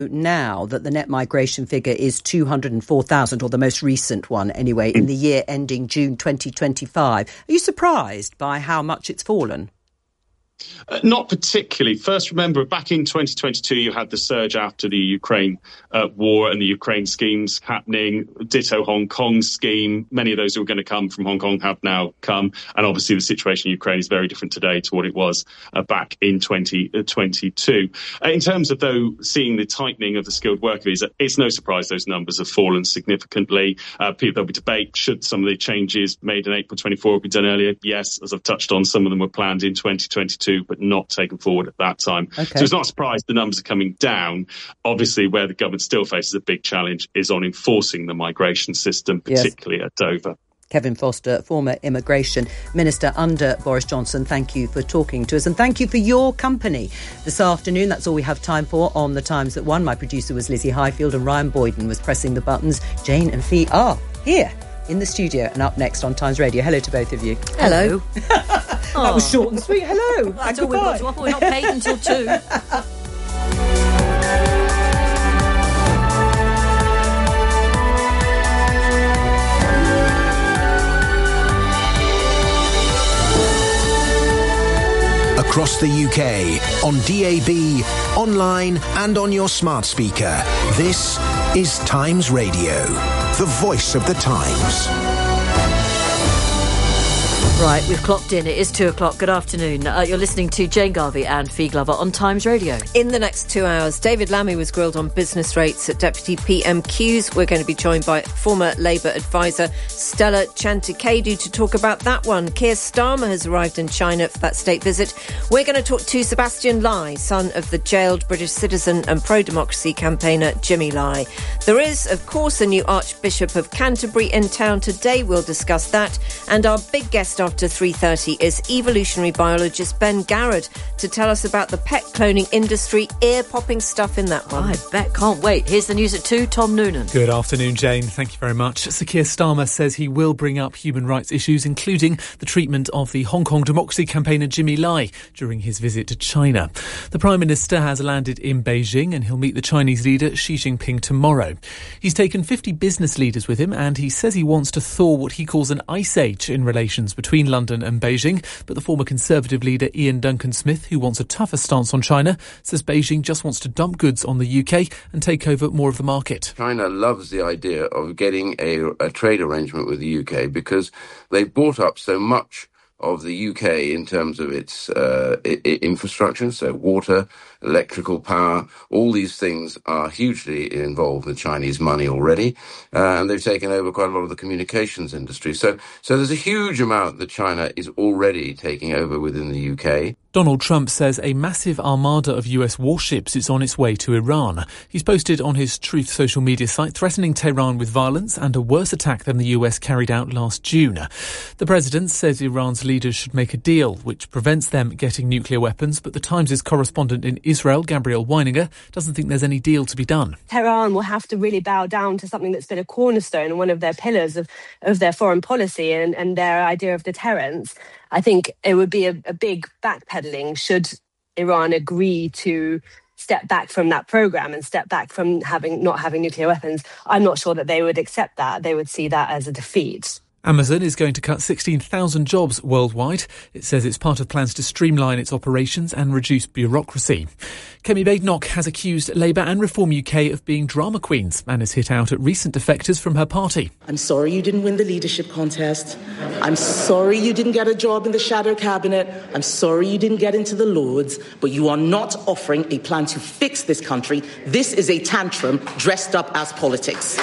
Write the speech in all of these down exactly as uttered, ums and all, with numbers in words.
now that the net migration figure is two hundred four thousand, or the most recent one anyway, in the year ending June twenty twenty-five. Are you surprised by how much it's fallen? Uh, not particularly. First, remember, back in twenty twenty-two, you had the surge after the Ukraine uh, war and the Ukraine schemes happening. Ditto Hong Kong scheme. Many of those who were going to come from Hong Kong have now come. And obviously, the situation in Ukraine is very different today to what it was uh, back in twenty twenty-two. Uh, in terms of, though, seeing the tightening of the skilled worker visa, it's no surprise those numbers have fallen significantly. Uh, people, there'll be debate, should some of the changes made in April twenty-four be done earlier? Yes, as I've touched on, some of them were planned in twenty twenty-two. But not taken forward at that time. Okay. So it's not a surprise the numbers are coming down. Obviously, where the government still faces a big challenge is on enforcing the migration system, particularly yes. at Dover. Kevin Foster, former immigration minister under Boris Johnson, thank you for talking to us, and thank you for your company this afternoon. That's all we have time for on The Times at One. My producer was Lizzie Highfield and Ryan Boyden was pressing the buttons. Jane and Fee are here in the studio and up next on Times Radio. Hello to both of you. Hello. That was short and sweet. Hello. That's all we've got to offer. We're not paid until two. Across the U K, on D A B, online and on your smart speaker. This is Times Radio, the voice of the Times. Right, we've clocked in. It is two o'clock. Good afternoon. Uh, you're listening to Jane Garvey and Fee Glover on Times Radio. In the next two hours, David Lammy was grilled on business rates at Deputy P M Qs. We're going to be joined by former Labour advisor Stella Chantikadu to talk about that one. Keir Starmer has arrived in China for that state visit. We're going to talk to Sebastian Lai, son of the jailed British citizen and pro-democracy campaigner Jimmy Lai. There is, of course, a new Archbishop of Canterbury in town today. We'll discuss that. And our big guest after After three thirty is evolutionary biologist Ben Garrett to tell us about the pet cloning industry, ear-popping stuff in that one. I bet, can't wait. Here's the news at two, Tom Noonan. Good afternoon, Jane. Thank you very much. Sir Keir Starmer says he will bring up human rights issues, including the treatment of the Hong Kong democracy campaigner Jimmy Lai during his visit to China. The Prime Minister has landed in Beijing and he'll meet the Chinese leader Xi Jinping tomorrow. He's taken fifty business leaders with him and he says he wants to thaw what he calls an ice age in relations between London and Beijing, but the former Conservative leader Ian Duncan-Smith, who wants a tougher stance on China, says Beijing just wants to dump goods on the U K and take over more of the market. China loves the idea of getting a, a trade arrangement with the U K because they've bought up so much of the U K in terms of its uh, I- I infrastructure, so water, electrical power, all these things are hugely involved with Chinese money already, uh, and they've taken over quite a lot of the communications industry. So, so there's a huge amount that China is already taking over within the U K. Donald Trump says a massive armada of U S warships is on its way to Iran. He's posted on his Truth social media site threatening Tehran with violence and a worse attack than the U S carried out last June. The president says Iran's leaders should make a deal which prevents them getting nuclear weapons, but the Times' correspondent in Israel, Gabrielle Weininger, doesn't think there's any deal to be done. Tehran will have to really bow down to something that's been a cornerstone and one of their pillars of, of their foreign policy and, and their idea of deterrence. I think it would be a, a big backpedaling should Iran agree to step back from that program and step back from having not having nuclear weapons. I'm not sure that they would accept that. They would see that as a defeat. Amazon is going to cut sixteen thousand jobs worldwide. It says it's part of plans to streamline its operations and reduce bureaucracy. Kemi Badenoch has accused Labour and Reform U K of being drama queens and has hit out at recent defectors from her party. I'm sorry you didn't win the leadership contest. I'm sorry you didn't get a job in the shadow cabinet. I'm sorry you didn't get into the Lords. But you are not offering a plan to fix this country. This is a tantrum dressed up as politics.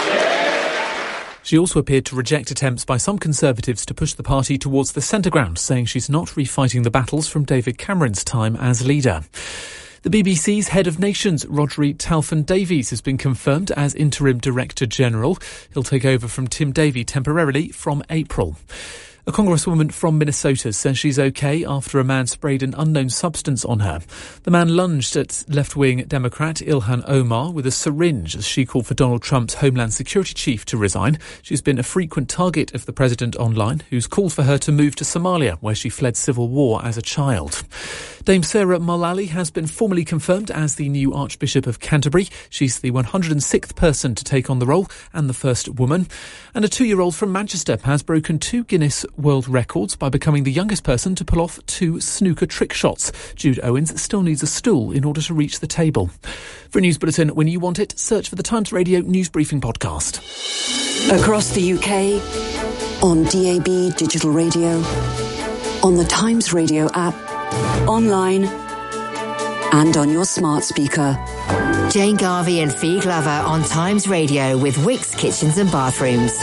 She also appeared to reject attempts by some Conservatives to push the party towards the centre ground, saying she's not refighting the battles from David Cameron's time as leader. The B B C's head of nations, Rodri Talfan-Davies, has been confirmed as interim Director General. He'll take over from Tim Davie temporarily from April. A congresswoman from Minnesota says she's OK after a man sprayed an unknown substance on her. The man lunged at left-wing Democrat Ilhan Omar with a syringe as she called for Donald Trump's Homeland Security chief to resign. She's been a frequent target of the president online, who's called for her to move to Somalia, where she fled civil war as a child. Dame Sarah Mullally has been formally confirmed as the new Archbishop of Canterbury. She's the one hundred sixth person to take on the role and the first woman. And a two-year-old from Manchester has broken two Guinness World Records by becoming the youngest person to pull off two snooker trick shots. Jude Owens still needs a stool in order to reach the table. For a news bulletin when you want it, search for the Times Radio News Briefing podcast. Across the U K, on D A B digital radio, on the Times Radio app, online and on your smart speaker. Jane Garvey and Fee Glover on Times Radio with Wickes Kitchens and Bathrooms.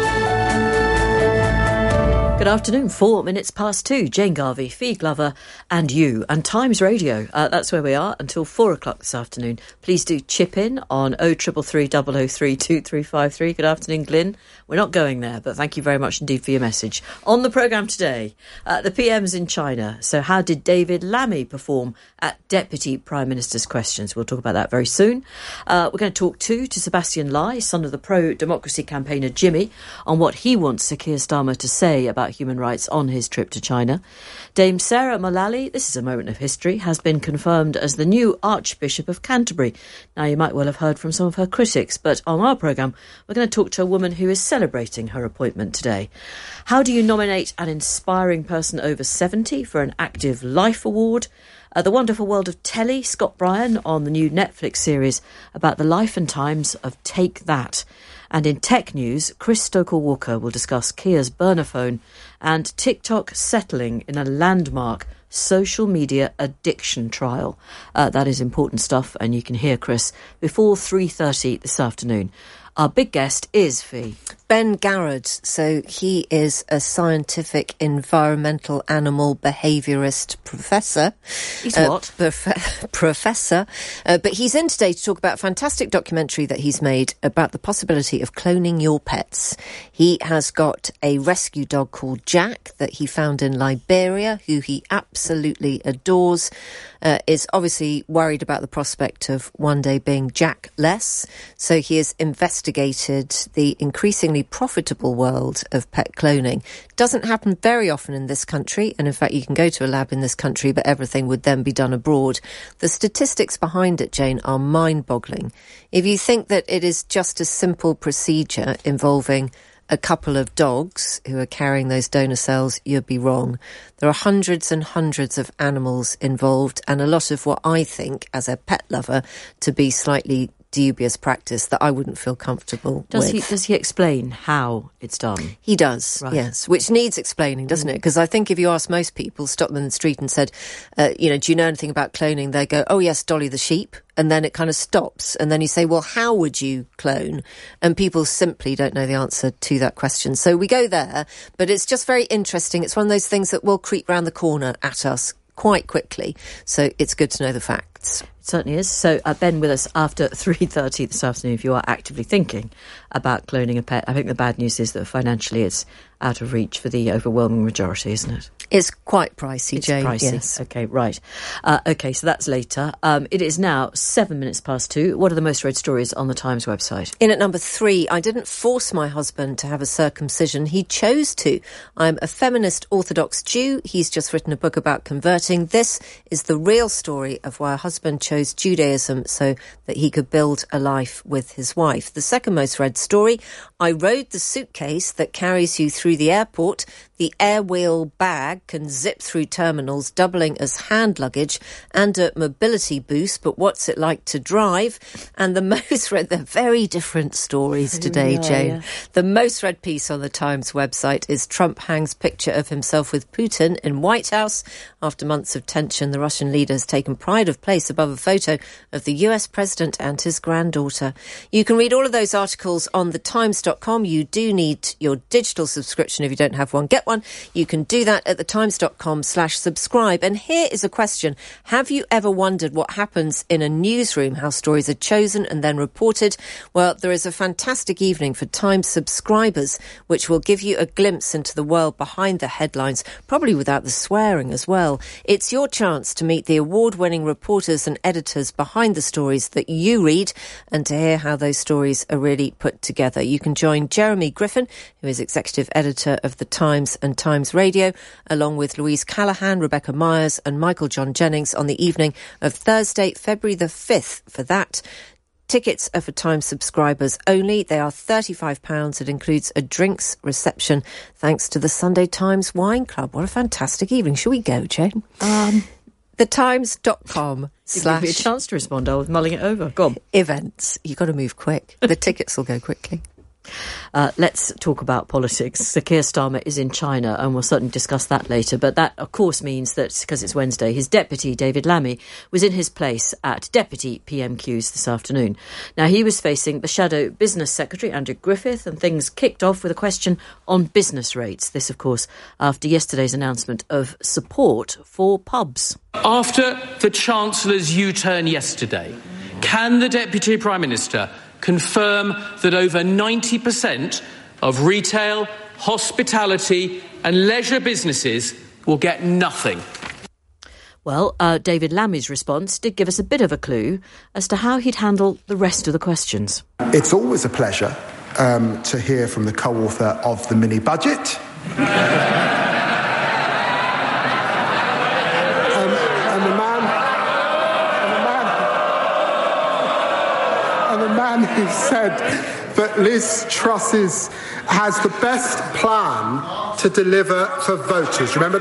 Good afternoon, four minutes past two. Jane Garvey, Fee Glover and you and Times Radio. Uh, that's where we are until four o'clock this afternoon. Please do chip in on oh triple three double oh three two three five three. Good afternoon, Glyn. We're not going there, but thank you very much indeed for your message. On the programme today, uh, the P M's in China. So how did David Lammy perform at Deputy Prime Minister's questions? We'll talk about that very soon. Uh, we're going to talk too to Sebastian Lai, son of the pro-democracy campaigner Jimmy, on what he wants Sir Keir Starmer to say about human rights on his trip to China. Dame Sarah Mullally, this is a moment of history, has been confirmed as the new Archbishop of Canterbury. Now, you might well have heard from some of her critics, but on our programme, we're going to talk to a woman who is celebrating her appointment today. How do you nominate an inspiring person over seventy for an Active Life Award? Uh, the wonderful world of telly, Scott Bryan on the new Netflix series about the life and times of Take That. And in tech news, Chris Stoker-Walker will discuss Kia's burner phone and TikTok settling in a landmark social media addiction trial. Uh, that is important stuff, and you can hear Chris before three thirty this afternoon. Our big guest is Fee. Ben Garrod. So he is a scientific environmental animal behaviourist professor. He's uh, what? Prof- professor. Uh, but he's in today to talk about a fantastic documentary that he's made about the possibility of cloning your pets. He has got a rescue dog called Jack that he found in Liberia, who he absolutely adores. Uh, is obviously worried about the prospect of one day being Jack-less. So he has investigated the increasingly profitable world of pet cloning. Doesn't happen very often in this country, and in fact you can go to a lab in this country, but everything would then be done abroad. The statistics behind it, Jane, are mind-boggling. If you think that it is just a simple procedure involving a couple of dogs who are carrying those donor cells, you'd be wrong. There are hundreds and hundreds of animals involved, and a lot of what I think, as a pet lover, to be slightly dubious practice that I wouldn't feel comfortable does with. He, does he explain how it's done? He does, right. Yes, which needs explaining, doesn't mm. it? Because I think if you ask most people, stop them in the street and said, uh, you know, do you know anything about cloning? They go, oh yes, Dolly the sheep. And then it kind of stops. And then you say, well, how would you clone? And people simply don't know the answer to that question. So we go there, but it's just very interesting. It's one of those things that will creep round the corner at us quite quickly. So it's good to know the facts. It certainly is. So uh, Ben with us after three thirty this afternoon if you are actively thinking about cloning a pet. I think the bad news is that financially it's out of reach for the overwhelming majority, isn't it? It's quite pricey, it's Jane. Pricey. Yes. Okay, right. Uh, okay, so that's later. Um, it is now seven minutes past two. What are the most read stories on the Times website? In at number three, I didn't force my husband to have a circumcision. He chose to. I'm a feminist Orthodox Jew. He's just written a book about converting. This is the real story of why a husband chose Judaism so that he could build a life with his wife. The second most read story, I rode the suitcase that carries you through the airport. The airwheel bag can zip through terminals, doubling as hand luggage and a mobility boost. But what's it like to drive? And the most read, they're very different stories today, yeah, Jane. Yeah. The most read piece on the Times website is Trump hangs picture of himself with Putin in White House. After months of tension, the Russian leader has taken pride of place above a photo of the U S president and his granddaughter. You can read all of those articles on the times dot com. You do need your digital subscription if you don't have one. Get one one, you can do that at thetimes.com slash subscribe. And here is a question. Have you ever wondered what happens in a newsroom, how stories are chosen and then reported? Well, there is a fantastic evening for Times subscribers, which will give you a glimpse into the world behind the headlines, probably without the swearing as well. It's your chance to meet the award-winning reporters and editors behind the stories that you read and to hear how those stories are really put together. You can join Jeremy Griffin, who is executive editor of The Times and Times Radio, along with Louise Callahan, Rebecca Myers and Michael John Jennings on the evening of Thursday, February the fifth. For that, tickets are for Times subscribers only. They are thirty-five pounds. It includes a drinks reception thanks to the Sunday Times Wine Club. What a fantastic evening. Shall we go, Jane? Um... thetimes.com slash... Give me a chance to respond. I was mulling it over. Go on. Events. You've got to move quick. The tickets will go quickly. Uh, let's talk about politics. Sir Keir Starmer is in China, and we'll certainly discuss that later. But that, of course, means that, because it's Wednesday, his deputy, David Lammy, was in his place at Deputy P M Qs this afternoon. Now, he was facing the Shadow Business Secretary, Andrew Griffith, and things kicked off with a question on business rates. This, of course, after yesterday's announcement of support for pubs. After the Chancellor's U-turn yesterday, can the Deputy Prime Minister confirm that over ninety percent of retail, hospitality and leisure businesses will get nothing? Well, uh, David Lammy's response did give us a bit of a clue as to how he'd handle the rest of the questions. It's always a pleasure um, to hear from the co-author of the mini-budget. Who said that Liz Truss has the best plan to deliver for voters. Remember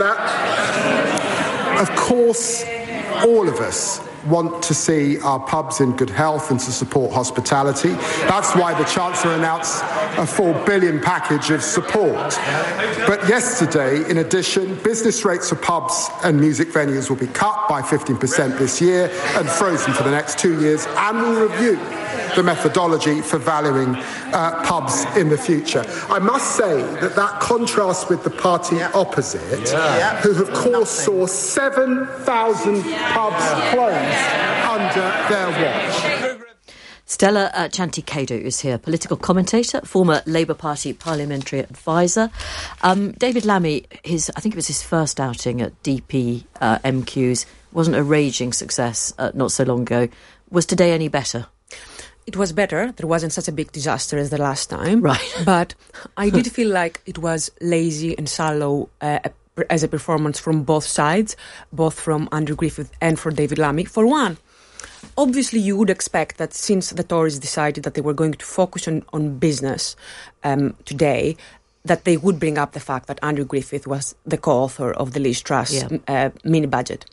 that? Of course, all of us want to see our pubs in good health and to support hospitality. That's why the Chancellor announced a four billion package of support. But yesterday, in addition, business rates for pubs and music venues will be cut by fifteen percent this year and frozen for the next two years, and we'll review the methodology for valuing uh, pubs in the future. I must say that that contrasts with the party yeah. opposite, yeah. who of course saw seven thousand pubs closed under their watch. Stella uh, Chantikado is here, political commentator, former Labour Party parliamentary advisor. Um, David Lammy, his I think it was his first outing at D P uh, M Qs, wasn't a raging success uh, not so long ago. Was today any better? It was better. There wasn't such a big disaster as the last time. Right. But I did feel like it was lazy and shallow uh, as a performance from both sides, both from Andrew Griffith and for David Lammy. For one, obviously you would expect that since the Tories decided that they were going to focus on, on business um, today, that they would bring up the fact that Andrew Griffith was the co-author of the Liz Truss yeah. uh, mini-budget.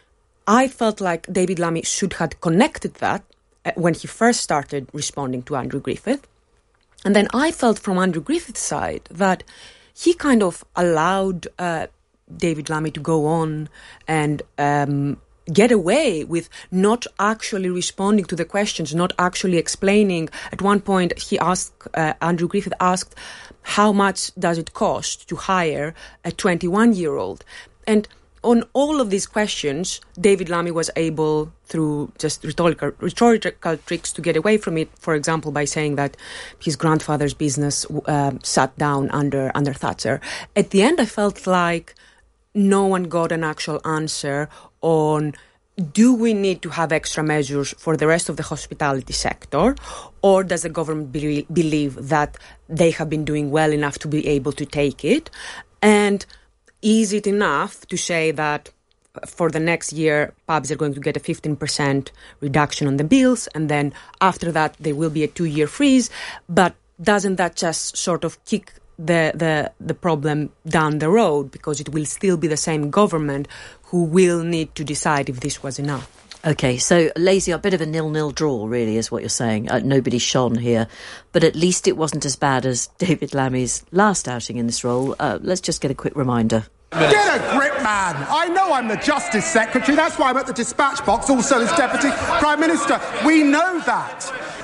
I felt like David Lammy should have connected that when he first started responding to Andrew Griffith. And then I felt from Andrew Griffith's side that he kind of allowed uh, David Lammy to go on and um, get away with not actually responding to the questions, not actually explaining. At one point, he asked, uh, Andrew Griffith asked, how much does it cost to hire a twenty-one-year-old? And on all of these questions, David Lammy was able, through just rhetorical, rhetorical tricks, to get away from it, for example, by saying that his grandfather's business uh, sat down under, under Thatcher. At the end, I felt like no one got an actual answer on, do we need to have extra measures for the rest of the hospitality sector, or does the government be- believe that they have been doing well enough to be able to take it? And is it enough to say that for the next year, pubs are going to get a fifteen percent reduction on the bills, and then after that, there will be a two-year freeze? But doesn't that just sort of kick the, the, the problem down the road, because it will still be the same government who will need to decide if this was enough? OK, so lazy, a bit of a nil-nil draw, really, is what you're saying. Uh, nobody shone here. But at least it wasn't as bad as David Lammy's last outing in this role. Uh, let's just get a quick reminder. Get a grip, man. I know I'm the Justice Secretary. That's why I'm at the dispatch box, also as Deputy Prime Minister. We know that.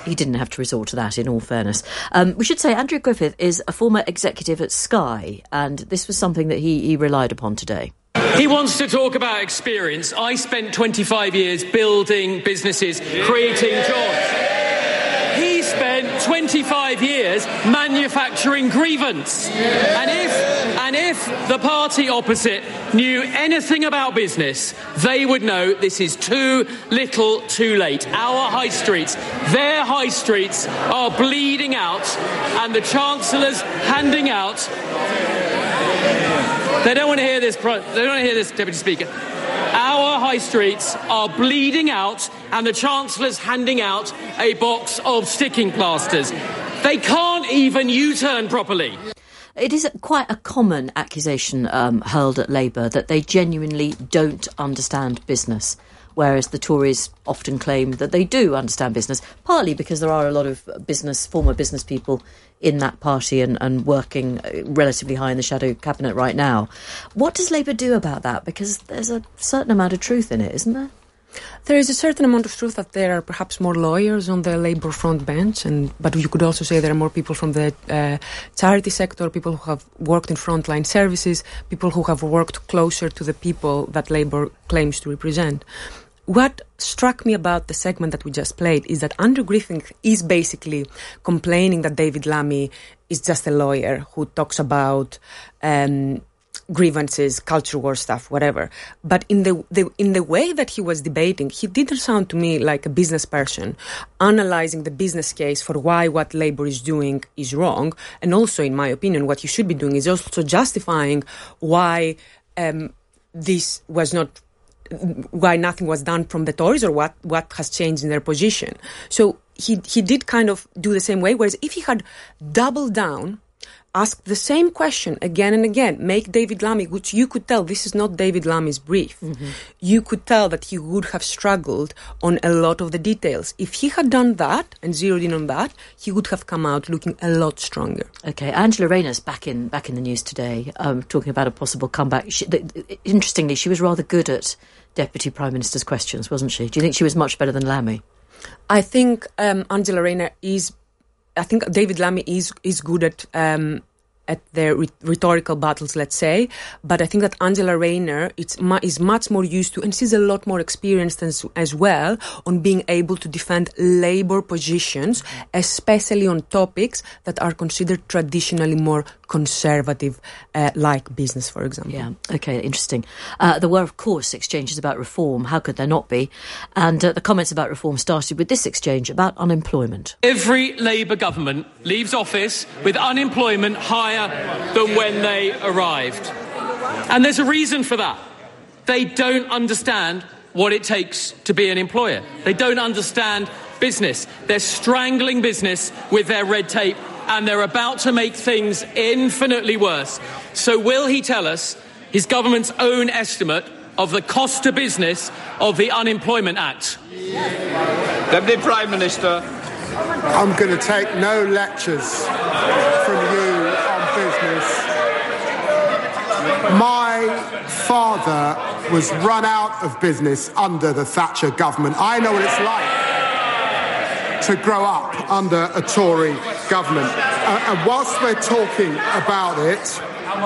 He didn't have to resort to that, in all fairness. Um, we should say Andrew Griffith is a former executive at Sky, and this was something that he, he relied upon today. He wants to talk about experience. I spent twenty-five years building businesses, creating jobs. He spent twenty-five years manufacturing grievance. And if, and if the party opposite knew anything about business, they would know this is too little too late. Our high streets, their high streets are bleeding out, and the Chancellor's handing out... They don't want to hear this, they don't want to hear this, Deputy Speaker. Our high streets are bleeding out, and the Chancellor's handing out a box of sticking plasters. They can't even U-turn properly. It is quite a common accusation um, hurled at Labour that they genuinely don't understand business, whereas the Tories often claim that they do understand business, partly because there are a lot of business, former business people in that party and, and working relatively high in the shadow cabinet right now. What does Labour do about that? Because there's a certain amount of truth in it, isn't there? There is a certain amount of truth that there are perhaps more lawyers on the Labour front bench, and but you could also say there are more people from the uh, charity sector, people who have worked in frontline services, people who have worked closer to the people that Labour claims to represent. What struck me about the segment that we just played is that Andrew Griffith is basically complaining that David Lammy is just a lawyer who talks about um, grievances, culture war stuff, whatever. But in the, the in the way that he was debating, he didn't sound to me like a business person analysing the business case for why what Labour is doing is wrong. And also, in my opinion, what you should be doing is also justifying why um, this was not... why nothing was done from the Tories or what, what has changed in their position. So he he did kind of do the same way, whereas if he had doubled down, asked the same question again and again, make David Lammy, which you could tell this is not David Lammy's brief, mm-hmm. you could tell that he would have struggled on a lot of the details. If he had done that and zeroed in on that, he would have come out looking a lot stronger. OK, Angela Rayner's back in back in the news today, um, talking about a possible comeback. She, the, interestingly, she was rather good at Deputy Prime Minister's questions, wasn't she? Do you think she was much better than Lammy? I think um, Angela Rayner is... I think David Lammy is is good at um, at their re- rhetorical battles, let's say, but I think that Angela Rayner it's mu- is much more used to, and she's a lot more experienced as, as well, on being able to defend Labour positions, especially on topics that are considered traditionally more conservative, uh, like business, for example. Yeah, OK, interesting. Uh, there were, of course, exchanges about reform. How could there not be? And uh, the comments about reform started with this exchange about unemployment. Every Labour government leaves office with unemployment higher than when they arrived. And there's a reason for that. They don't understand what it takes to be an employer. They don't understand business. They're strangling business with their red tape, and they're about to make things infinitely worse. So will he tell us his government's own estimate of the cost to business of the Unemployment Act? Deputy Prime Minister. I'm going to take no lectures from you on business. My father was run out of business under the Thatcher government. I know what it's like to grow up under a Tory government. Uh, and whilst we're talking about it,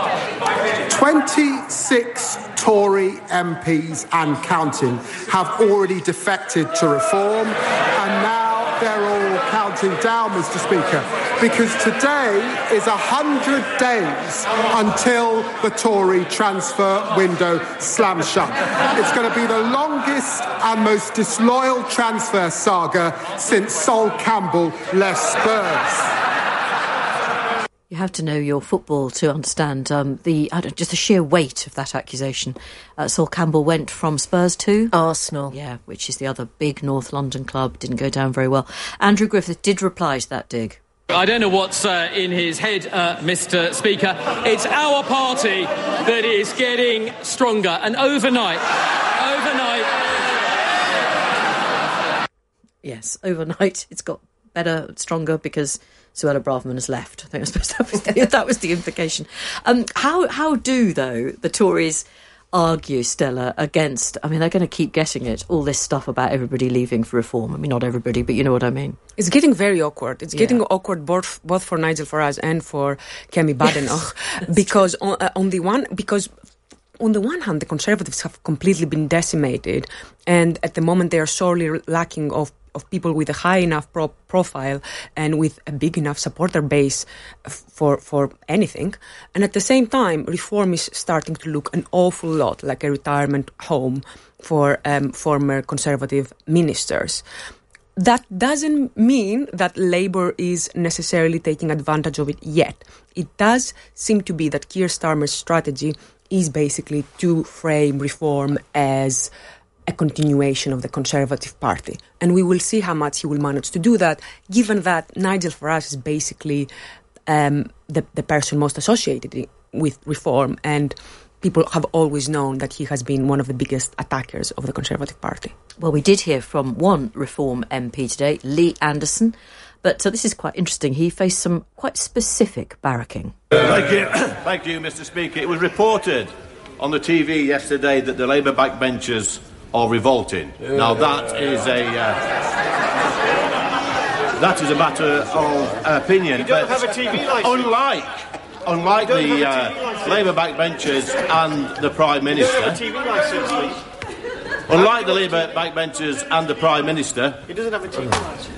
twenty-six Tory M Ps and counting have already defected to reform, and now they're all counting down, Mister Speaker, because today is one hundred days until the Tory transfer window slams shut. It's going to be the longest and most disloyal transfer saga since Sol Campbell left Spurs. You have to know your football to understand um, the I don't, just the sheer weight of that accusation. Uh, Sol Campbell went from Spurs to Arsenal. Yeah, which is the other big North London club. Didn't go down very well. Andrew Griffith did reply to that dig. I don't know what's uh, in his head, uh, Mister Speaker. It's our party that is getting stronger. And overnight, overnight... Yes, overnight it's got better, stronger, because Suella Braverman has left. I think I suppose that was the, that was the implication. Um, how how do, though, the Tories argue, Stella, against, I mean, they're going to keep getting it, all this stuff about everybody leaving for reform. I mean, not everybody, but you know what I mean. It's getting very awkward. It's Yeah. getting awkward both both for Nigel Farage and for Kemi Badenoch, because on, uh, on the one because on the one hand, the Conservatives have completely been decimated, and at the moment they are sorely lacking of of people with a high enough pro- profile and with a big enough supporter base f- for for anything. And at the same time, reform is starting to look an awful lot like a retirement home for um, former Conservative ministers. That doesn't mean that Labour is necessarily taking advantage of it yet. It does seem to be that Keir Starmer's strategy is basically to frame reform as a continuation of the Conservative Party. And we will see how much he will manage to do that, given that Nigel Farage is basically um, the, the person most associated with reform, and people have always known that he has been one of the biggest attackers of the Conservative Party. Well, we did hear from one Reform M P today, Lee Anderson, but uh, this is quite interesting. He faced some quite specific barracking. Thank you. Thank you, Mister Speaker. It was reported on the T V yesterday that the Labour backbenchers are revolting. Now, that is a... Uh, that is a matter of opinion. You don't but have a T V licence. Unlike... Unlike the uh, Labour backbenchers and the Prime Minister... You don't have a T V licence, Lee. Unlike the Labour backbenchers and the Prime Minister... He doesn't have a T V licence.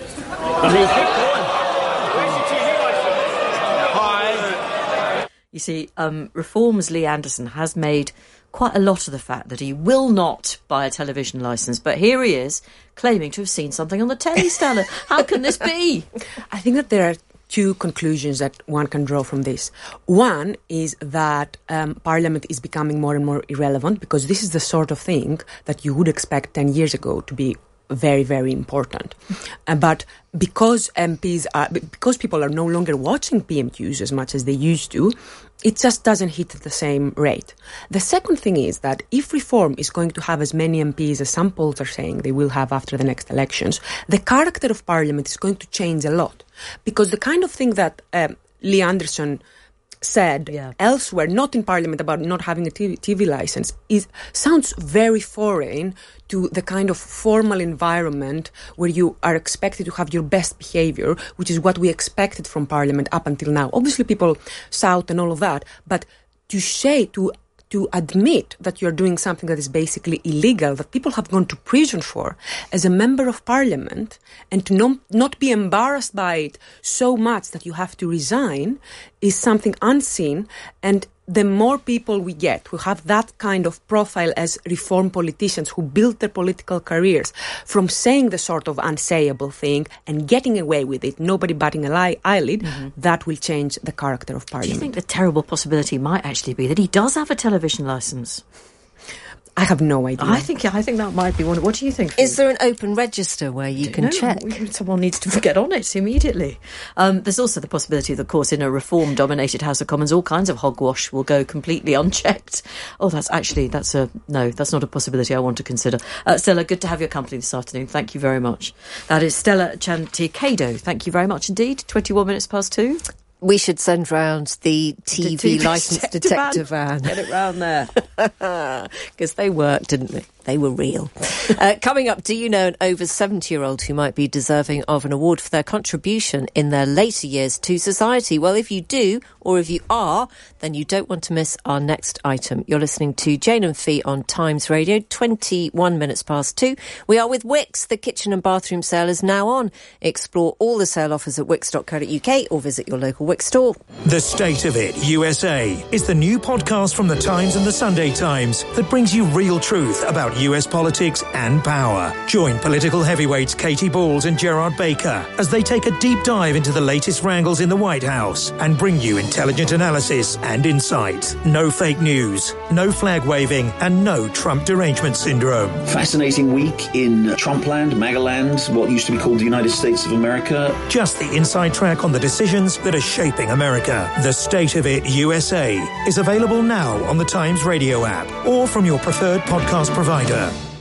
Hi. You see, um, Reform's Lee Anderson has made quite a lot of the fact that he will not buy a television licence, but here he is claiming to have seen something on the telly, Stella. How can this be? I think that there are two conclusions that one can draw from this. One is that um, Parliament is becoming more and more irrelevant, because this is the sort of thing that you would expect ten years ago to be very, very important. Uh, but because M Ps are, because people are no longer watching P M Qs as much as they used to, it just doesn't hit at the same rate. The second thing is that if reform is going to have as many M Ps as some polls are saying they will have after the next elections, the character of Parliament is going to change a lot. Because the kind of thing that um, Lee Anderson said yeah. elsewhere, not in Parliament, about not having a T V, T V license, is sounds very foreign to the kind of formal environment where you are expected to have your best behaviour, which is what we expected from Parliament up until now. Obviously, people shout and all of that, but to say, to to admit that you're doing something that is basically illegal, that people have gone to prison for, as a member of Parliament, and to not, not be embarrassed by it so much that you have to resign, is something unseen. And the more people we get who have that kind of profile as reform politicians who built their political careers from saying the sort of unsayable thing and getting away with it, nobody batting an eye- eyelid, mm-hmm. that will change the character of Parliament. Do you think the terrible possibility might actually be that he does have a television licence? I have no idea. I think I think that might be one. What do you think? Is there an open register where you can know. check? Someone needs to get on it immediately. Um, there's also the possibility that, of course, in a reform-dominated House of Commons, all kinds of hogwash will go completely unchecked. Oh, that's actually, that's a, no, that's not a possibility I want to consider. Uh, Stella, good to have your company this afternoon. Thank you very much. That is Stella Chantikado. Thank you very much indeed. twenty-one minutes past two. We should send round the T V, T V licence detector van. van. Get it round there. Because they worked, didn't they? They were real. uh, coming up, do you know an over seventy-year-old who might be deserving of an award for their contribution in their later years to society? Well, if you do, or if you are, then you don't want to miss our next item. You're listening to Jane and Fee on Times Radio, twenty-one minutes past two. We are with Wickes. The kitchen and bathroom sale is now on. Explore all the sale offers at wickes dot co dot uk or visit your local Wickes store. The State of It U S A is the new podcast from The Times and The Sunday Times that brings you real truth about U S politics and power. Join political heavyweights Katie Balls and Gerard Baker as they take a deep dive into the latest wrangles in the White House and bring you intelligent analysis and insight. No fake news, no flag waving, and no Trump derangement syndrome. Fascinating week in Trumpland, MAGAland, what used to be called the United States of America. Just the inside track on the decisions that are shaping America. The State of It U S A is available now on the Times Radio app or from your preferred podcast provider.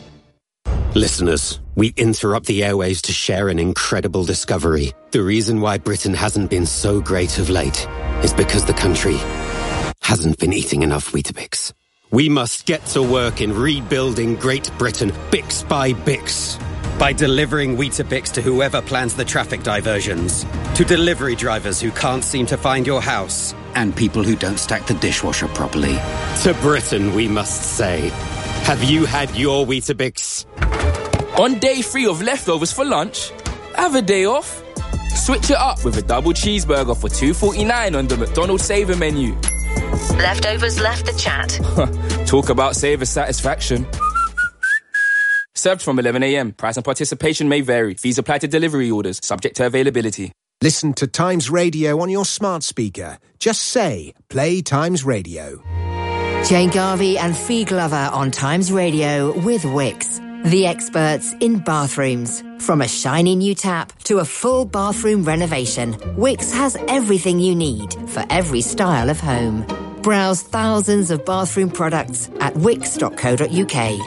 Listeners, we interrupt the airwaves to share an incredible discovery. The reason why Britain hasn't been so great of late is because the country hasn't been eating enough Weetabix. We must get to work in rebuilding Great Britain, bix by bix. By delivering Weetabix to whoever plans the traffic diversions, to delivery drivers who can't seem to find your house, and people who don't stack the dishwasher properly. To Britain, we must say, have you had your Weetabix? On day three of leftovers for lunch, have a day off. Switch it up with a double cheeseburger for two forty-nine on the McDonald's Saver menu. Leftovers left the chat. Talk about saver satisfaction. Served from eleven a.m. Price and participation may vary. Fees apply to delivery orders, subject to availability. Listen to Times Radio on your smart speaker. Just say, play Times Radio. Jane Garvey and Fee Glover on Times Radio with Wix, the experts in bathrooms. From a shiny new tap to a full bathroom renovation, Wix has everything you need for every style of home. Browse thousands of bathroom products at wix dot co dot uk.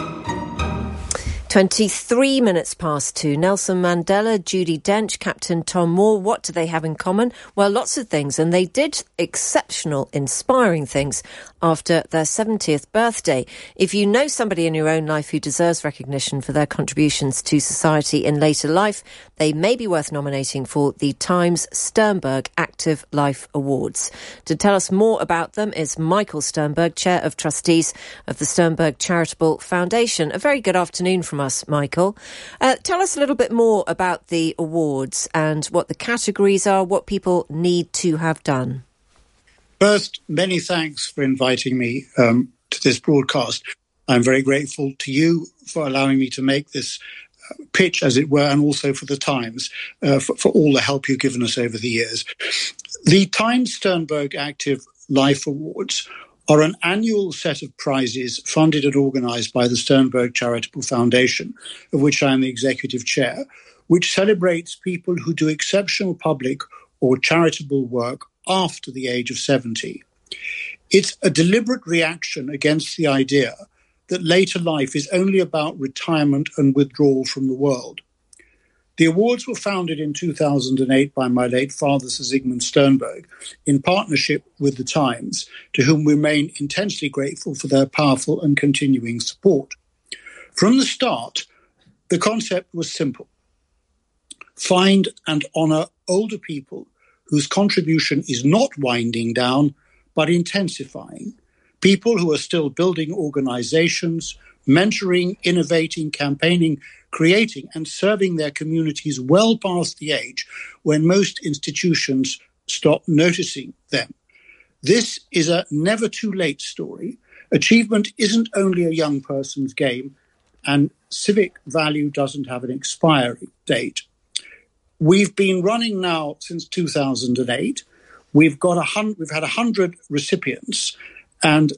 twenty-three minutes past two. Nelson Mandela, Judi Dench, Captain Tom Moore. What do they have in common? Well, lots of things. And they did exceptional, inspiring things after their seventieth birthday. If you know somebody in your own life who deserves recognition for their contributions to society in later life, they may be worth nominating for the Times Sternberg Active Life Awards. To tell us more about them is Michael Sternberg, Chair of Trustees of the Sternberg Charitable Foundation. A very good afternoon from us, Michael. Uh, tell us a little bit more about the awards and what the categories are, what people need to have done. First, many thanks for inviting me um, to this broadcast. I'm very grateful to you for allowing me to make this uh, pitch, as it were, and also for the Times, uh, for, for all the help you've given us over the years. The Times Sternberg Active Life Awards are an annual set of prizes funded and organised by the Sternberg Charitable Foundation, of which I am the executive chair, which celebrates people who do exceptional public or charitable work after the age of seventy. It's a deliberate reaction against the idea that later life is only about retirement and withdrawal from the world. The awards were founded in two thousand eight by my late father, Sir Zygmunt Sternberg, in partnership with the Times, to whom we remain intensely grateful for their powerful and continuing support. From the start, the concept was simple. Find and honour older people whose contribution is not winding down, but intensifying. People who are still building organisations, mentoring, innovating, campaigning, creating and serving their communities well past the age when most institutions stop noticing them. This is a never too late story. Achievement isn't only a young person's game, and civic value doesn't have an expiry date. We've been running now since two thousand eight. We've got a hundred, we've had a hundred recipients, and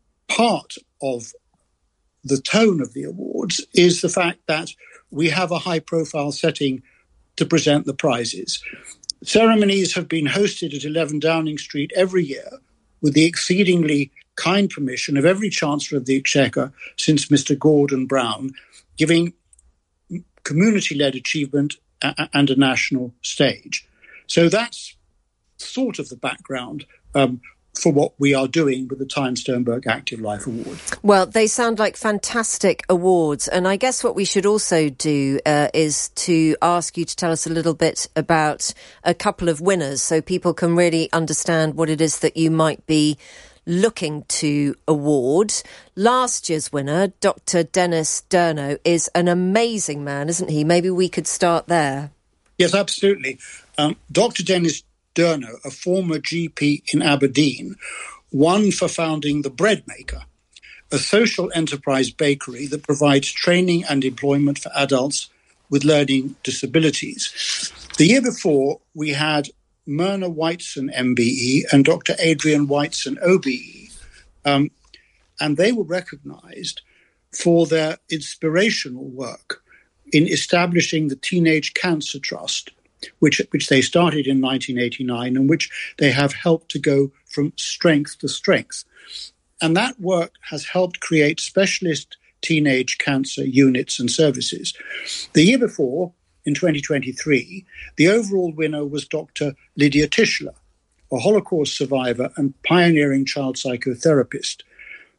part of the tone of the awards is the fact that we have a high-profile setting to present the prizes. Ceremonies have been hosted at eleven Downing Street every year with the exceedingly kind permission of every Chancellor of the Exchequer since Mister Gordon Brown, giving community-led achievement and a national stage. So that's sort of the background um, for what we are doing with the Times Sternberg Active Life Award. Well, they sound like fantastic awards. And I guess what we should also do uh, is to ask you to tell us a little bit about a couple of winners so people can really understand what it is that you might be looking to award. Last year's winner, Doctor Dennis Durno, is an amazing man, isn't he? Maybe we could start there. Yes, absolutely. Um, Doctor Dennis Durno, a former G P in Aberdeen, won for founding The Bread Maker, a social enterprise bakery that provides training and employment for adults with learning disabilities. The year before, we had Myrna Whiteson, M B E, and Doctor Adrian Whiteson, O B E, um, and they were recognised for their inspirational work in establishing the Teenage Cancer Trust, which which they started in nineteen eighty-nine and which they have helped to go from strength to strength. And that work has helped create specialist teenage cancer units and services. The year before, in twenty twenty-three, the overall winner was Doctor Lydia Tischler, a Holocaust survivor and pioneering child psychotherapist.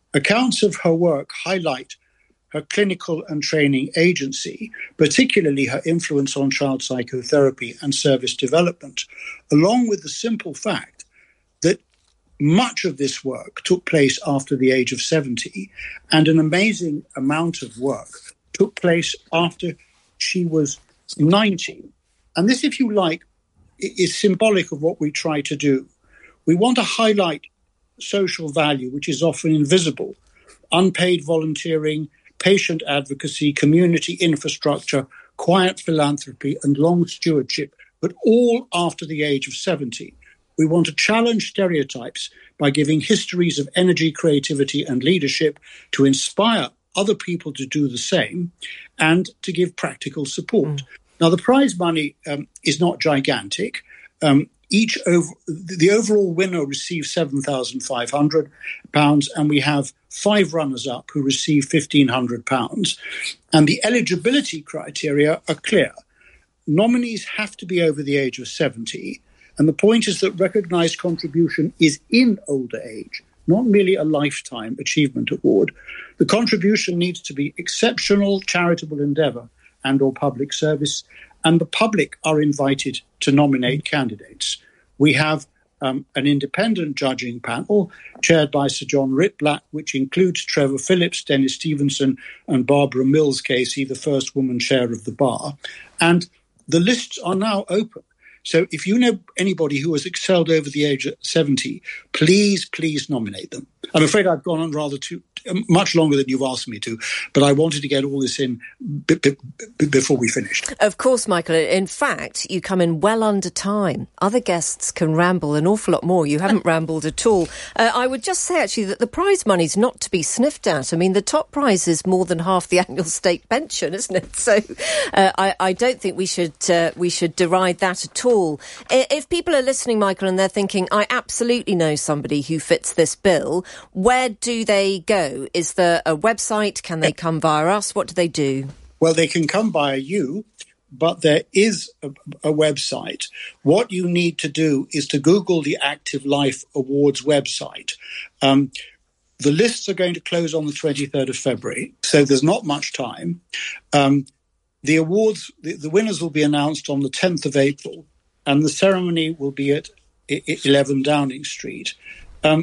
Accounts of her work highlight her clinical and training agency, particularly her influence on child psychotherapy and service development, along with the simple fact that much of this work took place after the age of seventy, and an amazing amount of work took place after she was ninety. And this, if you like, is symbolic of what we try to do. We want to highlight social value, which is often invisible: unpaid volunteering, patient advocacy, community infrastructure, quiet philanthropy, and long stewardship, but all after the age of seventy. We want to challenge stereotypes by giving histories of energy, creativity, and leadership to inspire other people to do the same and to give practical support. Mm. Now, the prize money um, is not gigantic. Um, each over, the overall winner receives seven thousand five hundred pounds, and we have five runners-up who receive fifteen hundred pounds. And the eligibility criteria are clear. Nominees have to be over the age of seventy, and the point is that recognised contribution is in older age, not merely a lifetime achievement award. The contribution needs to be exceptional charitable endeavour and or public service, and the public are invited to nominate candidates. We have um, an independent judging panel chaired by Sir John Ritblack, which includes Trevor Phillips, Dennis Stevenson, and Barbara Mills Casey, the first woman chair of the bar. And the lists are now open. So if you know anybody who has excelled over the age of seventy, please, please nominate them. I'm afraid I've gone on rather too much longer than you've asked me to, but I wanted to get all this in b- b- b- before we finished. Of course, Michael. In fact, you come in well under time. Other guests can ramble an awful lot more. You haven't rambled at all. Uh, I would just say, actually, that the prize money's not to be sniffed at. I mean, the top prize is more than half the annual state pension, isn't it? So uh, I, I don't think we should uh, we should deride that at all. If people are listening, Michael, and they're thinking, I absolutely know somebody who fits this bill, where do they go? Is there a website? Can they come via us? What do they do? Well, they can come via you, but there is a, a website. What you need to do is to Google the Active Life Awards website. Um, the lists are going to close on the twenty-third of February, so there's not much time. Um, the awards, the, the winners will be announced on the tenth of April, and the ceremony will be at eleven Downing Street. Um,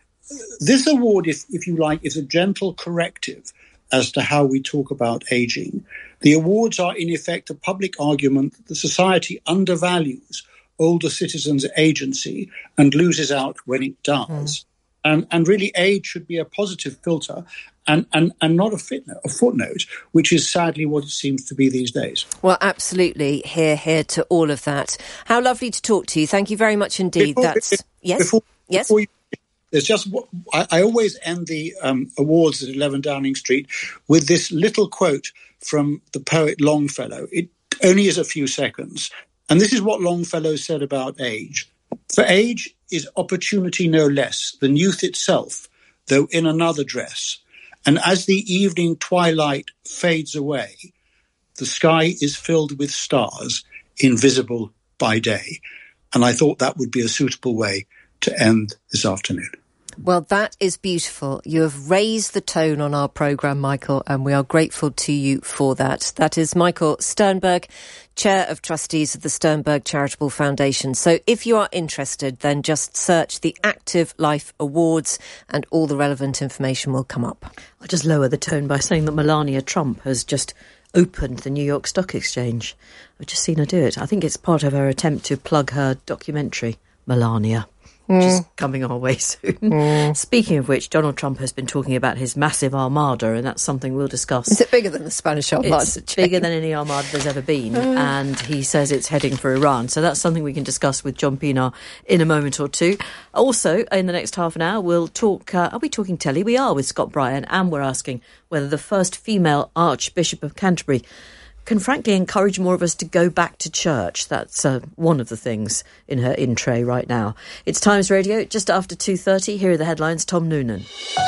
This award, if, if you like, is a gentle corrective as to how we talk about ageing. The awards are, in effect, a public argument that the society undervalues older citizens' agency and loses out when it does. Mm. And, and really, age should be a positive filter and, and, and not a, footnote, a footnote, which is sadly what it seems to be these days. Well, absolutely. Hear, hear to all of that. How lovely to talk to you. Thank you very much indeed. Before, That's Yes? Before, yes? Before you, There's just I, I always end the um, awards at eleven Downing Street with this little quote from the poet Longfellow. It only is a few seconds. And this is what Longfellow said about age. For age is opportunity no less than youth itself, though in another dress. And as the evening twilight fades away, the sky is filled with stars, invisible by day. And I thought that would be a suitable way to end this afternoon. Well, that is beautiful. You have raised the tone on our programme, Michael, and we are grateful to you for that. That is Michael Sternberg, Chair of Trustees of the Sternberg Charitable Foundation. So if you are interested, then just search the Active Life Awards and all the relevant information will come up. I'll just lower the tone by saying that Melania Trump has just opened the New York Stock Exchange. I've just seen her do it. I think it's part of her attempt to plug her documentary, Melania, which is coming our way soon. Mm. Speaking of which, Donald Trump has been talking about his massive armada, and that's something we'll discuss. Is it bigger than the Spanish armada? It's bigger than any armada there's ever been, mm. and he says it's heading for Iran. So that's something we can discuss with John Pienaar in a moment or two. Also, in the next half an hour, we'll talk... Uh, are we talking telly? We are, with Scott Bryan, and we're asking whether the first female Archbishop of Canterbury can frankly encourage more of us to go back to church. That's uh, one of the things in her in tray right now. It's Times Radio, just after two thirty. Here are the headlines. Tom Noonan.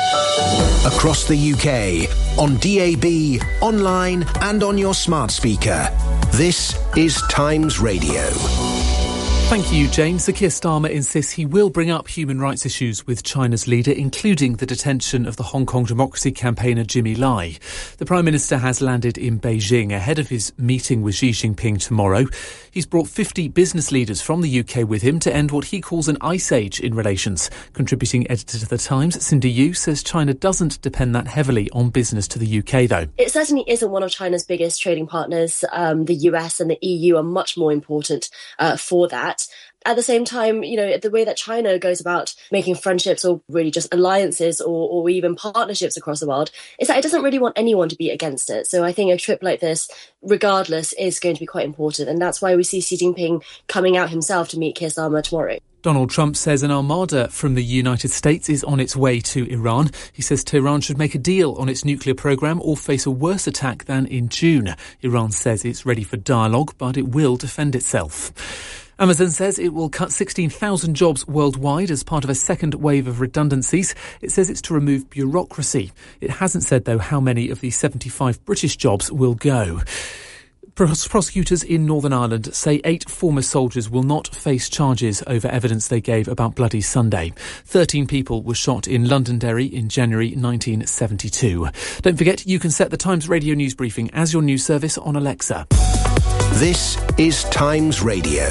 Across the U K, on D A B, online and on your smart speaker. This is Times Radio. Thank you, Jane. Sir Keir Starmer insists he will bring up human rights issues with China's leader, including the detention of the Hong Kong democracy campaigner Jimmy Lai. The Prime Minister has landed in Beijing ahead of his meeting with Xi Jinping tomorrow. He's brought fifty business leaders from the U K with him to end what he calls an ice age in relations. Contributing editor to The Times, Cindy Yu says China doesn't depend that heavily on business to the U K, though. It certainly isn't one of China's biggest trading partners. Um, the U S and the E U are much more important uh, for that. At the same time, you know, the way that China goes about making friendships or really just alliances or, or even partnerships across the world is that it doesn't really want anyone to be against it. So I think a trip like this, regardless, is going to be quite important. And that's why we see Xi Jinping coming out himself to meet Keir Starmer tomorrow. Donald Trump says an armada from the United States is on its way to Iran. He says Tehran should make a deal on its nuclear programme or face a worse attack than in June. Iran says it's ready for dialogue, but it will defend itself. Amazon says it will cut sixteen thousand jobs worldwide as part of a second wave of redundancies. It says it's to remove bureaucracy. It hasn't said, though, how many of the seventy-five British jobs will go. Prosecutors in Northern Ireland say eight former soldiers will not face charges over evidence they gave about Bloody Sunday. Thirteen people were shot in Londonderry in January nineteen seventy-two. Don't forget, you can set the Times Radio News Briefing as your news service on Alexa. This is Times Radio.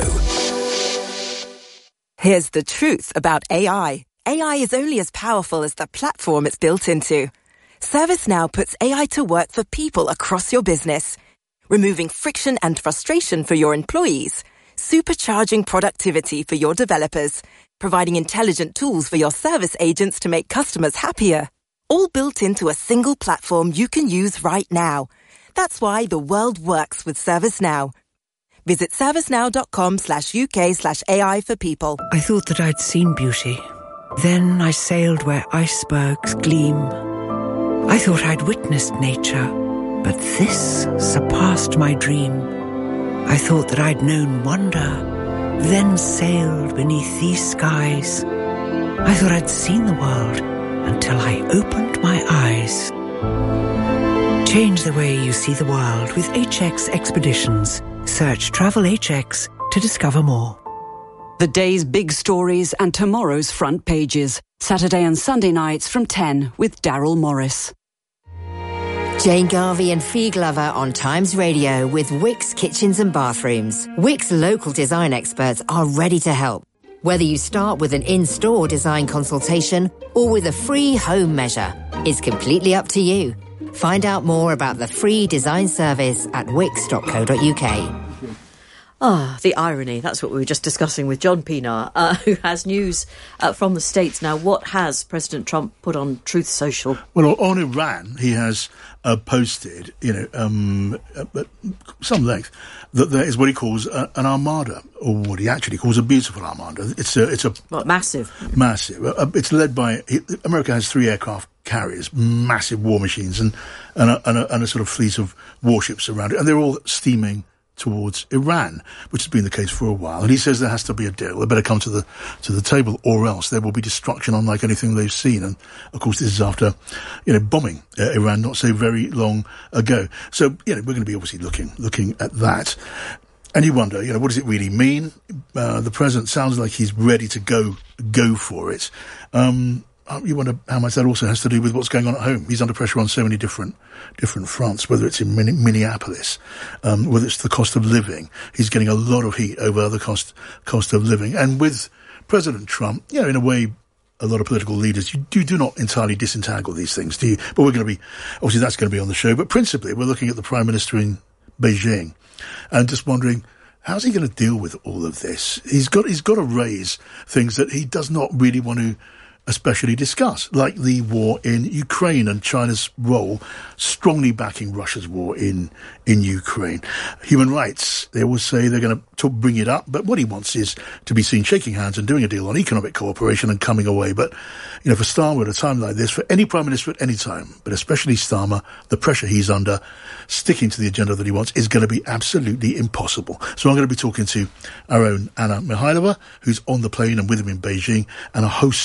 Here's the truth about A I. A I is only as powerful as the platform it's built into. ServiceNow puts A I to work for people across your business, removing friction and frustration for your employees, supercharging productivity for your developers, providing intelligent tools for your service agents to make customers happier. All built into a single platform you can use right now. That's why the world works with ServiceNow. Visit servicenow.com slash UK slash AI for people. I thought that I'd seen beauty. Then I sailed where icebergs gleam. I thought I'd witnessed nature, but this surpassed my dream. I thought that I'd known wonder, then sailed beneath these skies. I thought I'd seen the world until I opened my eyes. Change the way you see the world with H X Expeditions. Search Travel H X to discover more. The day's big stories and tomorrow's front pages. Saturday and Sunday nights from ten with Daryl Morris. Jane Garvey and Fee Glover on Times Radio with Wickes Kitchens and Bathrooms. Wickes local design experts are ready to help. Whether you start with an in-store design consultation or with a free home measure, it's completely up to you. Find out more about the free design service at wickes dot co dot uk. Ah, the irony. That's what we were just discussing with John Pienaar, uh, who has news uh, from the States now. What has President Trump put on Truth Social? Well, on Iran, he has uh, posted, you know, um, at some length, that there is what he calls a, an armada, or what he actually calls a beautiful armada. It's a, it's a what, massive, massive. Uh, it's led by America has three aircraft carriers, massive war machines, and and a, and, a, and a sort of fleet of warships around it, and they're all steaming towards Iran, which has been the case for a while. And he says there has to be a deal. They better come to the to the table, or else there will be destruction unlike anything they've seen. And of course, this is after, you know, bombing uh, Iran not so very long ago. So, you know, we're going to be obviously looking looking at that. And you wonder, you know, what does it really mean? Uh, the president sounds like he's ready to go go for it. Um, You wonder how much that also has to do with what's going on at home. He's under pressure on so many different different fronts, whether it's in Minneapolis, um, whether it's the cost of living. He's getting a lot of heat over the cost cost of living. And with President Trump, you know, in a way, a lot of political leaders, you do, do not entirely disentangle these things, do you? But we're going to be, obviously that's going to be on the show. But principally, we're looking at the Prime Minister in Beijing and just wondering, how's he going to deal with all of this? He's got he's got to raise things that he does not really want to especially discuss, like the war in Ukraine and China's role strongly backing Russia's war in in Ukraine. Human rights, they always say they're going to bring it up, but what he wants is to be seen shaking hands and doing a deal on economic cooperation and coming away. But, you know, for Starmer at a time like this, for any Prime Minister at any time, but especially Starmer, the pressure he's under, sticking to the agenda that he wants is going to be absolutely impossible. So I'm going to be talking to our own Anna Mikhailova, who's on the plane and with him in Beijing, and a host of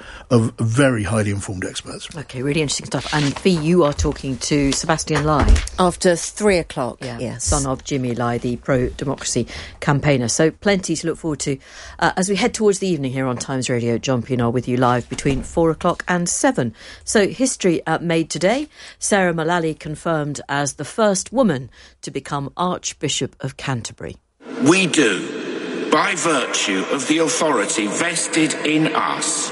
of very highly informed experts. Okay, really interesting stuff. And Fee, you are talking to Sebastian Lai. After three o'clock, yeah, yes. Son of Jimmy Lai, the pro-democracy campaigner. So plenty to look forward to. Uh, as we head towards the evening here on Times Radio, John Pienaar with you live between four o'clock and seven. So history uh, made today. Sarah Mullally confirmed as the first woman to become Archbishop of Canterbury. We do, by virtue of the authority vested in us,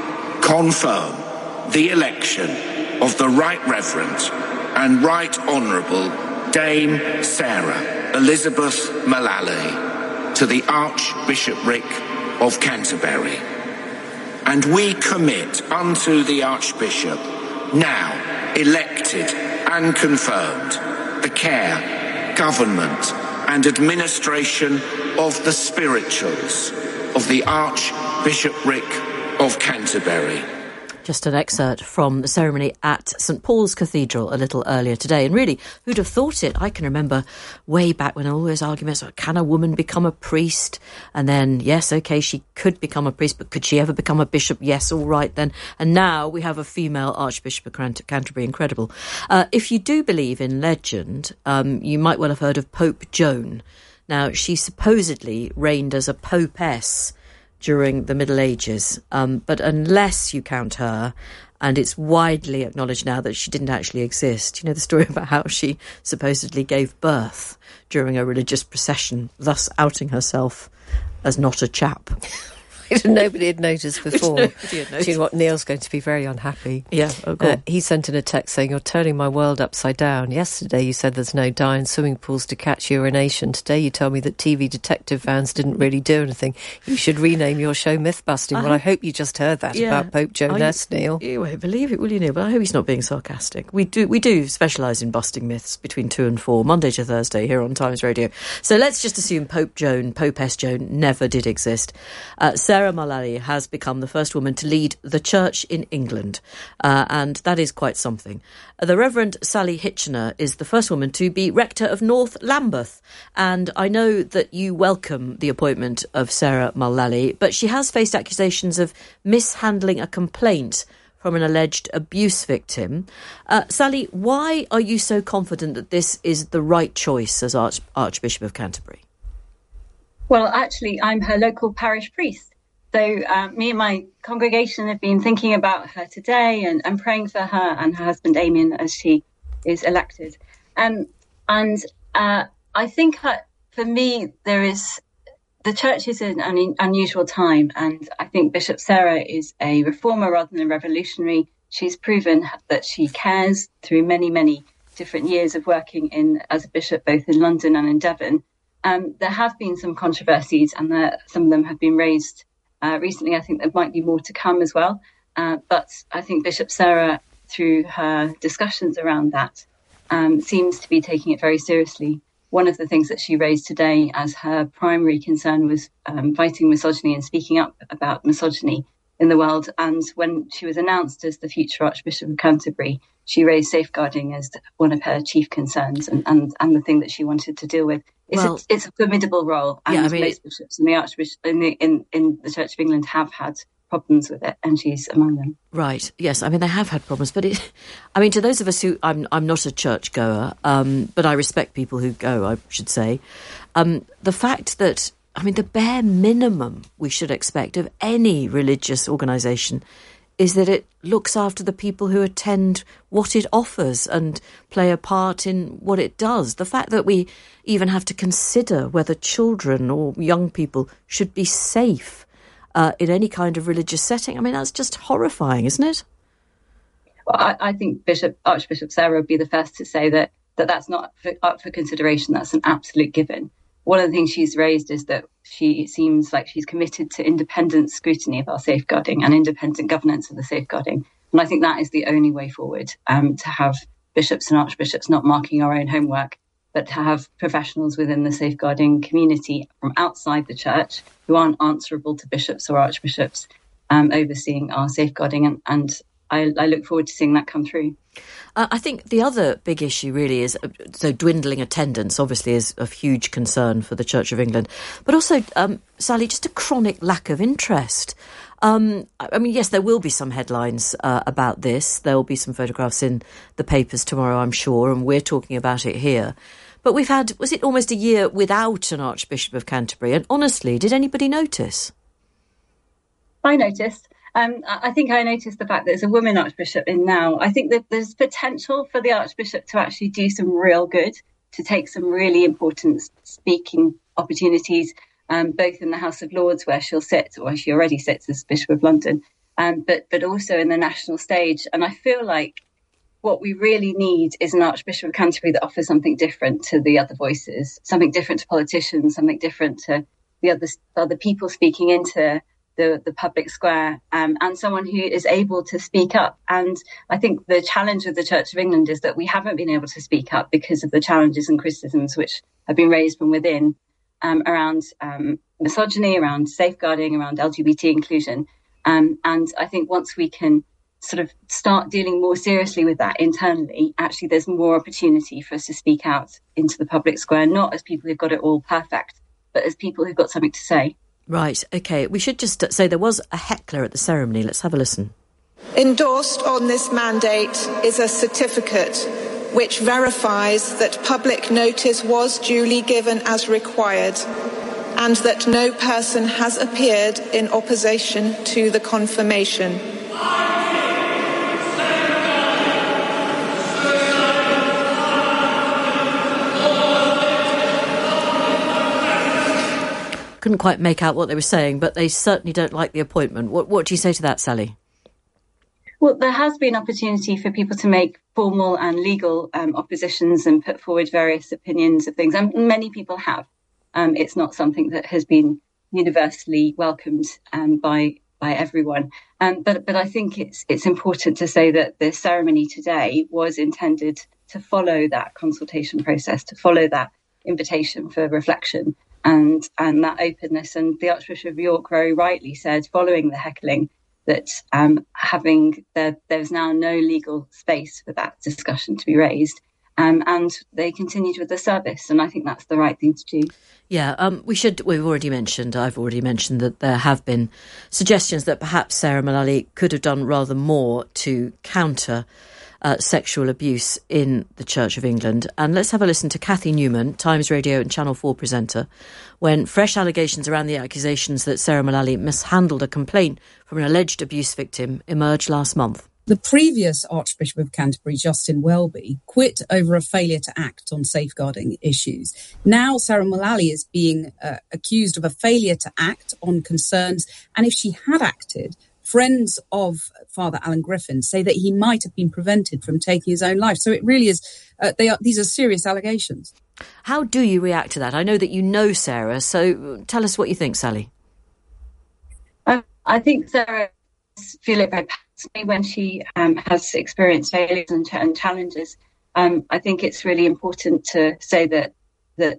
confirm the election of the Right Reverend and Right Honourable Dame Sarah Elizabeth Mullally to the Archbishopric of Canterbury. And we commit unto the Archbishop, now elected and confirmed, the care, government and administration of the spirituals of the Archbishopric of Canterbury. Just an excerpt from the ceremony at St Paul's Cathedral a little earlier today. And really, who'd have thought it? I can remember way back when all those arguments were, can a woman become a priest? And then, yes, OK, she could become a priest, but could she ever become a bishop? Yes, all right then. And now we have a female Archbishop of Canterbury. Incredible. Uh, if you do believe in legend, um, you might well have heard of Pope Joan. Now, she supposedly reigned as a popess during the Middle Ages. Um, but unless you count her, and it's widely acknowledged now that she didn't actually exist. You know the story about how she supposedly gave birth during a religious procession, thus outing herself as not a chap. Nobody had noticed before. Nobody had noticed. Do you know what? Neil's going to be very unhappy. Yeah, oh, go uh, on. He sent in a text saying, you're turning my world upside down. Yesterday you said there's no dye in swimming pools to catch urination. Today you told me that T V detective vans didn't really do anything. You should rename your show Myth-Busting. I well, I hope- hope you just heard that Yeah. about Pope Joan S, Neil. You won't believe it, will you, Neil? But I hope he's not being sarcastic. We do we do specialise in busting myths between two and four, Monday to Thursday, here on Times Radio. So let's just assume Pope Joan, Popess Joan, never did exist. Uh, Sarah Mullally has become the first woman to lead the church in England, uh, and that is quite something. The Reverend Sally Hitchener is the first woman to be rector of North Lambeth, and I know that you welcome the appointment of Sarah Mullally, but she has faced accusations of mishandling a complaint from an alleged abuse victim. Uh, Sally, why are you so confident that this is the right choice as Arch- Archbishop of Canterbury? Well, actually, I'm her local parish priest. So uh, me and my congregation have been thinking about her today and, and praying for her and her husband Damien as she is elected. Um, and uh, I think uh, for me, there is the church is in an un- unusual time. And I think Bishop Sarah is a reformer rather than a revolutionary. She's proven that she cares through many, many different years of working in as a bishop, both in London and in Devon. Um, there have been some controversies and there, some of them have been raised Uh, recently. I think there might be more to come as well. Uh, but I think Bishop Sarah, through her discussions around that, um, seems to be taking it very seriously. One of the things that she raised today as her primary concern was um, fighting misogyny and speaking up about misogyny in the world. And when she was announced as the future Archbishop of Canterbury, she raised safeguarding as one of her chief concerns and, and, and the thing that she wanted to deal with. It's, Well, a, it's a formidable role, and yeah, I mean, most bishops in the Archbishop in the in, in the Church of England have had problems with it, and she's among them. Right. Yes. I mean, they have had problems, but it, I mean, to those of us who, I'm, I'm not a church goer, um, but I respect people who go, I should say, um, the fact that, I mean, the bare minimum we should expect of any religious organisation is that it looks after the people who attend what it offers and play a part in what it does. The fact that we even have to consider whether children or young people should be safe uh, in any kind of religious setting, I mean, that's just horrifying, isn't it? Well, I, I think Bishop Archbishop Sarah would be the first to say that, that that's not for, up for consideration. That's an absolute given. One of the things she's raised is that she seems like she's committed to independent scrutiny of our safeguarding and independent governance of the safeguarding. And I think that is the only way forward, um, to have bishops and archbishops not marking our own homework, but to have professionals within the safeguarding community from outside the church who aren't answerable to bishops or archbishops, um, overseeing our safeguarding. And, and I, I look forward to seeing that come through. Uh, I think the other big issue really is, uh, so dwindling attendance obviously is of huge concern for the Church of England, but also, um, Sally, just a chronic lack of interest. Um, I mean, yes, there will be some headlines uh, about this. There will be some photographs in the papers tomorrow, I'm sure, and we're talking about it here. But we've had, was it almost a year without an Archbishop of Canterbury? And honestly, did anybody notice? I noticed. Um, I think I noticed the fact that there's a woman Archbishop in now. I think that there's potential for the Archbishop to actually do some real good, to take some really important speaking opportunities, um, both in the House of Lords, where she'll sit, or she already sits as Bishop of London, um, but but also in the national stage. And I feel like what we really need is an Archbishop of Canterbury that offers something different to the other voices, something different to politicians, something different to the other other people speaking into the, the public square, um, and someone who is able to speak up. And I think the challenge with the Church of England is that we haven't been able to speak up because of the challenges and criticisms which have been raised from within um, around um, misogyny, around safeguarding, around L G B T inclusion. Um, and I think once we can sort of start dealing more seriously with that internally, actually there's more opportunity for us to speak out into the public square, not as people who've got it all perfect, but as people who've got something to say. Right, OK. We should just say there was a heckler at the ceremony. Let's have a listen. Endorsed on this mandate is a certificate which verifies that public notice was duly given as required and that no person has appeared in opposition to the confirmation. Couldn't quite make out what they were saying, but they certainly don't like the appointment. What, what do you say to that, Sally? Well, there has been opportunity for people to make formal and legal um, oppositions and put forward various opinions of things, and many people have. Um, it's not something that has been universally welcomed um, by by everyone. Um, but but I think it's it's important to say that the ceremony today was intended to follow that consultation process, to follow that invitation for reflection and and that openness. And the Archbishop of York very rightly said, following the heckling, that um, having there, there's now no legal space for that discussion to be raised. Um, and they continued with the service, and I think that's the right thing to do. Yeah, um, we should. We've already mentioned. I've already mentioned that there have been suggestions that perhaps Sarah Mullally could have done rather more to counter uh, sexual abuse in the Church of England. And let's have a listen to Cathy Newman, Times Radio and Channel four presenter, when fresh allegations around the accusations that Sarah Mullally mishandled a complaint from an alleged abuse victim emerged last month. The previous Archbishop of Canterbury, Justin Welby, quit over a failure to act on safeguarding issues. Now Sarah Mullally is being uh, accused of a failure to act on concerns. And if she had acted, friends of Father Alan Griffin say that he might have been prevented from taking his own life. So it really is, uh, they are, these are serious allegations. How do you react to that? I know that you know Sarah, so tell us what you think, Sally. I, I think Sarah feel it very personally when she um, has experienced failures and, ch- and challenges. Um, I think it's really important to say that that.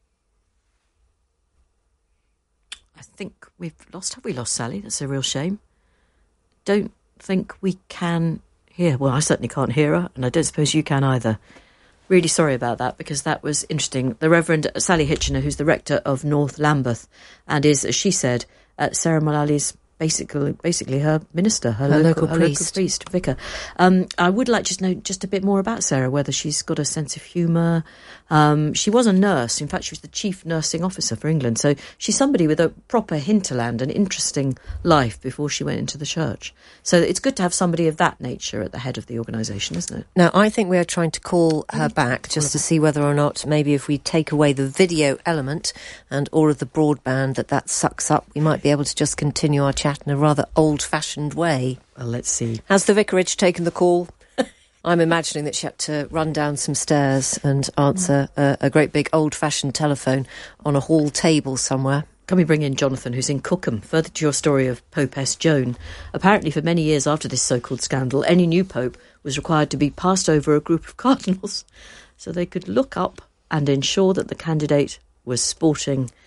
I think we've lost. Have we lost Sally? That's a real shame. Don't think we can hear. Well, I certainly can't hear her, and I don't suppose you can either. Really sorry about that, because that was interesting. The Reverend Sally Hitchener, who's the rector of North Lambeth, and is, as she said, uh, Sarah Mullally's Basically, basically her minister, her, her local, local her priest, local priest, vicar. Um, I would like to know just a bit more about Sarah, whether she's got a sense of humour. Um, she was a nurse. In fact, she was the chief nursing officer for England. So she's somebody with a proper hinterland and interesting life before she went into the church. So it's good to have somebody of that nature at the head of the organisation, isn't it? Now, I think we are trying to call her back just to see whether or not maybe if we take away the video element and all of the broadband that that sucks up, we might be able to just continue our chat in a rather old-fashioned way. Well, let's see. Has the vicarage taken the call? I'm imagining that she had to run down some stairs and answer a, a great big old-fashioned telephone on a hall table somewhere. Can we bring in Jonathan, who's in Cookham? Further to your story of Popess Joan. Apparently, for many years after this so-called scandal, any new pope was required to be passed over a group of cardinals so they could look up and ensure that the candidate was sporting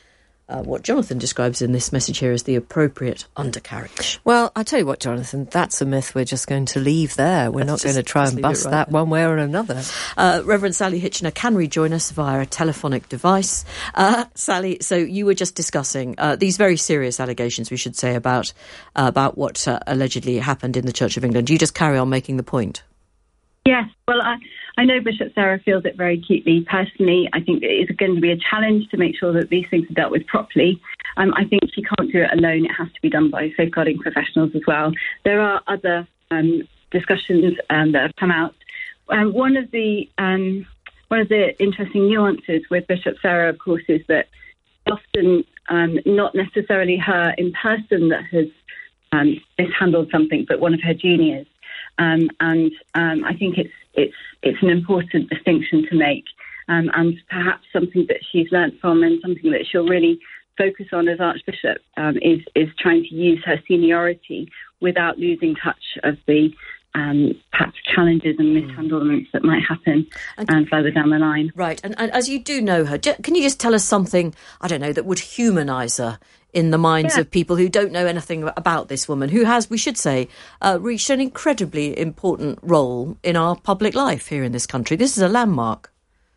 uh, what Jonathan describes in this message here as the appropriate undercarriage. Well, I tell you what, Jonathan, that's a myth we're just going to leave there. We're Let's not going to just- try just and leave it bust right that there. one way or another. Uh, Reverend Sally Hitchener can rejoin us via a telephonic device. Uh, Sally, so you were just discussing uh, these very serious allegations, we should say, about uh, about what uh, allegedly happened in the Church of England. You just carry on making the point. Yes, well, I, I know Bishop Sarah feels it very acutely. Personally, I think it is going to be a challenge to make sure that these things are dealt with properly. Um, I think she can't do it alone. It has to be done by safeguarding professionals as well. There are other um, discussions um, that have come out. Um, one of the um, one of the interesting nuances with Bishop Sarah, of course, is that often um, not necessarily her in person that has um, mishandled something, but one of her juniors. Um, and um, I think it's it's it's an important distinction to make, um, and perhaps something that she's learnt from, and something that she'll really focus on as Archbishop um, is is trying to use her seniority without losing touch of the um, perhaps challenges and mishandlements that might happen um, further down the line. Right, and, and as you do know her, ju- can you just tell us something, I don't know, that would humanise her in the minds Yeah. of people who don't know anything about this woman, who has, we should say, uh, reached an incredibly important role in our public life here in this country? This is a landmark.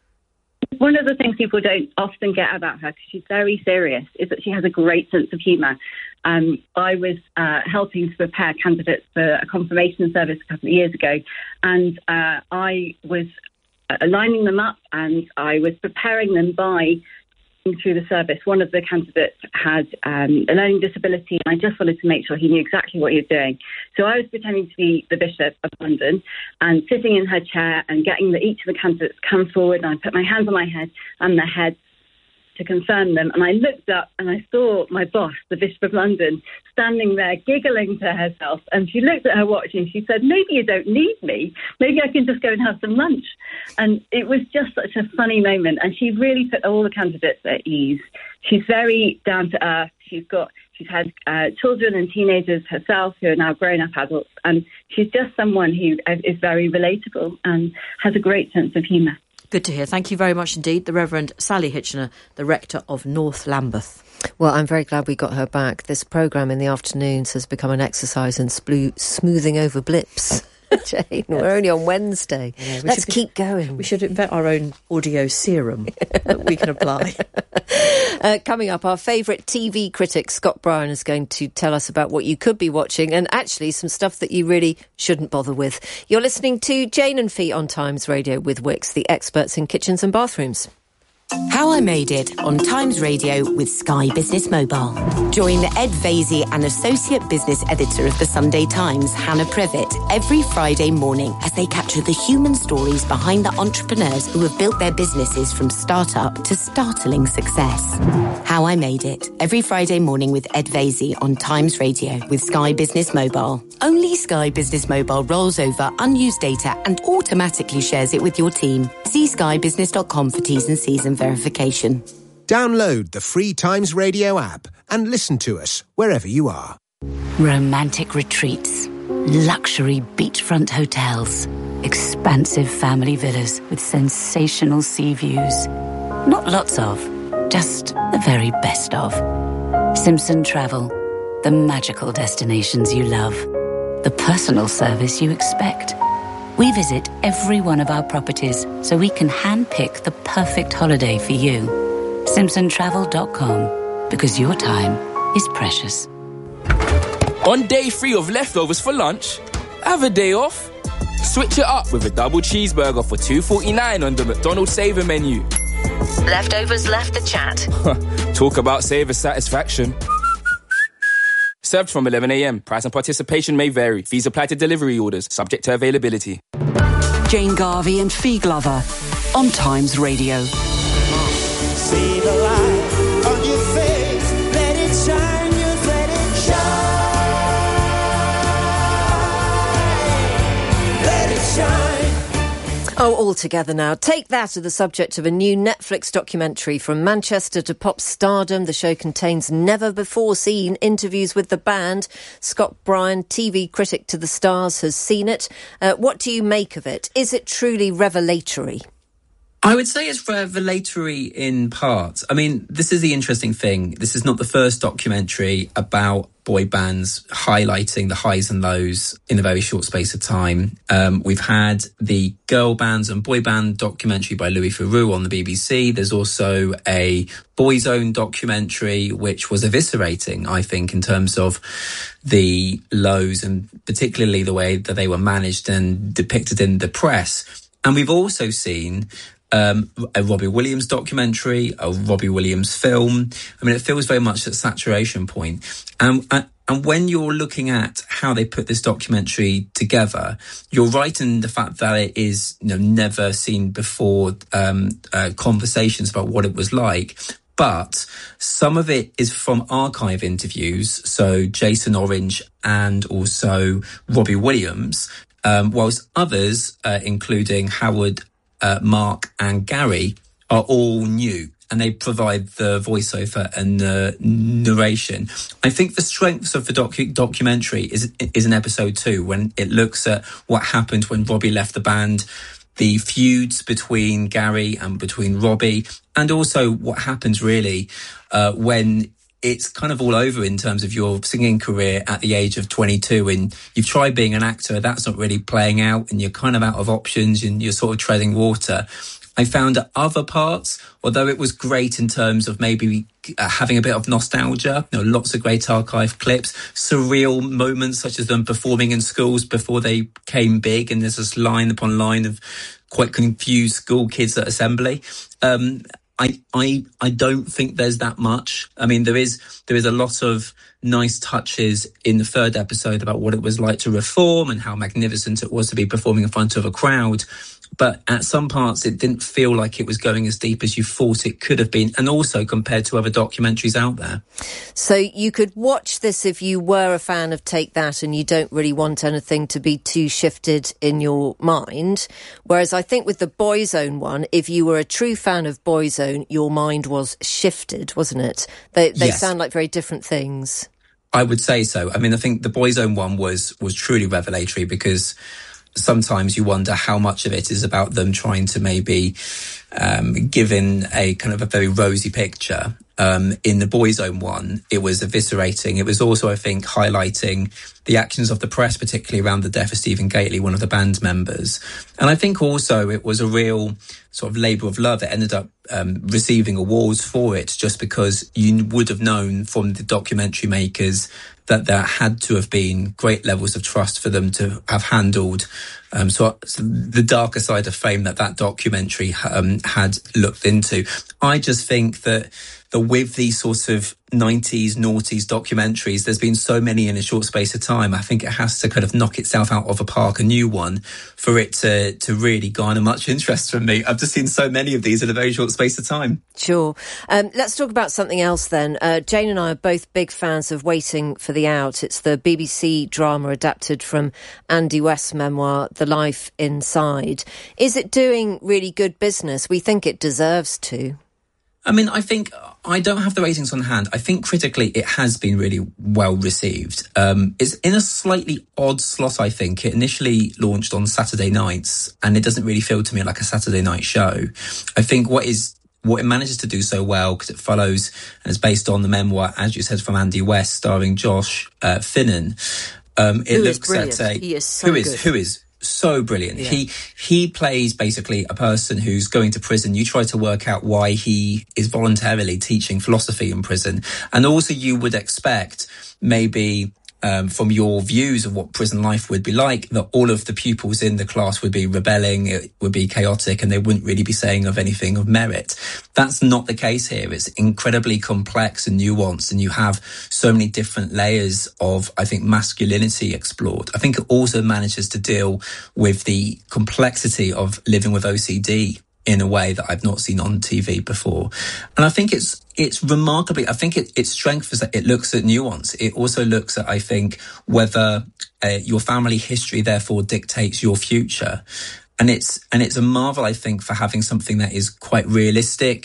One of the things people don't often get about her, because she's very serious, is that she has a great sense of humour. Um, I was uh, helping to prepare candidates for a confirmation service a couple of years ago, and uh, I was uh, lining them up, and I was preparing them by through the service. One of the candidates had um, a learning disability, and I just wanted to make sure he knew exactly what he was doing. So I was pretending to be the Bishop of London and sitting in her chair and getting the, each of the candidates come forward, and I put my hands on my head and their heads to confirm them. And I looked up and I saw my boss, the Bishop of London, standing there giggling to herself. And she looked at her watch and she said, maybe you don't need me. Maybe I can just go and have some lunch. And it was just such a funny moment. And she really put all the candidates at ease. She's very down to earth. She's got, she's had uh, children and teenagers herself who are now grown-up adults. And she's just someone who is very relatable and has a great sense of humour. Good to hear. Thank you very much indeed. The Reverend Sally Hitchener, the rector of North Lambeth. Well, I'm very glad we got her back. This programme in the afternoons has become an exercise in splo- smoothing over blips. Jane, we're only on Wednesday. Yeah, we Let's should be- keep going. We should invent our own audio serum that we can apply. Uh, coming up, our favourite T V critic, Scott Bryan, is going to tell us about what you could be watching and actually some stuff that you really shouldn't bother with. You're listening to Jane and Fee on Times Radio with Wix, the experts in kitchens and bathrooms. How I Made It on Times Radio with Sky Business Mobile. Join Ed Vasey and Associate Business Editor of the Sunday Times, Hannah Privet, every Friday morning as they capture the human stories behind the entrepreneurs who have built their businesses from start-up to startling success. How I Made It, every Friday morning with Ed Vasey on Times Radio with Sky Business Mobile. Only Sky Business Mobile rolls over unused data and automatically shares it with your team. See sky business dot com for T's and C's and verification. Download the free Times Radio app and listen to us wherever you are. Romantic retreats, luxury beachfront hotels, expansive family villas with sensational sea views. Not lots of, just the very best of. Simpson Travel, the magical destinations you love, the personal service you expect. We visit every one of our properties so we can handpick the perfect holiday for you. Simpson Travel dot com, because your time is precious. On day three of leftovers for lunch, have a day off. Switch it up with a double cheeseburger for two forty-nine on the McDonald's Saver menu. Leftovers left the chat. Talk about Saver satisfaction. Served from eleven a.m. Price and participation may vary. Fees apply to delivery orders, subject to availability. Jane Garvey and Fee Glover on Times Radio. See the light on your face, let it shine, just let it shine. Let it shine. Oh, all together now. Take That are the subject of a new Netflix documentary. From Manchester to pop stardom, the show contains never-before-seen interviews with the band. Scott Bryan, T V critic to the stars, has seen it. Uh, what do you make of it? Is it truly revelatory? I would say it's revelatory in part. I mean, this is the interesting thing. This is not the first documentary about boy bands highlighting the highs and lows in a very short space of time. Um, we've had the girl bands and boy band documentary by Louis Theroux on the B B C. There's also a Boyzone documentary, which was eviscerating, I think, in terms of the lows and particularly the way that they were managed and depicted in the press. And we've also seen Um, a Robbie Williams documentary, a Robbie Williams film. I mean, it feels very much at saturation point. And, and when you're looking at how they put this documentary together, you're right in the fact that it is, you know, never seen before um, uh, conversations about what it was like. But some of it is from archive interviews. So Jason Orange and also Robbie Williams, um, whilst others, uh, including Howard Uh, Mark and Gary, are all new, and they provide the voiceover and the narration. I think the strengths of the docu- documentary is is in episode two, when it looks at what happened when Robbie left the band, the feuds between Gary and between Robbie, and also what happens really uh, when it's kind of all over in terms of your singing career at the age of twenty-two, and you've tried being an actor, that's not really playing out, and you're kind of out of options and you're sort of treading water. I found that other parts, although it was great in terms of maybe uh, having a bit of nostalgia, you know, lots of great archive clips, surreal moments such as them performing in schools before they came big, and there's this line upon line of quite confused school kids at assembly. Um, I, I, I don't think there's that much. I mean, there is, there is a lot of nice touches in the third episode about what it was like to reform and how magnificent it was to be performing in front of a crowd. But at some parts, it didn't feel like it was going as deep as you thought it could have been, and also compared to other documentaries out there. So you could watch this if you were a fan of Take That and you don't really want anything to be too shifted in your mind. Whereas I think with the Boyzone one, if you were a true fan of Boyzone, your mind was shifted, wasn't it? They, they Yes. sound like very different things. I would say so. I mean, I think the Boyzone one was was truly revelatory, because sometimes you wonder how much of it is about them trying to maybe um, give in a kind of a very rosy picture. Um, in the Boyzone one, it was eviscerating. It was also, I think, highlighting the actions of the press, particularly around the death of Stephen Gately, one of the band members. And I think also it was a real sort of labour of love. It ended up um, receiving awards for it, just because you would have known from the documentary makers that there had to have been great levels of trust for them to have handled um, so, so the darker side of fame that that documentary um, had looked into. I just think that that with these sorts of nineties, noughties documentaries, there's been so many in a short space of time. I think it has to kind of knock itself out of the park, a new one, for it to, to really garner much interest from me. I've just seen so many of these in a very short space of time. Sure. Um, let's talk about something else then. Uh, Jane and I are both big fans of Waiting for the Out. It's the B B C drama adapted from Andy West's memoir, The Life Inside. Is it doing really good business? We think it deserves to. I mean, I think I don't have the ratings on hand. I think critically it has been really well received. Um, it's in a slightly odd slot, I think. It initially launched on Saturday nights, and it doesn't really feel to me like a Saturday night show. I think what is what it manages to do so well, because it follows and is based on the memoir, as you said, from Andy West, starring Josh uh, Finnan. Um, it who looks is brilliant. at a he is so who is good. who is. So brilliant. Yeah. He he plays basically a person who's going to prison. You try to work out why he is voluntarily teaching philosophy in prison. And also you would expect maybe um, from your views of what prison life would be like, that all of the pupils in the class would be rebelling, it would be chaotic, and they wouldn't really be saying of anything of merit. That's not the case here. It's incredibly complex and nuanced, and you have so many different layers of, I think, masculinity explored. I think it also manages to deal with the complexity of living with O C D in a way that I've not seen on T V before. And I think it's it's remarkably, I think it, its strength is that it looks at nuance. It also looks at, I think, whether uh, your family history therefore dictates your future. And it's and it's a marvel, I think, for having something that is quite realistic,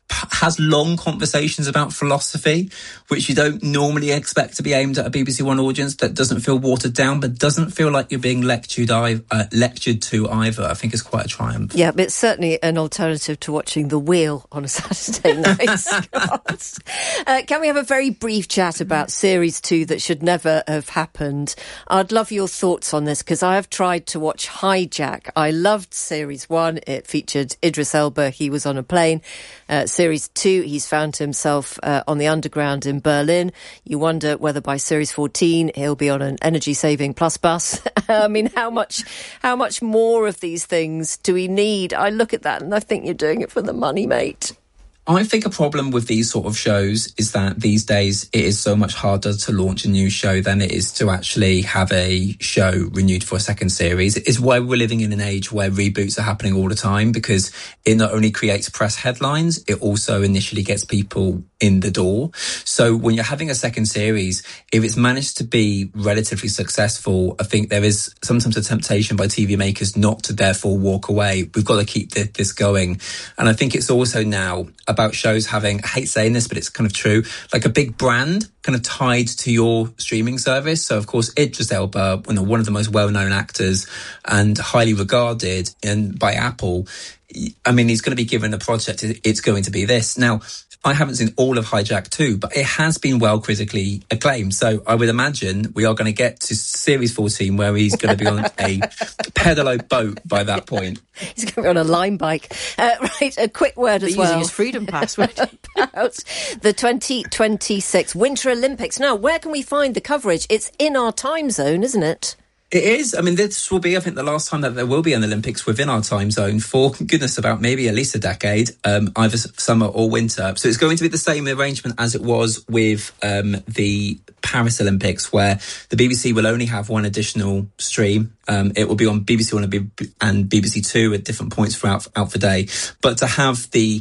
has long conversations about philosophy, which you don't normally expect to be aimed at a B B C One audience, that doesn't feel watered down, but doesn't feel like you're being lectured, uh, lectured to either. I think it's quite a triumph. Yeah, but it's certainly an alternative to watching The Wheel on a Saturday night, Scott. Uh, can we have a very brief chat about Series two that should never have happened? I'd love your thoughts on this, because I have tried to watch Hijack. I loved Series one. It featured Idris Elba. He was on a plane. Uh, Series two, he's found himself uh, on the underground in Berlin. You wonder whether by Series fourteen he'll be on an energy-saving plus bus. I mean, how much how much more of these things do we need? I look at that and I think you're doing it for the money, mate. I think a problem with these sort of shows is that these days it is so much harder to launch a new show than it is to actually have a show renewed for a second series. It's why we're living in an age where reboots are happening all the time, because it not only creates press headlines, it also initially gets people in the door. So when you're having a second series, if it's managed to be relatively successful, I think there is sometimes a temptation by T V makers not to therefore walk away. We've got to keep this going. And I think it's also now about shows having, I hate saying this, but it's kind of true, like a big brand kind of tied to your streaming service. So, of course, Idris Elba, you know, one of the most well-known actors and highly regarded and by Apple, I mean, he's going to be given a project. It's going to be this. Now, I haven't seen all of Hijack two, but it has been well critically acclaimed. So I would imagine we are going to get to Series fourteen where he's going to be on a pedalo boat by that point. He's going to be on a Lime bike. Uh, right, a quick word as But well. using his freedom pass. About the twenty twenty-six Winter Olympics. Now, where can we find the coverage? It's in our time zone, isn't it? It is. I mean, this will be, I think, the last time that there will be an Olympics within our time zone for, goodness, about maybe at least a decade, um, either summer or winter. So it's going to be the same arrangement as it was with um, the Paris Olympics, where the B B C will only have one additional stream. Um, it will be on B B C One and B B C Two at different points throughout out the day. But to have the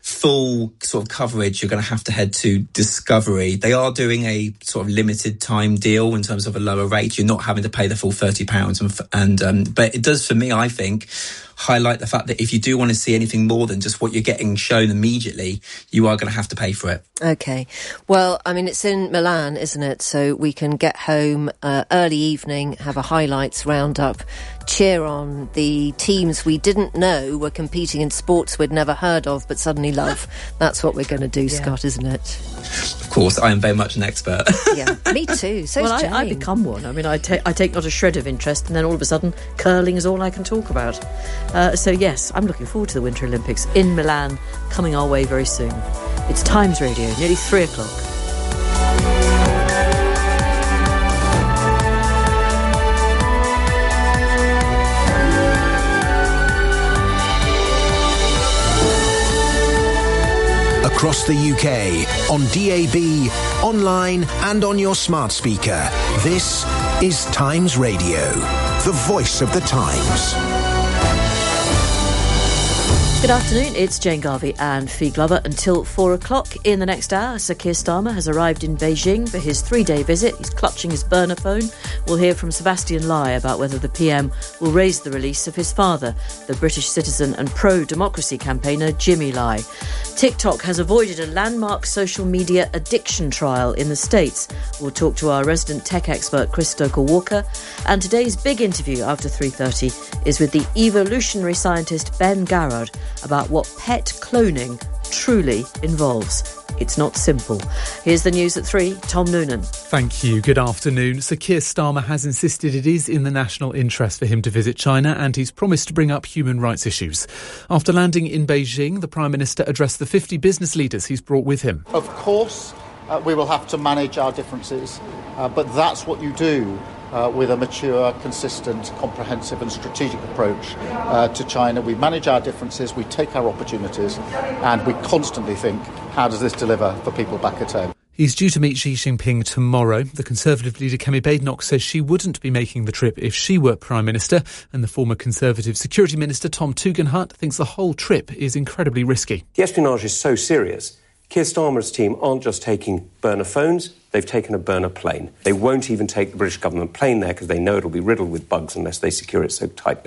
full sort of coverage, you're going to have to head to Discovery. They are doing a sort of limited time deal in terms of a lower rate. You're not having to pay the full thirty pounds. And, and um, but it does, for me, I think, highlight the fact that if you do want to see anything more than just what you're getting shown immediately, you are going to have to pay for it. Okay. Well, I mean, it's in Milan, isn't it? So we can get home uh, early evening, have a highlights roundup, cheer on the teams we didn't know were competing in sports we'd never heard of but suddenly love. That's what we're going to do, yeah. Scott, isn't it? Of course, I am very much an expert. Yeah, me too. So well, is I, I become one. I mean, I, ta- I take not a shred of interest, and then all of a sudden, curling is all I can talk about. Uh, so yes, I'm looking forward to the Winter Olympics in Milan, coming our way very soon. It's Times Radio, nearly three o'clock. Across the U K, on D A B, online and on your smart speaker. This is Times Radio, the voice of the Times. Good afternoon, it's Jane Garvey and Fee Glover until four o'clock. In the next hour, Sir Keir Starmer has arrived in Beijing for his three-day visit. He's clutching his burner phone. We'll hear from Sebastian Lai about whether the P M will raise the release of his father, the British citizen and pro-democracy campaigner Jimmy Lai. TikTok has avoided a landmark social media addiction trial in the States. We'll talk to our resident tech expert Chris Stoker-Walker. And today's big interview after three thirty is with the evolutionary scientist Ben Garrard about what pet cloning truly involves. It's not simple. Here's the news at three. Tom Noonan. Thank you. Good afternoon. Sir Keir Starmer has insisted it is in the national interest for him to visit China, and he's promised to bring up human rights issues. After landing in Beijing, the Prime Minister addressed the fifty business leaders he's brought with him. Of course, uh, we will have to manage our differences, uh, but that's what you do Uh, with a mature, consistent, comprehensive and strategic approach uh, to China. We manage our differences, we take our opportunities, and we constantly think, how does this deliver for people back at home? He's due to meet Xi Jinping tomorrow. The Conservative leader Kemi Badenoch says she wouldn't be making the trip if she were Prime Minister, and the former Conservative Security Minister Tom Tugendhat thinks the whole trip is incredibly risky. The espionage is so serious. Keir Starmer's team aren't just taking burner phones, they've taken a burner plane. They won't even take the British government plane there because they know it'll be riddled with bugs unless they secure it so tightly.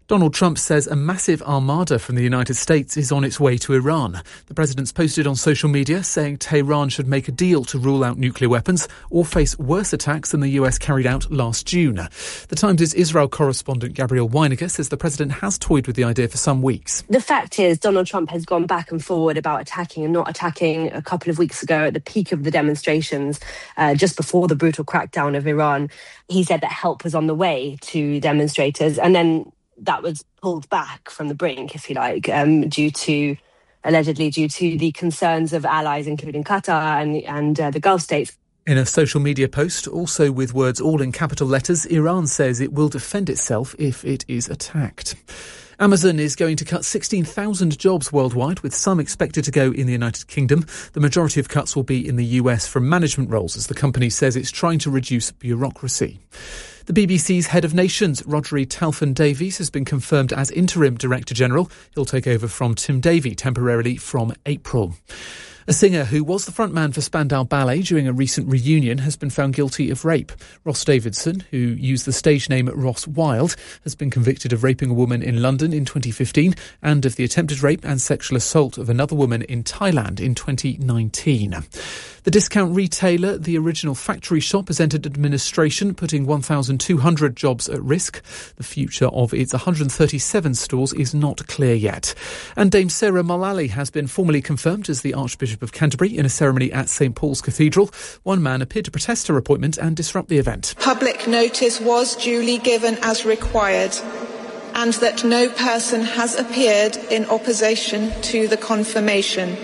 Donald Trump says a massive armada from the United States is on its way to Iran. The president's posted on social media saying Tehran should make a deal to rule out nuclear weapons or face worse attacks than the U S carried out last June. The Times' Israel correspondent Gabrielle Weiniger says the president has toyed with the idea for some weeks. The fact is Donald Trump has gone back and forward about attacking and not attacking. A couple of weeks ago at the peak of the demonstrations, uh, just before the brutal crackdown of Iran, he said that help was on the way to demonstrators, and then that was pulled back from the brink, if you like, um, due to, allegedly due to the concerns of allies, including Qatar and, and uh, the Gulf states. In a social media post, also with words all in capital letters, Iran says it will defend itself if it is attacked. Amazon is going to cut sixteen thousand jobs worldwide, with some expected to go in the United Kingdom. The majority of cuts will be in the U S from management roles, as the company says it's trying to reduce bureaucracy. The B B C's head of nations, Rodri Telford-Davies, has been confirmed as interim Director General. He'll take over from Tim Davie temporarily from April. A singer who was the frontman for Spandau Ballet during a recent reunion has been found guilty of rape. Ross Davidson, who used the stage name Ross Wilde, has been convicted of raping a woman in London in twenty fifteen and of the attempted rape and sexual assault of another woman in Thailand in twenty nineteen. The discount retailer The Original Factory Shop has entered administration, putting one thousand two hundred jobs at risk. The future of its one hundred thirty-seven stores is not clear yet. And Dame Sarah Mullally has been formally confirmed as the Archbishop of Canterbury in a ceremony at St Paul's Cathedral. One man appeared to protest her appointment and disrupt the event. Public notice was duly given as required, and that no person has appeared in opposition to the confirmation.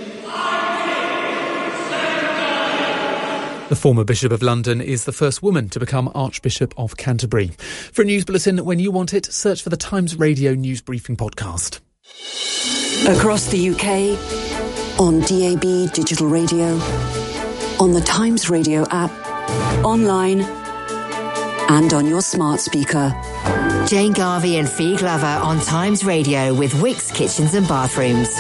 The former Bishop of London is the first woman to become Archbishop of Canterbury. For a news bulletin when you want it, search for the Times Radio News Briefing podcast. Across the U K, on D A B digital radio, on the Times Radio app, online and on your smart speaker. Jane Garvey and Fee Glover on Times Radio with Wickes Kitchens and Bathrooms.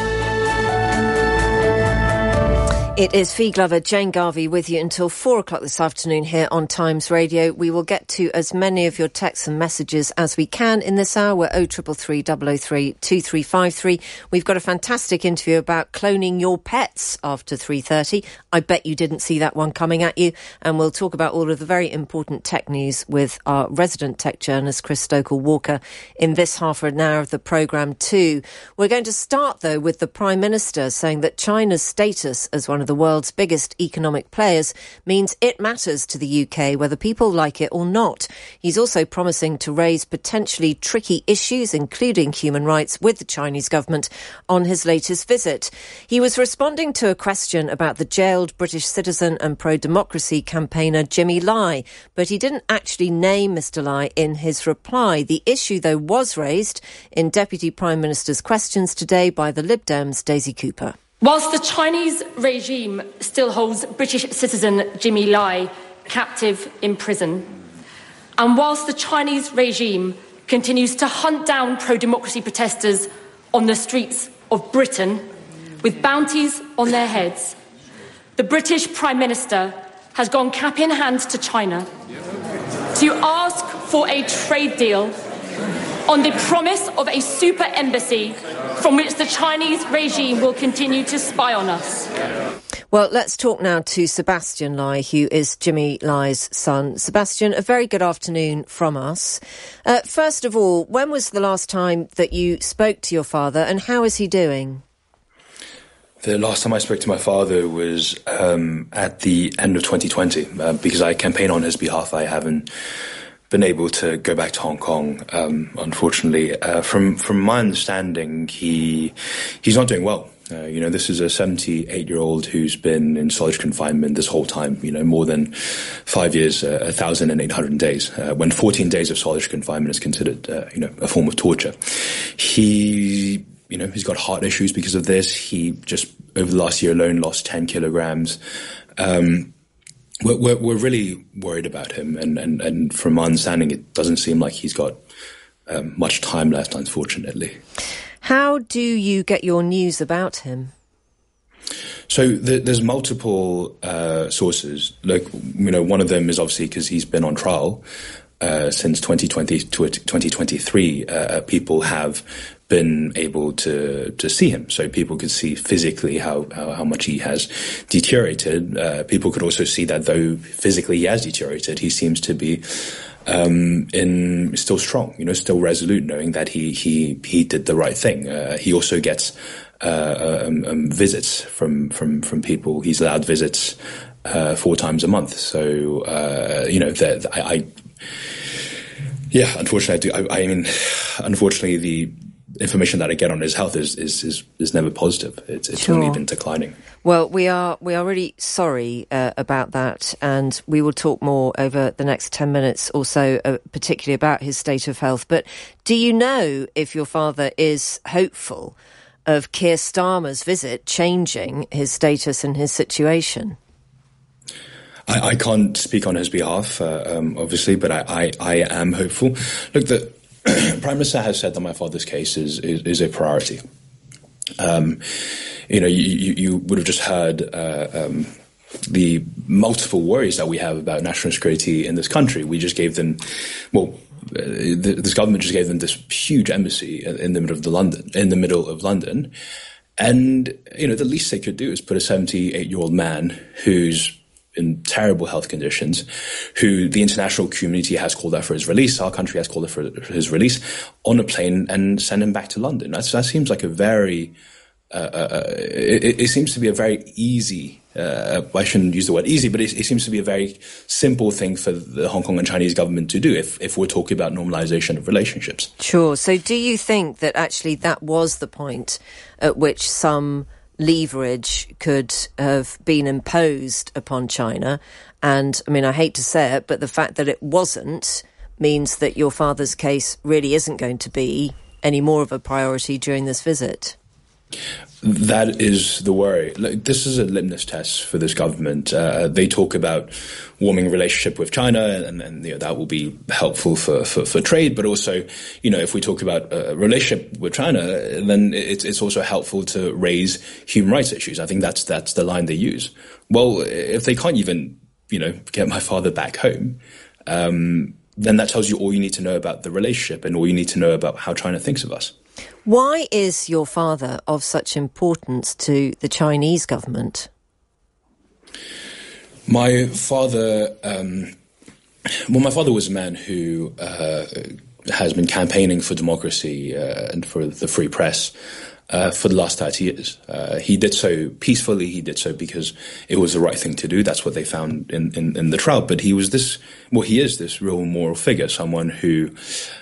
It is Fee Glover, Jane Garvey with you until four o'clock this afternoon here on Times Radio. We will get to as many of your texts and messages as we can in this hour. We're oh triple three, double oh three, two three five three. We've got a fantastic interview about cloning your pets after three thirty. I bet you didn't see that one coming at you. And we'll talk about all of the very important tech news with our resident tech journalist, Chris Stokel-Walker, in this half an hour of the programme too. We're going to start, though, with the Prime Minister saying that China's status as one of the world's biggest economic players means it matters to the U K whether people like it or not. He's also promising to raise potentially tricky issues, including human rights, with the Chinese government on his latest visit. He was responding to a question about the jailed British citizen and pro-democracy campaigner Jimmy Lai, but he didn't actually name Mister Lai in his reply. The issue, though, was raised in Deputy Prime Minister's questions today by the Lib Dems' Daisy Cooper. Whilst the Chinese regime still holds British citizen Jimmy Lai captive in prison, and whilst the Chinese regime continues to hunt down pro-democracy protesters on the streets of Britain with bounties on their heads, the British Prime Minister has gone cap in hand to China to ask for a trade deal on the promise of a super embassy from which the Chinese regime will continue to spy on us. Well, let's talk now to Sebastian Lai, who is Jimmy Lai's son. Sebastian, a very good afternoon from us. Uh, first of all, when was the last time that you spoke to your father, and how is he doing? The last time I spoke to my father was um, at the end of twenty twenty, uh, because I campaigned on his behalf. I haven't been able to go back to Hong Kong, um, unfortunately. Uh, from from my understanding, he he's not doing well. Uh, you know, this is a seventy-eight-year-old who's been in solitary confinement this whole time, you know, more than five years, uh, one thousand eight hundred days, uh, when fourteen days of solitary confinement is considered, uh, you know, a form of torture. He, you know, he's got heart issues because of this. He just, over the last year alone, lost ten kilograms. Um, we're, we're, we're really worried about him. And, and, and from my understanding, it doesn't seem like he's got um, much time left, unfortunately. How do you get your news about him? So the, there's multiple uh, sources. Like, you know, one of them is obviously because he's been on trial. uh, since twenty twenty to twenty twenty-three, uh, people have been able to to see him. So people could see physically how, how, how much he has deteriorated. Uh, people could also see that though physically he has deteriorated, he seems to be um, in still strong, you know, still resolute, knowing that he he he did the right thing. Uh, he also gets uh, um, um, visits from from from people. He's allowed visits uh, four times a month. So uh, you know, that I, I yeah, unfortunately, I do. I, I mean, unfortunately, the information that I get on his health is is is, is never positive. It's, it's Sure. only been declining. Well, we are we are really sorry uh, about that, and we will talk more over the next ten minutes or so, uh, particularly about his state of health. But do you know if your father is hopeful of Keir Starmer's visit changing his status and his situation? I, I can't speak on his behalf, uh, um, obviously, but I, I, I am hopeful. Look, the Prime Minister has said that my father's case is is, is a priority. Um, you know, you, you, you would have just heard uh, um, the multiple worries that we have about national security in this country. We just gave them, well, uh, the, this government just gave them this huge embassy in the middle of the London, in the middle of London, and you know, the least they could do is put a seventy-eight-year-old man who's in terrible health conditions, who the international community has called out for his release, our country has called out for his release, on a plane and send him back to London. That's, that seems like a very, uh, uh, it, it seems to be a very easy, uh, I shouldn't use the word easy, but it, it seems to be a very simple thing for the Hong Kong and Chinese government to do if, if we're talking about normalization of relationships. Sure. So do you think that actually that was the point at which some leverage could have been imposed upon China? And I mean, I hate to say it, but the fact that it wasn't means that your father's case really isn't going to be any more of a priority during this visit. That is the worry. Like, this is a litmus test for this government. Uh, they talk about warming relationship with China, and, and you know, that will be helpful for, for, for trade. But also, you know, if we talk about a relationship with China, then it's, it's also helpful to raise human rights issues. I think that's that's the line they use. Well, if they can't even, you know, get my father back home, um, then that tells you all you need to know about the relationship and all you need to know about how China thinks of us. Why is your father of such importance to the Chinese government? My father, um, well, my father was a man who uh, has been campaigning for democracy uh, and for the free press uh, for the last thirty years. Uh, he did so peacefully. He did so because it was the right thing to do. That's what they found in, in, in the trial. But he was this, well, he is this real moral figure, someone who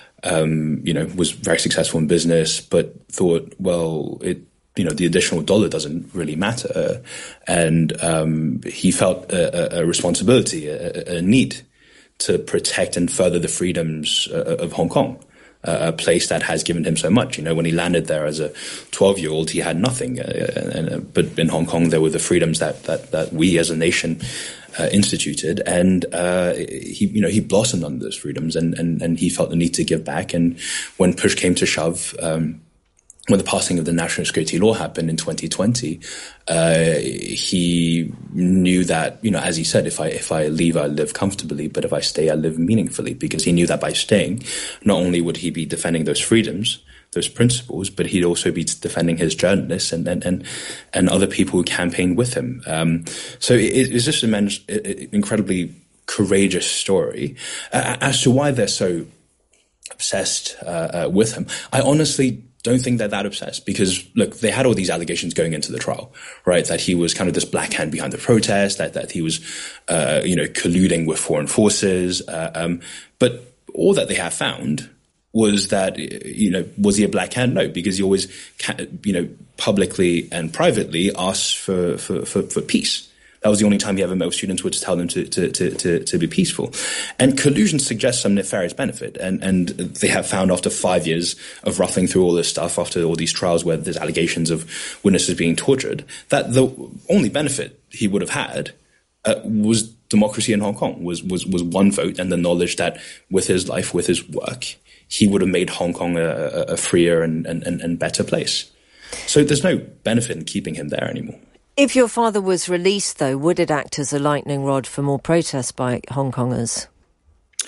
Um, you know, was very successful in business, but thought, well, it, you know, the additional dollar doesn't really matter. And um, he felt a, a responsibility, a, a need to protect and further the freedoms uh, of Hong Kong, uh, a place that has given him so much. You know, when he landed there as a twelve-year-old, he had nothing. Uh, and, uh, but in Hong Kong, there were the freedoms that, that, that we as a nation Uh, instituted, and uh, he, you know, he blossomed under those freedoms, and, and, and he felt the need to give back. And when push came to shove, um, when the passing of the national security law happened in twenty twenty, uh, he knew that, you know, as he said, if I if I leave, I live comfortably, but if I stay, I live meaningfully, because he knew that by staying, not only would he be defending those freedoms, those principles, but he'd also be defending his journalists and and and, and other people who campaigned with him. Um, so it, it's just an incredibly courageous story. Uh, as to why they're so obsessed uh, uh, with him, I honestly don't think they're that obsessed, because look, they had all these allegations going into the trial, right? That he was kind of this black hand behind the protest, that that he was, uh, you know, colluding with foreign forces. Uh, um, but all that they have found was that, you know, was he a black hand? No, because he always, you know, publicly and privately asked for, for, for, for peace. That was the only time he ever met with students, would tell them to, to, to, to, to be peaceful. And collusion suggests some nefarious benefit. And, and they have found, after five years of ruffling through all this stuff, after all these trials where there's allegations of witnesses being tortured, that the only benefit he would have had uh, was democracy in Hong Kong, was, was, was one vote, and the knowledge that with his life, with his work, he would have made Hong Kong a, a freer and, and, and better place. So there's no benefit in keeping him there anymore. If your father was released, though, would it act as a lightning rod for more protests by Hong Kongers?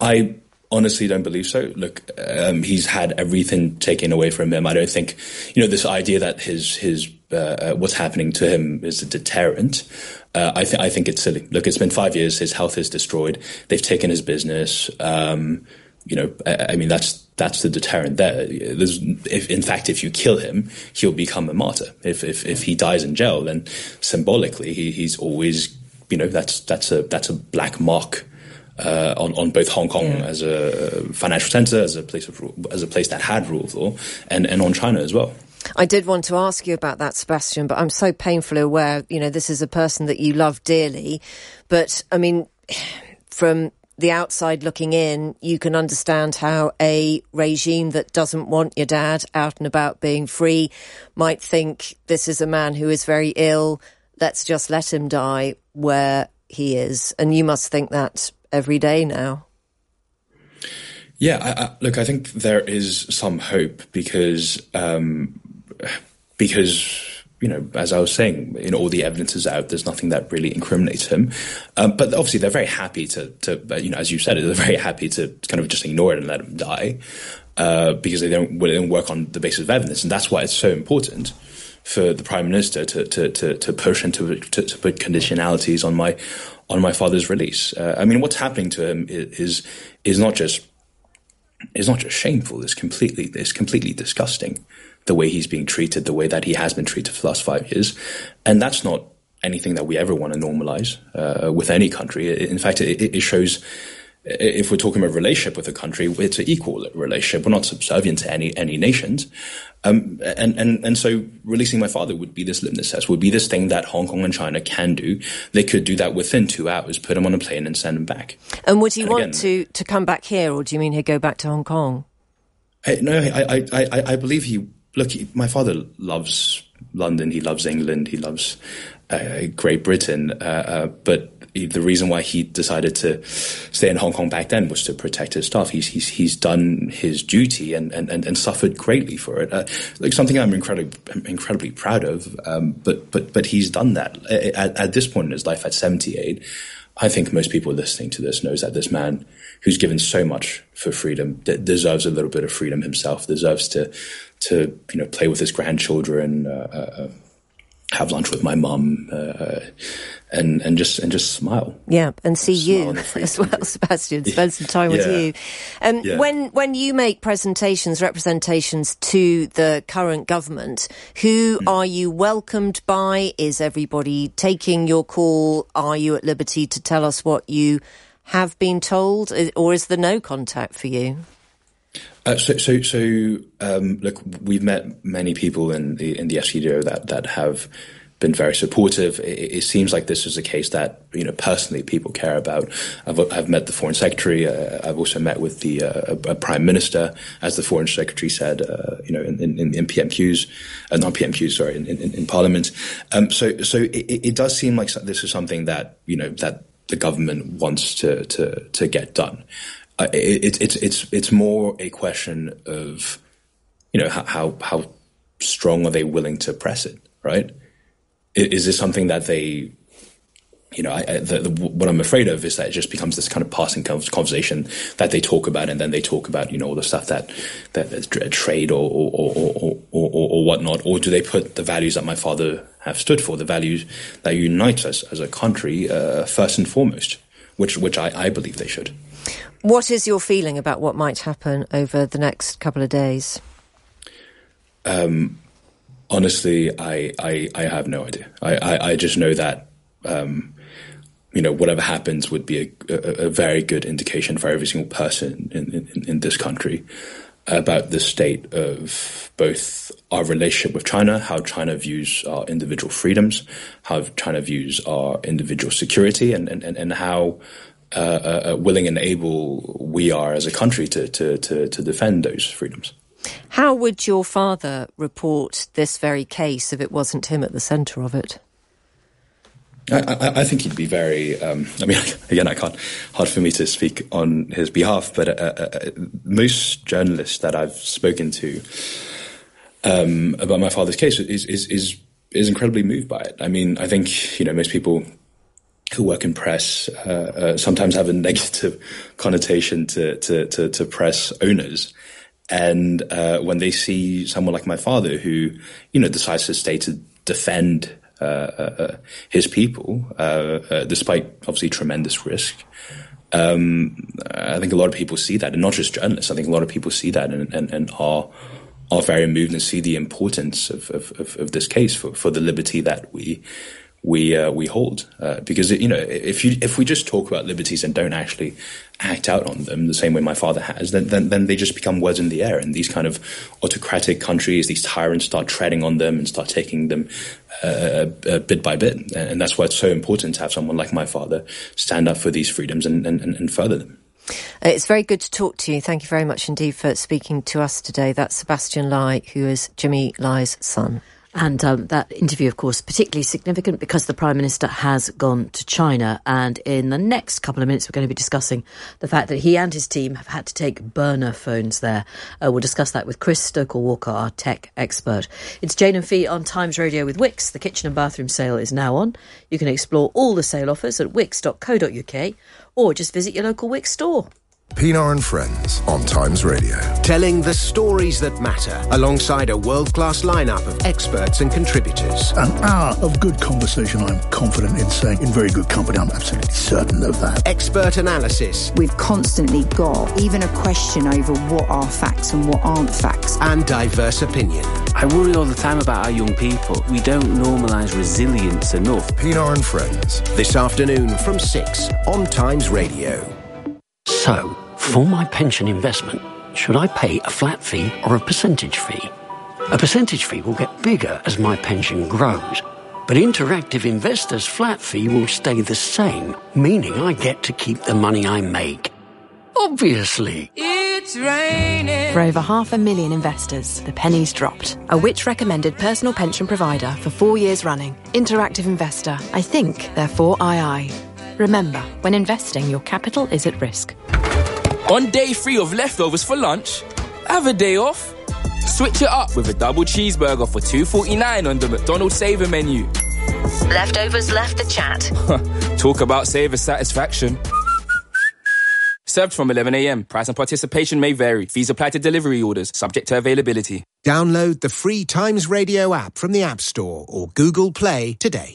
I honestly don't believe so. Look, um, he's had everything taken away from him. I don't think, you know, this idea that his his uh, what's happening to him is a deterrent. Uh, I, th- I think it's silly. Look, it's been five years. His health is destroyed. They've taken his business. Um, you know, I, I mean, that's that's the deterrent there. There's, if, in fact, if you kill him, he'll become a martyr. If if, if he dies in jail, then symbolically, he, he's always, you know, that's that's a that's a black mark uh, on on both Hong Kong yeah. as a financial center, as a place of as a place that had rule of law, and and on China as well. I did want to ask you about that, Sebastian, but I'm so painfully aware, you know, this is a person that you love dearly. But, I mean, from the outside looking in, you can understand how a regime that doesn't want your dad out and about being free might think this is a man who is very ill, let's just let him die where he is. And you must think that every day now. Yeah, I, I, look, I think there is some hope because, um, because you know, as I was saying, you know, all the evidence is out. There's nothing that really incriminates him. Um, but obviously, they're very happy to, to, you know, as you said, they're very happy to kind of just ignore it and let him die uh, because they don't, well, they don't work on the basis of evidence, and that's why it's so important for the Prime Minister to to to, to push and to, to to put conditionalities on my on my father's release. Uh, I mean, what's happening to him is is not just. It's not just shameful, it's completely, it's completely disgusting, the way he's being treated, the way that he has been treated for the last five years. And that's not anything that we ever want to normalize uh, with any country. In fact, it, it shows, if we're talking about relationship with a country, it's an equal relationship. We're not subservient to any any nations. Um, and, and, and so releasing my father would be this litmus test, would be this thing that Hong Kong and China can do. They could do that within two hours, put him on a plane and send him back. And would he and want again, to, to come back here, or do you mean he'd go back to Hong Kong? I, no, I, I, I, I believe he, look, he, my father loves London, he loves England, he loves uh, Great Britain, uh, uh, but he, the reason why he decided to stay in Hong Kong back then was to protect his staff. He's he's he's done his duty and and, and, and suffered greatly for it. Uh, like something I'm incredibly incredibly proud of. Um, but but but he's done that at, at this point in his life at seventy-eight. I think most people listening to this knows that this man who's given so much for freedom deserves a little bit of freedom himself. Deserves to to you know play with his grandchildren. Uh, uh, have lunch with my mum, uh, and and just and just smile. Yeah, and see you as well, Sebastian. Spend some time yeah. with you. Um, yeah. When when you make presentations, representations to the current government, who mm. are you welcomed by? Is everybody taking your call? Are you at liberty to tell us what you have been told, or is there no contact for you? Uh, so, so, so, um, look, we've met many people in the in the S C D O that that have been very supportive. It, it seems like this is a case that you know personally people care about. I've I've met the Foreign Secretary. Uh, I've also met with the uh, Prime Minister, as the Foreign Secretary said, uh, you know, in, in, in P M Qs, uh, not P M Qs, sorry, in, in, in Parliament. Um, so, so it, it does seem like this is something that you know that the government wants to to to get done. Uh, it, it's it's it's more a question of, you know, how how strong are they willing to press it, right? Is this something that they, you know, I, I, the, the, what I'm afraid of is that it just becomes this kind of passing conversation that they talk about, and then they talk about, you know, all the stuff that that is trade or or, or, or, or or whatnot, or do they put the values that my father have stood for, the values that unite us as a country, uh, first and foremost, which which I, I believe they should. What is your feeling about what might happen over the next couple of days? Um, honestly, I, I, I have no idea. I, I, I just know that, um, you know, whatever happens would be a, a, a very good indication for every single person in, in, in this country about the state of both our relationship with China, how China views our individual freedoms, how China views our individual security, and, and, and how Uh, uh, willing and able we are as a country to, to, to, to defend those freedoms. How would your father report this very case if it wasn't him at the centre of it? I, I, I think he'd be very, um, I mean, again, I can't, hard for me to speak on his behalf, but uh, uh, most journalists that I've spoken to um, about my father's case is, is, is, is incredibly moved by it. I mean, I think, you know, most people who work in press uh, uh, sometimes have a negative connotation to, to, to, to press owners. And uh, when they see someone like my father who, you know, decides to stay to defend uh, uh, his people, uh, uh, despite obviously tremendous risk, um, I think a lot of people see that, and not just journalists. I think a lot of people see that and, and, and are are very moved and see the importance of, of, of, of this case for, for the liberty that we we uh, we hold. Uh, because, you know, if you if we just talk about liberties and don't actually act out on them the same way my father has, then, then then they just become words in the air. And these kind of autocratic countries, these tyrants start treading on them and start taking them uh, uh, bit by bit. And that's why it's so important to have someone like my father stand up for these freedoms and, and, and further them. It's very good to talk to you. Thank you very much indeed for speaking to us today. That's Sebastian Lai, who is Jimmy Lai's son. And um, that interview, of course, particularly significant because the Prime Minister has gone to China. And in the next couple of minutes, we're going to be discussing the fact that he and his team have had to take burner phones there. Uh, we'll discuss that with Chris Stoker-Walker, our tech expert. It's Jane and Fee on Times Radio with Wix. The kitchen and bathroom sale is now on. You can explore all the sale offers at wix dot co dot uk or just visit your local Wix store. Pinar and Friends on Times Radio. Telling the stories that matter alongside a world-class lineup of experts and contributors. An hour of good conversation, I'm confident in saying. In very good company, I'm absolutely certain of that. Expert analysis. We've constantly got even a question over what are facts and what aren't facts. And diverse opinion. I worry all the time about our young people. We don't normalise resilience enough. Pinar and Friends. This afternoon from six on Times Radio. So, for my pension investment, should I pay a flat fee or a percentage fee? A percentage fee will get bigger as my pension grows, but Interactive Investor's flat fee will stay the same, meaning I get to keep the money I make. Obviously. It's raining. For over half a million investors, the penny's dropped. A Which-recommended personal pension provider for four years running. Interactive Investor. I think, therefore I I. Remember, when investing, your capital is at risk. On day three of leftovers for lunch, have a day off. Switch it up with a double cheeseburger for two forty-nine on the McDonald's Saver menu. Leftovers left the chat. Talk about Saver satisfaction. Served from eleven a.m. Price and participation may vary. Fees apply to delivery orders, subject to availability. Download the free Times Radio app from the App Store or Google Play today.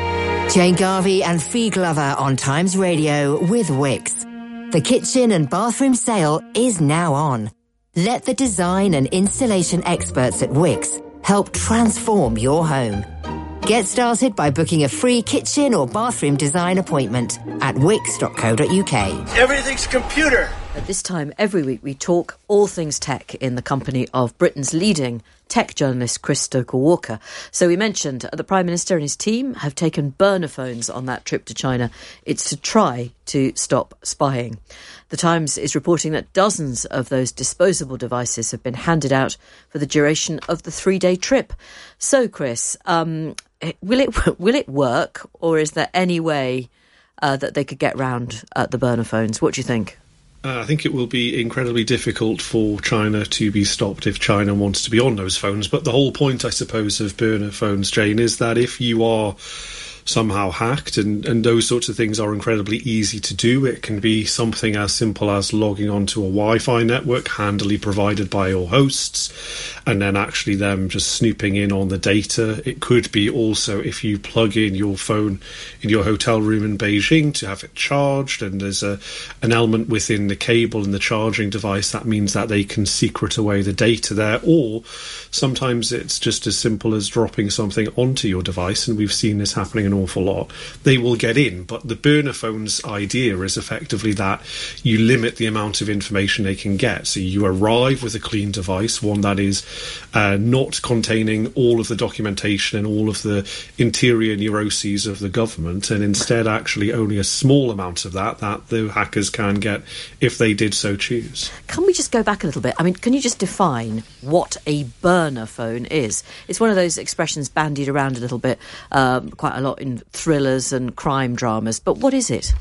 Jane Garvey and Fee Glover on Times Radio with Wix. The kitchen and bathroom sale is now on. Let the design and installation experts at Wix help transform your home. Get started by booking a free kitchen or bathroom design appointment at wix dot co dot uk. Everything's computer. At this time every week we talk all things tech in the company of Britain's leading tech journalist Chris Stoker-Walker. So we mentioned the Prime Minister and his team have taken burner phones on that trip to China. It's to try to stop spying. The Times is reporting that dozens of those disposable devices have been handed out for the duration of the three-day trip. So, Chris, um, will it will it work, or is there any way uh, that they could get round uh, the burner phones? What do you think? Uh, I think it will be incredibly difficult for China to be stopped if China wants to be on those phones. But the whole point, I suppose, of burner phones, Jane, is that if you are somehow hacked, and, and those sorts of things are incredibly easy to do. It can be something as simple as logging onto a Wi-Fi network handily provided by your hosts, and then actually them just snooping in on the data. It could be also if you plug in your phone in your hotel room in Beijing to have it charged, and there's a an element within the cable and the charging device that means that they can secret away the data there. Or sometimes it's just as simple as dropping something onto your device, and we've seen this happening an awful lot. They will get in, but the burner phone's idea is effectively that you limit the amount of information they can get. So you arrive with a clean device, one that is uh, not containing all of the documentation and all of the interior neuroses of the government, and instead actually only a small amount of that that the hackers can get if they did so choose. Can we just go back a little bit? I mean, can you just define what a burner phone is? It's one of those expressions bandied around a little bit, um, quite a lot in thrillers and crime dramas, but what is it?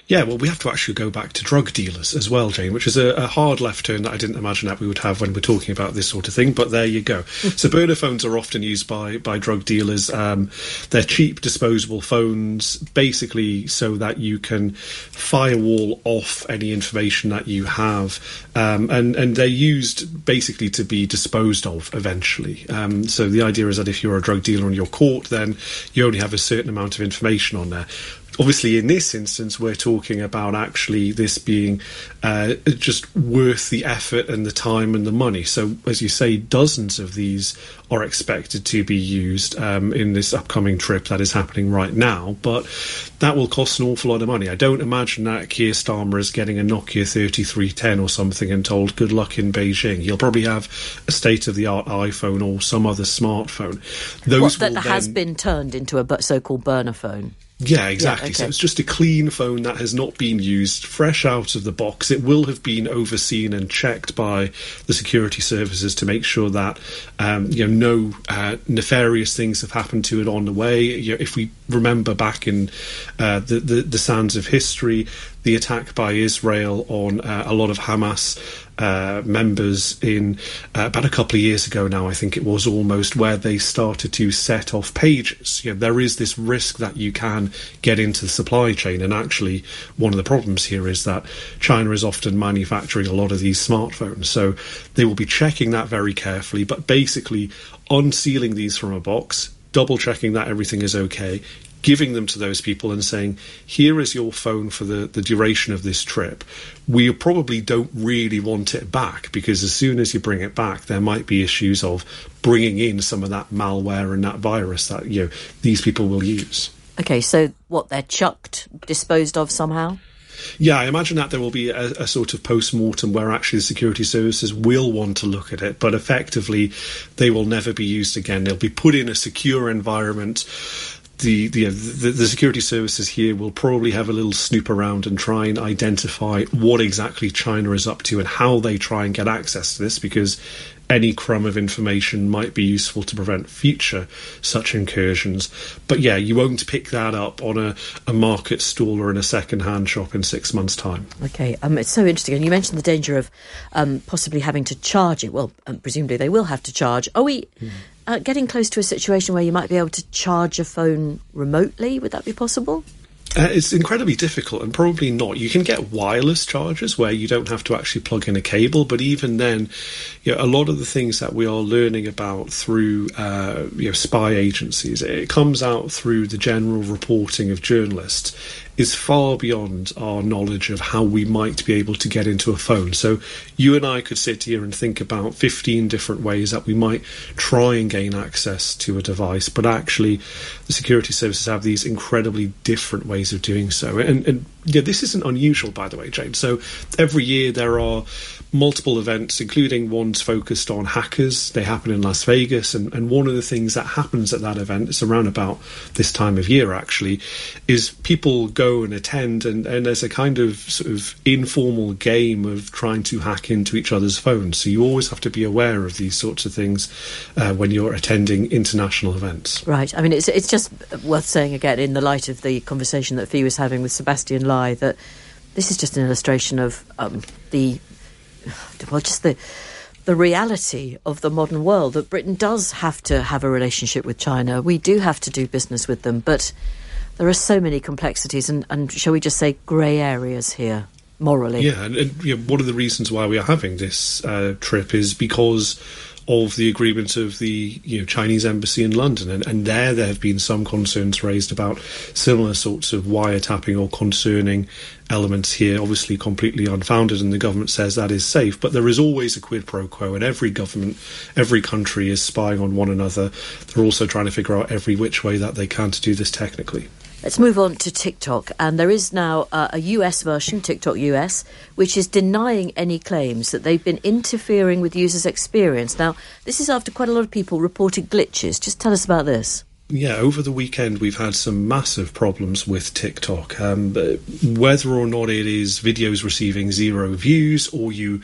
Yeah, well, we have to actually go back to drug dealers as well, Jane, which is a, a hard left turn that I didn't imagine that we would have when we're talking about this sort of thing, but there you go. So burner phones are often used by, by drug dealers. Um, they're cheap, disposable phones, basically so that you can firewall off any information that you have, um, and, and they're used basically to be disposed of eventually. Um, so the idea is that if you're a drug dealer and you're caught, then you only have a certain amount of information on there. Obviously, in this instance, we're talking about actually this being uh, just worth the effort and the time and the money. So, as you say, dozens of these are expected to be used um, in this upcoming trip that is happening right now. But that will cost an awful lot of money. I don't imagine that Keir Starmer is getting a Nokia thirty-three ten or something and told good luck in Beijing. He'll probably have a state-of-the-art iPhone or some other smartphone. Those what, that will has then... been turned into a so-called burner phone. Yeah, exactly. Yeah, okay. So it's just a clean phone that has not been used, fresh out of the box. It will have been overseen and checked by the security services to make sure that um, you know no uh, nefarious things have happened to it on the way. You know, if we remember back in uh, the, the the sands of history, the attack by Israel on uh, a lot of Hamas Uh, members in uh, about a couple of years ago now, I think it was almost, where they started to set off pages. You know, there is this risk that you can get into the supply chain, and actually one of the problems here is that China is often manufacturing a lot of these smartphones, so they will be checking that very carefully, but basically unsealing these from a box, double checking that everything is okay, giving them to those people and saying, here is your phone for the, the duration of this trip. We probably don't really want it back, because as soon as you bring it back, there might be issues of bringing in some of that malware and that virus that, you know, these people will use. Okay, so what, they're chucked, disposed of somehow? Yeah, I imagine that there will be a, a sort of post-mortem where actually the security services will want to look at it, but effectively they will never be used again. They'll be put in a secure environment. The, the the the security services here will probably have a little snoop around and try and identify what exactly China is up to and how they try and get access to this, because any crumb of information might be useful to prevent future such incursions. But yeah, you won't pick that up on a, a market stall or in a second-hand shop in six months' time. Okay, um, it's so interesting. And you mentioned the danger of um, possibly having to charge it. Well, um, presumably they will have to charge. Are we... Mm. Uh, getting close to a situation where you might be able to charge a phone remotely? Would that be possible? Uh, it's incredibly difficult, and probably not. You can get wireless chargers where you don't have to actually plug in a cable, but even then, you know, a lot of the things that we are learning about through uh, you know, spy agencies, it comes out through the general reporting of journalists, is far beyond our knowledge of how we might be able to get into a phone. So you and I could sit here and think about fifteen different ways that we might try and gain access to a device, but actually the security services have these incredibly different ways of doing so. And, and yeah, this isn't unusual, by the way, James. So every year there are multiple events, including ones focused on hackers. They happen in Las Vegas, and, and one of the things that happens at that event, it's around about this time of year actually, is people go and attend, and, and there's a kind of sort of informal game of trying to hack into each other's phones. So you always have to be aware of these sorts of things uh, when you're attending international events. Right. I mean, it's it's just worth saying again, in the light of the conversation that Fee was having with Sebastian Lai, that this is just an illustration of um, the well, just the the reality of the modern world, that Britain does have to have a relationship with China. We do have to do business with them, but there are so many complexities and, and shall we just say, grey areas here, morally. Yeah, and, and you know, one of the reasons why we are having this uh, trip is because of the agreement of the you know Chinese embassy in London, and, and there there have been some concerns raised about similar sorts of wiretapping or concerning elements here, obviously completely unfounded, and the government says that is safe, but there is always a quid pro quo, and every government, every country is spying on one another. They're also trying to figure out every which way that they can to do this technically. Let's move on to TikTok, and there is now uh, a U S version, TikTok U S, which is denying any claims that they've been interfering with users' experience. Now, this is after quite a lot of people reported glitches. Just tell us about this. Yeah, over the weekend we've had some massive problems with TikTok. Um, whether or not it is videos receiving zero views, or you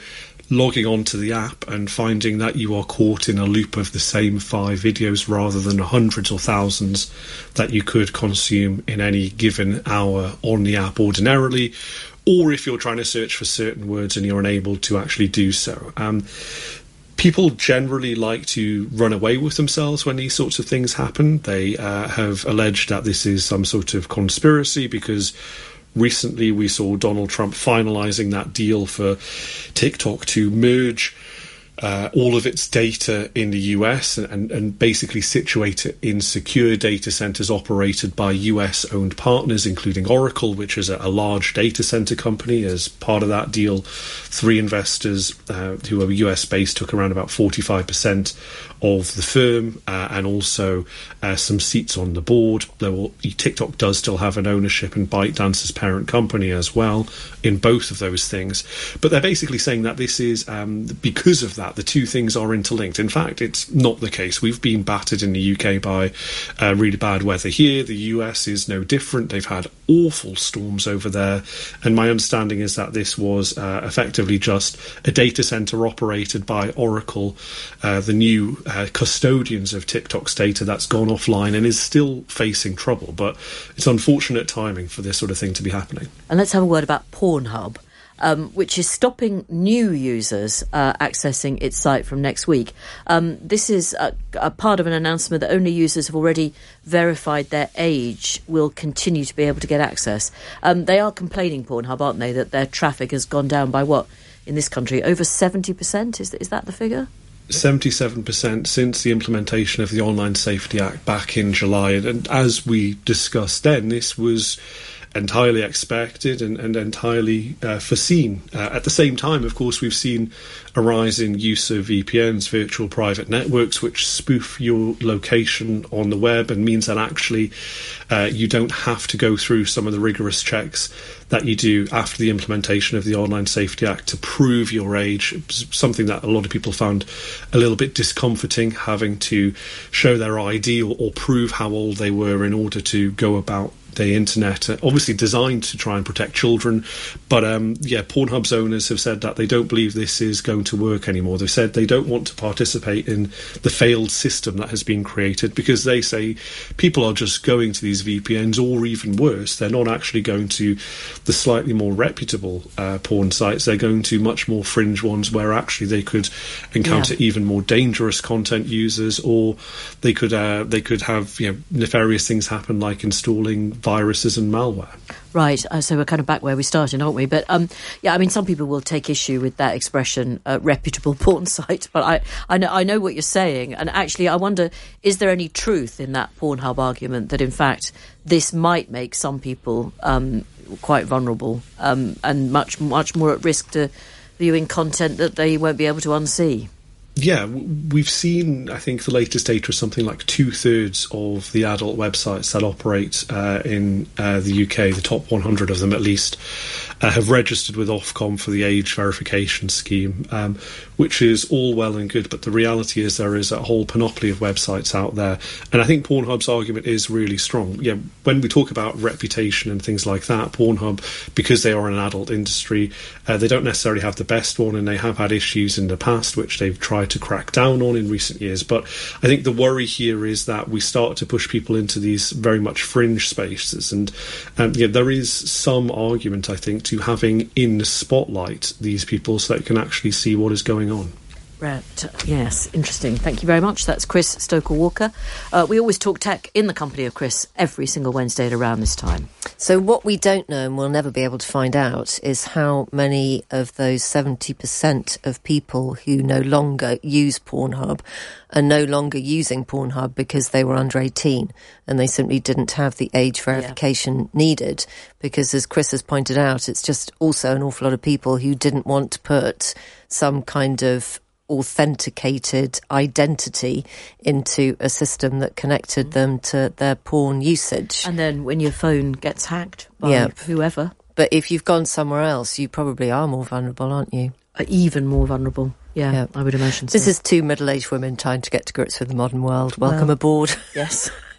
logging onto the app and finding that you are caught in a loop of the same five videos rather than hundreds or thousands that you could consume in any given hour on the app ordinarily, or if you're trying to search for certain words and you're unable to actually do so. Um, people generally like to run away with themselves when these sorts of things happen. They uh, have alleged that this is some sort of conspiracy because recently we saw Donald Trump finalising that deal for TikTok to merge uh, all of its data in the U S and, and, and basically situate it in secure data centres operated by U S-owned partners, including Oracle, which is a, a large data centre company. As part of that deal, three investors uh, who are U S-based took around about forty-five percent of the firm uh, and also uh, some seats on the board. Though TikTok does still have an ownership in ByteDance's parent company as well in both of those things. But they're basically saying that this is, um, because of that, the two things are interlinked. In fact, it's not the case. We've been battered in the U K by uh, really bad weather here. The U S is no different. They've had awful storms over there. And my understanding is that this was uh, effectively just a data center operated by Oracle, uh, the new uh, custodians of TikTok's data, that's gone offline and is still facing trouble. But it's unfortunate timing for this sort of thing to be happening. And let's have a word about Pornhub, um, which is stopping new users uh, accessing its site from next week. Um, this is a, a part of an announcement that only users have already verified their age will continue to be able to get access. Um, they are complaining, Pornhub, aren't they, that their traffic has gone down by what, in this country, over seventy percent? Is, is that the figure? seventy-seven percent since the implementation of the Online Safety Act back in July. And as we discussed then, this was entirely expected and, and entirely uh, foreseen. Uh, at the same time, of course, we've seen a rise in use of V P Ns, virtual private networks, which spoof your location on the web and means that actually uh, you don't have to go through some of the rigorous checks that you do after the implementation of the Online Safety Act to prove your age. Something that a lot of people found a little bit discomforting, having to show their I D or, or prove how old they were in order to go about the internet, uh, obviously designed to try and protect children. But um, yeah, Pornhub's owners have said that they don't believe this is going to work anymore. They've said they don't want to participate in the failed system that has been created because they say people are just going to these V P Ns, or even worse, they're not actually going to the slightly more reputable uh, porn sites. They're going to much more fringe ones where actually they could encounter yeah. even more dangerous content users, or they could uh, they could have, you know, nefarious things happen, like installing viruses and malware. Right, uh, so we're kind of back where we started, aren't we? But um, yeah, I mean, some people will take issue with that expression, uh, reputable porn site. But I, I know, I know what you're saying, and actually, I wonder: is there any truth in that Pornhub argument that, in fact, this might make some people um, quite vulnerable um, and much, much more at risk to viewing content that they won't be able to unsee? Yeah, we've seen, I think the latest data is something like two-thirds of the adult websites that operate uh, in uh, the U K, the top one hundred of them at least, uh, have registered with Ofcom for the age verification scheme, um, which is all well and good, but the reality is there is a whole panoply of websites out there. And I think Pornhub's argument is really strong. Yeah, when we talk about reputation and things like that, Pornhub, because they are an adult industry, uh, they don't necessarily have the best one, and they have had issues in the past, which they've tried to crack down on in recent years. But I think the worry here is that we start to push people into these very much fringe spaces, and um, yeah, there is some argument, I think, to having in the spotlight these people so that you can actually see what is going on. Right. Yes, interesting. Thank you very much. That's Chris Stoker-Walker. Uh, we always talk tech in the company of Chris every single Wednesday at around this time. So what we don't know, and we'll never be able to find out, is how many of those seventy percent of people who no longer use Pornhub are no longer using Pornhub because they were under eighteen and they simply didn't have the age verification yeah. needed. Because, as Chris has pointed out, it's just also an awful lot of people who didn't want to put some kind of authenticated identity into a system that connected them to their porn usage. And then when your phone gets hacked by yep. whoever. But if you've gone somewhere else, you probably are more vulnerable, aren't you? Uh, even more vulnerable. Yeah, yep. I would imagine so. This is two middle-aged women trying to get to grips with the modern world. Welcome well, aboard. Yes.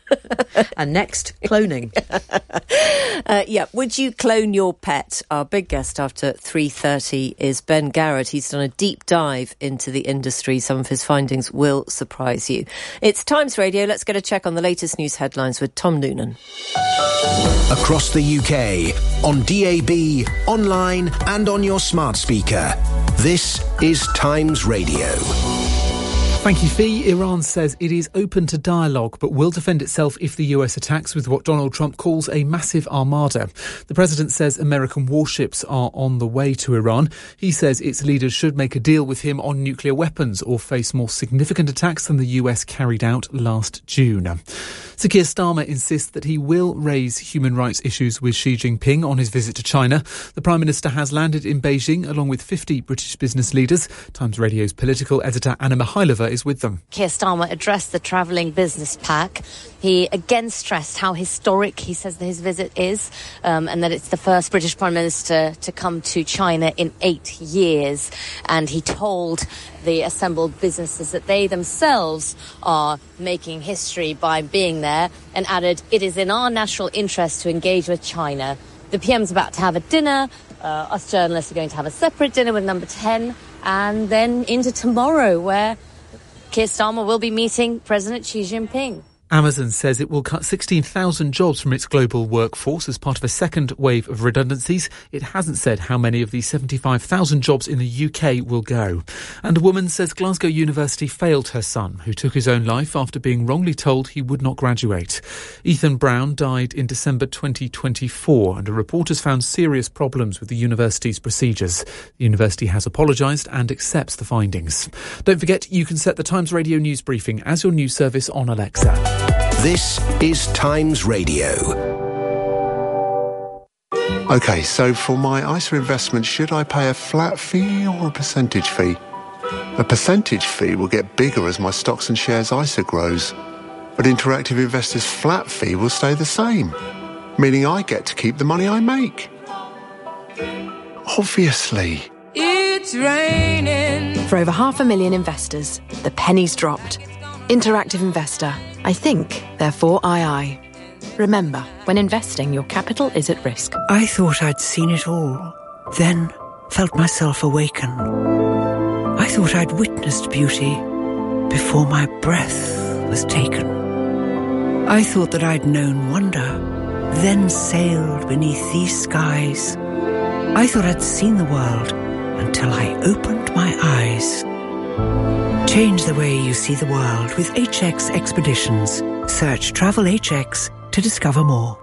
And next, cloning. uh, yeah, would you clone your pet? Our big guest after three thirty is Ben Garrett. He's done a deep dive into the industry. Some of his findings will surprise you. It's Times Radio. Let's get a check on the latest news headlines with Tom Noonan. Across the U K, on D A B, online and on your smart speaker. This is Times Radio. Thank you, Fee. Iran says it is open to dialogue but will defend itself if the U S attacks with what Donald Trump calls a massive armada. The president says American warships are on the way to Iran. He says its leaders should make a deal with him on nuclear weapons or face more significant attacks than the U S carried out last June. Sir Keir Starmer insists that he will raise human rights issues with Xi Jinping on his visit to China. The Prime Minister has landed in Beijing along with fifty British business leaders. Times Radio's political editor Anna Mihailova is with them. Keir Starmer addressed the travelling business pack. He again stressed how historic he says that his visit is, um, and that it's the first British Prime Minister to come to China in eight years. And he told the assembled businesses that they themselves are making history by being there, and added, it is in our national interest to engage with China. The P M's about to have a dinner. Uh, us journalists are going to have a separate dinner with Number ten, and then into tomorrow, where Keir Starmer will be meeting President Xi Jinping. Amazon says it will cut sixteen thousand jobs from its global workforce as part of a second wave of redundancies. It hasn't said how many of the seventy-five thousand jobs in the U K will go. And a woman says Glasgow University failed her son, who took his own life after being wrongly told he would not graduate. Ethan Brown died in December twenty twenty-four, and a report has found serious problems with the university's procedures. The university has apologised and accepts the findings. Don't forget, you can set the Times Radio news briefing as your news service on Alexa. This is Times Radio. OK, so for my I S A investment, should I pay a flat fee or a percentage fee? A percentage fee will get bigger as my stocks and shares I S A grows, but Interactive Investor's flat fee will stay the same, meaning I get to keep the money I make. Obviously. It's raining. For over half a million investors, the penny's dropped. Interactive Investor. I think, therefore I I. Remember, when investing, your capital is at risk. I thought I'd seen it all, then felt myself awaken. I thought I'd witnessed beauty before my breath was taken. I thought that I'd known wonder, then sailed beneath these skies. I thought I'd seen the world until I opened my eyes. Change the way you see the world with H X Expeditions. Search Travel H X to discover more.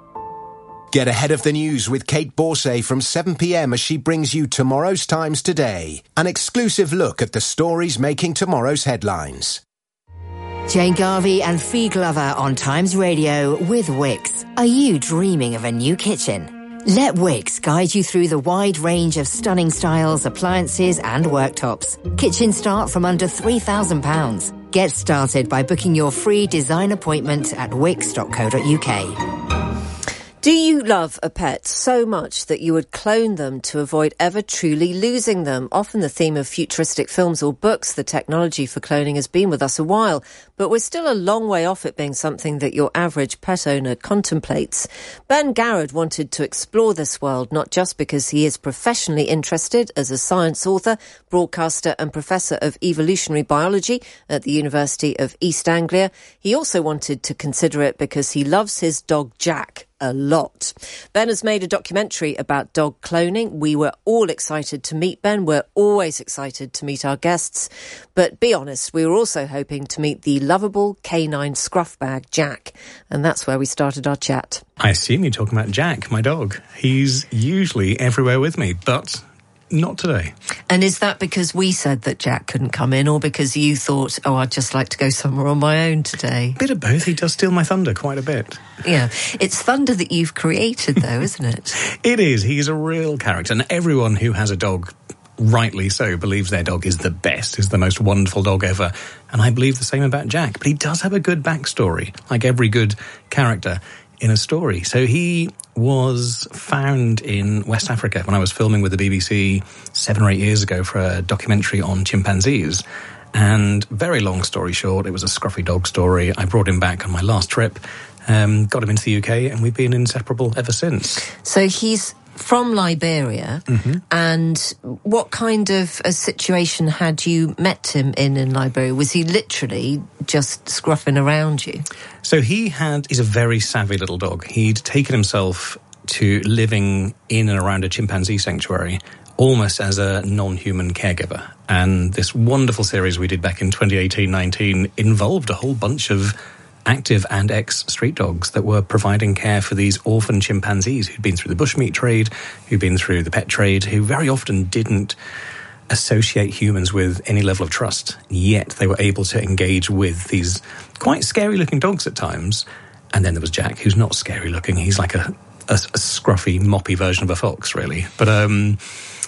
Get ahead of the news with Kate Borsay from seven p.m. as she brings you tomorrow's Times Today. An exclusive look at the stories making tomorrow's headlines. Jane Garvey and Fee Glover on Times Radio with Wix. Are you dreaming of a new kitchen? Let Wix guide you through the wide range of stunning styles, appliances and worktops. Kitchens start from under three thousand pounds. Get started by booking your free design appointment at wix dot co dot uk. Do you love a pet so much that you would clone them to avoid ever truly losing them? Often the theme of futuristic films or books, the technology for cloning has been with us a while, but we're still a long way off it being something that your average pet owner contemplates. Ben Garrett wanted to explore this world, not just because he is professionally interested as a science author, broadcaster and professor of evolutionary biology at the University of East Anglia. He also wanted to consider it because he loves his dog Jack a lot. Ben has made a documentary about dog cloning. We were all excited to meet Ben. We're always excited to meet our guests. But be honest, we were also hoping to meet the lovable canine scruff bag Jack. And that's where we started our chat. I assume you're talking about Jack, my dog. He's usually everywhere with me, but not today. And is that because we said that Jack couldn't come in, or because you thought, oh, I'd just like to go somewhere on my own today? Bit of both. He does steal my thunder quite a bit. Yeah. It's thunder that you've created, though, isn't it? It is. He's a real character. And everyone who has a dog, rightly so, believes their dog is the best, is the most wonderful dog ever. And I believe the same about Jack. But he does have a good backstory, like every good character in a story. So he was found in West Africa when I was filming with the B B C seven or eight years ago for a documentary on chimpanzees. And very long story short, it was a scruffy dog story. I brought him back on my last trip, um, got him into the U K, and we've been inseparable ever since. So he's from Liberia, mm-hmm. and what kind of a situation had you met him in in Liberia? Was he literally just scruffing around you? So he had, he's a very savvy little dog. He'd taken himself to living in and around a chimpanzee sanctuary, almost as a non-human caregiver. And this wonderful series we did back in twenty eighteen nineteen involved a whole bunch of active and ex-street dogs that were providing care for these orphan chimpanzees who'd been through the bushmeat trade, who'd been through the pet trade, who very often didn't associate humans with any level of trust, yet they were able to engage with these quite scary-looking dogs at times. And then there was Jack, who's not scary-looking. He's like a, a, a scruffy, moppy version of a fox, really. But um,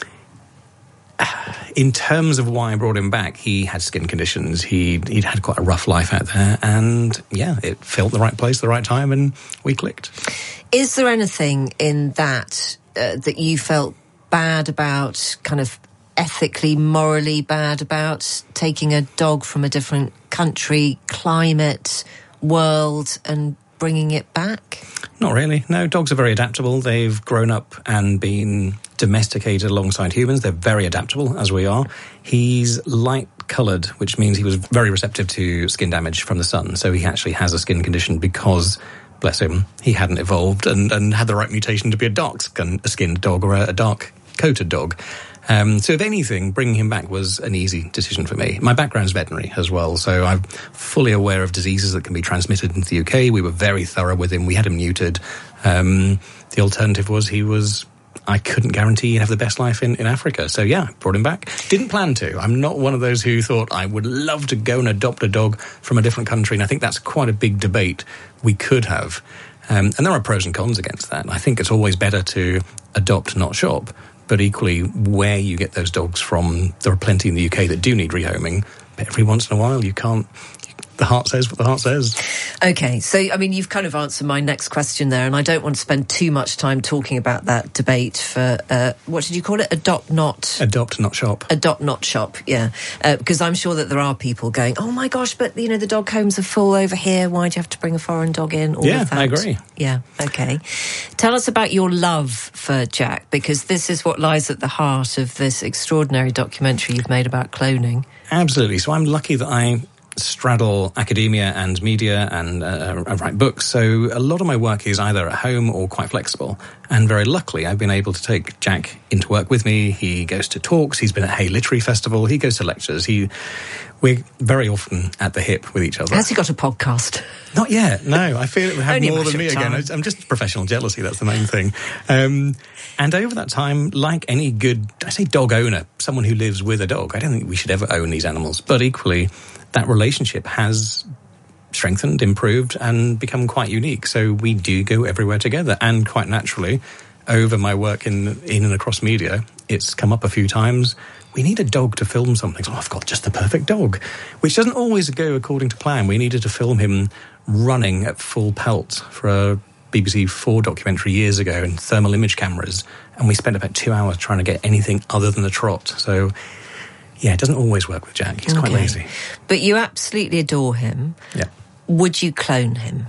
in terms of why I brought him back, he had skin conditions. He, he'd had quite a rough life out there. And, yeah, it felt the right place at the right time, and we clicked. Is there anything in that uh, that you felt bad about, kind of ethically, morally bad about, taking a dog from a different country, climate, world, and bringing it back? Not really. No, dogs are very adaptable. They've grown up and been domesticated alongside humans. They're very adaptable, as we are. He's light-coloured, which means he was very receptive to skin damage from the sun. So he actually has a skin condition because, bless him, he hadn't evolved and, and had the right mutation to be a dark-skinned dog or a, a dark-coated dog. Um, so if anything, bringing him back was an easy decision for me. My background's veterinary as well, so I'm fully aware of diseases that can be transmitted into the U K. We were very thorough with him. We had him neutered. Um, the alternative was he was... I couldn't guarantee he'd have the best life in, in Africa. So, yeah, brought him back. Didn't plan to. I'm not one of those who thought I would love to go and adopt a dog from a different country, and I think that's quite a big debate we could have. Um, and there are pros and cons against that. I think it's always better to adopt, not shop. But equally, where you get those dogs from, there are plenty in the U K that do need rehoming. But every once in a while, you can't... The heart says what the heart says. OK, so, I mean, you've kind of answered my next question there, and I don't want to spend too much time talking about that debate for, uh, what did you call it? Adopt, not... Adopt, not shop. Adopt, not shop, yeah. Uh, because I'm sure that there are people going, oh, my gosh, but, you know, the dog homes are full over here. Why do you have to bring a foreign dog in? All yeah, of that. I agree. Yeah, OK. Tell us about your love for Jack, because this is what lies at the heart of this extraordinary documentary you've made about cloning. Absolutely. So I'm lucky that I... straddle academia and media and uh, I write books, so a lot of my work is either at home or quite flexible, and very luckily I've been able to take Jack into work with me. He goes to talks, he's been at Hay Literary Festival, he goes to lectures, he we're very often at the hip with each other. Has he got a podcast? Not yet, no. I feel it would have Only more than me again. I'm just professional jealousy, that's the main thing. Um, and over that time, like any good, I say dog owner, someone who lives with a dog, I don't think we should ever own these animals, but equally that relationship has strengthened, improved, and become quite unique. So we do go everywhere together. And quite naturally, over my work in in and across media, it's come up a few times. We need a dog to film something. So oh, I've got just the perfect dog, which doesn't always go according to plan. We needed to film him running at full pelt for a B B C four documentary years ago in thermal image cameras. And we spent about two hours trying to get anything other than a trot. So... yeah, it doesn't always work with Jack. He's okay. Quite lazy. But you absolutely adore him. Yeah. Would you clone him?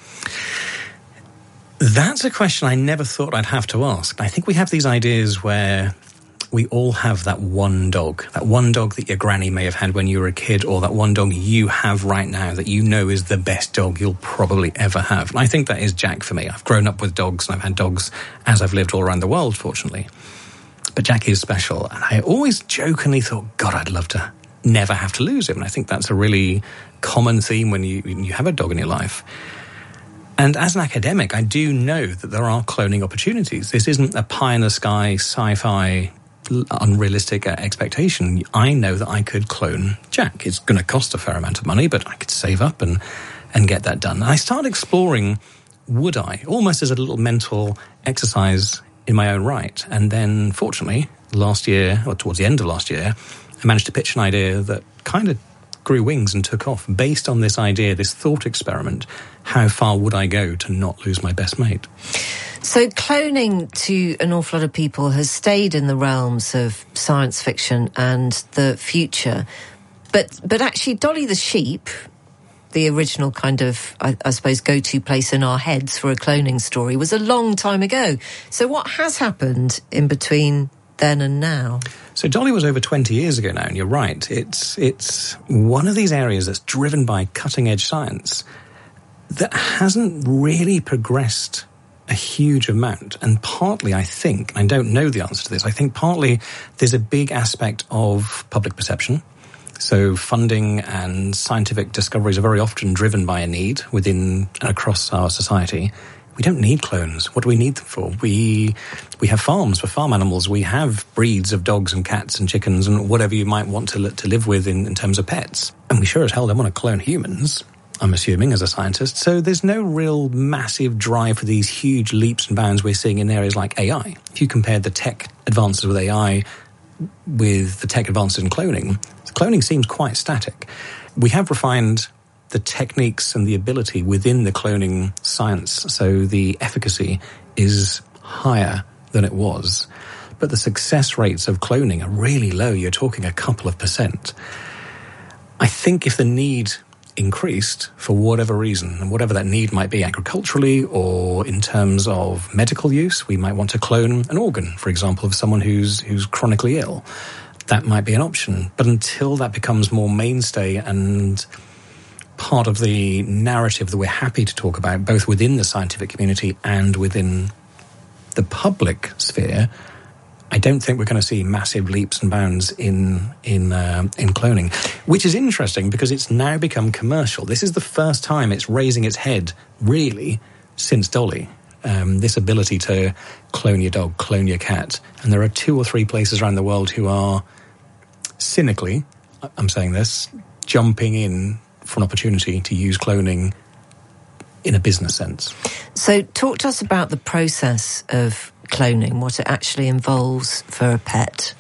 That's a question I never thought I'd have to ask. I think we have these ideas where we all have that one dog, that one dog that your granny may have had when you were a kid, or that one dog you have right now that you know is the best dog you'll probably ever have. And I think that is Jack for me. I've grown up with dogs, and I've had dogs as I've lived all around the world, fortunately. But Jack is special, and I always jokingly thought, God, I'd love to never have to lose him. And I think that's a really common theme when you, when you have a dog in your life. And as an academic, I do know that there are cloning opportunities. This isn't a pie-in-the-sky, sci-fi, unrealistic expectation. I know that I could clone Jack. It's going to cost a fair amount of money, but I could save up and, and get that done. And I started exploring, would I, almost as a little mental exercise in my own right. And then, fortunately, last year, or towards the end of last year, I managed to pitch an idea that kind of grew wings and took off based on this idea, this thought experiment. How far would I go to not lose my best mate? So cloning to an awful lot of people has stayed in the realms of science fiction and the future. But but actually, Dolly the sheep, the original kind of, I, I suppose, go-to place in our heads for a cloning story, was a long time ago. So what has happened in between then and now? So Dolly was over twenty years ago now, and you're right. It's it's one of these areas that's driven by cutting-edge science that hasn't really progressed a huge amount. And partly, I think, I don't know the answer to this, I think partly there's a big aspect of public perception. So funding and scientific discoveries are very often driven by a need within and across our society. We don't need clones. What do we need them for? We we have farms for farm animals. We have breeds of dogs and cats and chickens and whatever you might want to, li- to live with in, in terms of pets. And we sure as hell don't want to clone humans, I'm assuming, as a scientist. So there's no real massive drive for these huge leaps and bounds we're seeing in areas like A I. If you compare the tech advances with A I with the tech advances in cloning, cloning seems quite static. We have refined the techniques and the ability within the cloning science, so the efficacy is higher than it was. But the success rates of cloning are really low. You're talking a couple of percent. I think if the need increased for whatever reason, and whatever that need might be agriculturally or in terms of medical use, we might want to clone an organ, for example, of someone who's who's chronically ill. That might be an option. But until that becomes more mainstay and part of the narrative that we're happy to talk about, both within the scientific community and within the public sphere, I don't think we're going to see massive leaps and bounds in in uh, in cloning, which is interesting because it's now become commercial. This is the first time it's raising its head, really, since Dolly. Um, this ability to clone your dog, clone your cat. And there are two or three places around the world who are cynically, I'm saying this, jumping in for an opportunity to use cloning in a business sense. So talk to us about the process of cloning, what it actually involves for a pet.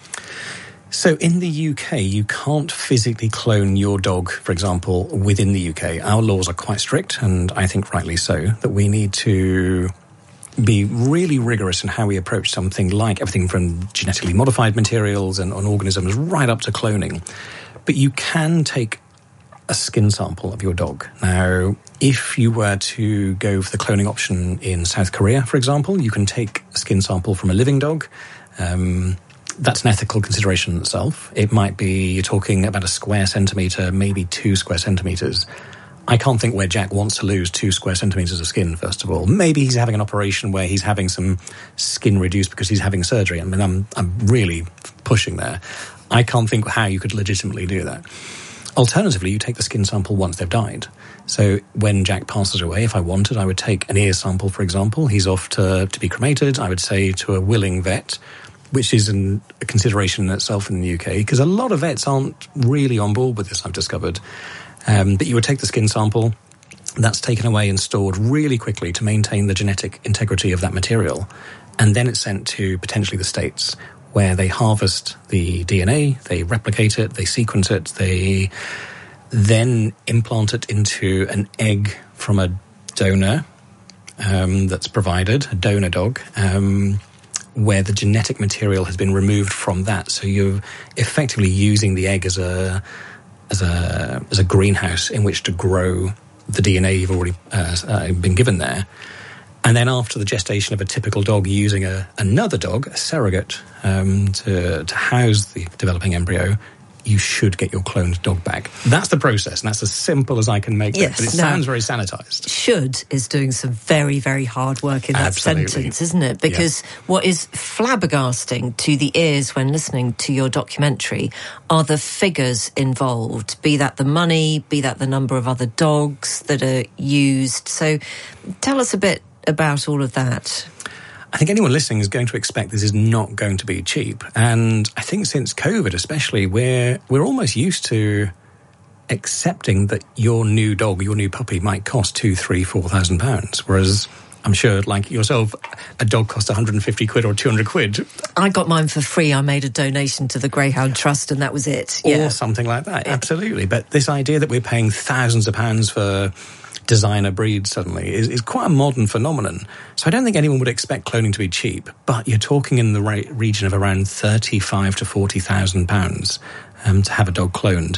So in the U K, you can't physically clone your dog, for example, within the U K. Our laws are quite strict, and I think rightly so, that we need to be really rigorous in how we approach something like everything from genetically modified materials and, and organisms right up to cloning. But you can take a skin sample of your dog. Now, if you were to go for the cloning option in South Korea, for example, you can take a skin sample from a living dog. Um, that's an ethical consideration in itself. It might be, you're talking about a square centimetre, maybe two square centimetres. I can't think where Jack wants to lose two square centimetres of skin, first of all. Maybe he's having an operation where he's having some skin reduced because he's having surgery. I mean, I'm, I'm really pushing there. I can't think how you could legitimately do that. Alternatively, you take the skin sample once they've died. So when Jack passes away, if I wanted, I would take an ear sample, for example. He's off to, to be cremated. I would say to a willing vet, which is an, a consideration in itself in the U K, because a lot of vets aren't really on board with this, I've discovered. Um, but you would take the skin sample, that's taken away and stored really quickly to maintain the genetic integrity of that material. And then it's sent to potentially the States, where they harvest the D N A, they replicate it, they sequence it, they then implant it into an egg from a donor um, that's provided, a donor dog, um, where the genetic material has been removed from that. So you're effectively using the egg as a as a as a greenhouse in which to grow the D N A you've already uh, uh, been given there. And then after the gestation of a typical dog, using a, another dog, a surrogate, um, to, to house the developing embryo, you should get your cloned dog back. That's the process, and that's as simple as I can make yes, it. But it no, sounds very sanitised. Should is doing some very, very hard work in that Absolutely. sentence, isn't it? Because yeah. what is flabbergasting to the ears when listening to your documentary are the figures involved, be that the money, be that the number of other dogs that are used. So tell us a bit about all of that. I think anyone listening is going to expect this is not going to be cheap. And I think since COVID especially, we're we're almost used to accepting that your new dog, your new puppy might cost two, three, four thousand pounds. Whereas I'm sure, like yourself, a dog costs one hundred fifty quid or two hundred quid. I got mine for free. I made a donation to the Greyhound Trust and that was it. Yeah. Or something like that, absolutely. But this idea that we're paying thousands of pounds for designer breeds suddenly is, is quite a modern phenomenon. So I don't think anyone would expect cloning to be cheap, but you're talking in the re- region of around thirty-five to forty thousand pounds um, to have a dog cloned.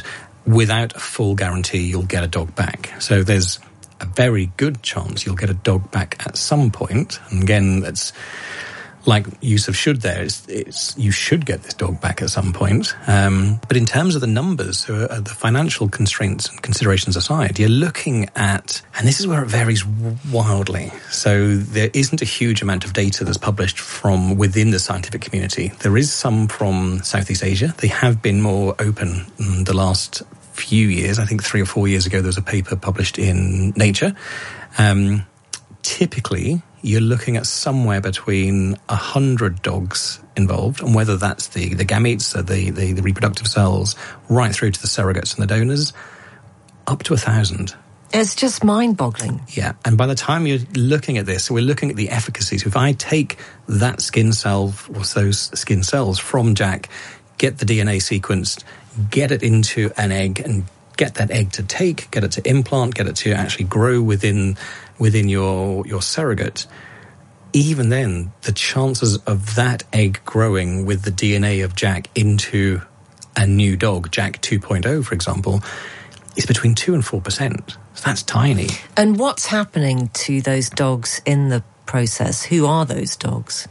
without a full guarantee you'll get a dog back. So there's a very good chance you'll get a dog back at some point. And again, that's like use of should there. It's, it's, you should get this dog back at some point. Um, but in terms of the numbers, so uh, the financial constraints and considerations aside, you're looking at, and this is where it varies wildly. So there isn't a huge amount of data that's published from within the scientific community. There is some from Southeast Asia. They have been more open in the last few years. I think three or four years ago, there was a paper published in Nature. Um, typically, you're looking at somewhere between one hundred dogs involved, and whether that's the, the gametes, so the, the, the reproductive cells, right through to the surrogates and the donors, up to one thousand. It's just mind-boggling. Yeah, and by the time you're looking at this, so we're looking at the efficacy. So if I take that skin cell, or those skin cells from Jack, get the D N A sequenced, get it into an egg, and get that egg to take, get it to implant, get it to actually grow within within your your surrogate, even then, the chances of that egg growing with the D N A of Jack into a new dog, Jack two point oh, for example, is between two and four percent. So that's tiny. And what's happening to those dogs in the process? Who are those dogs?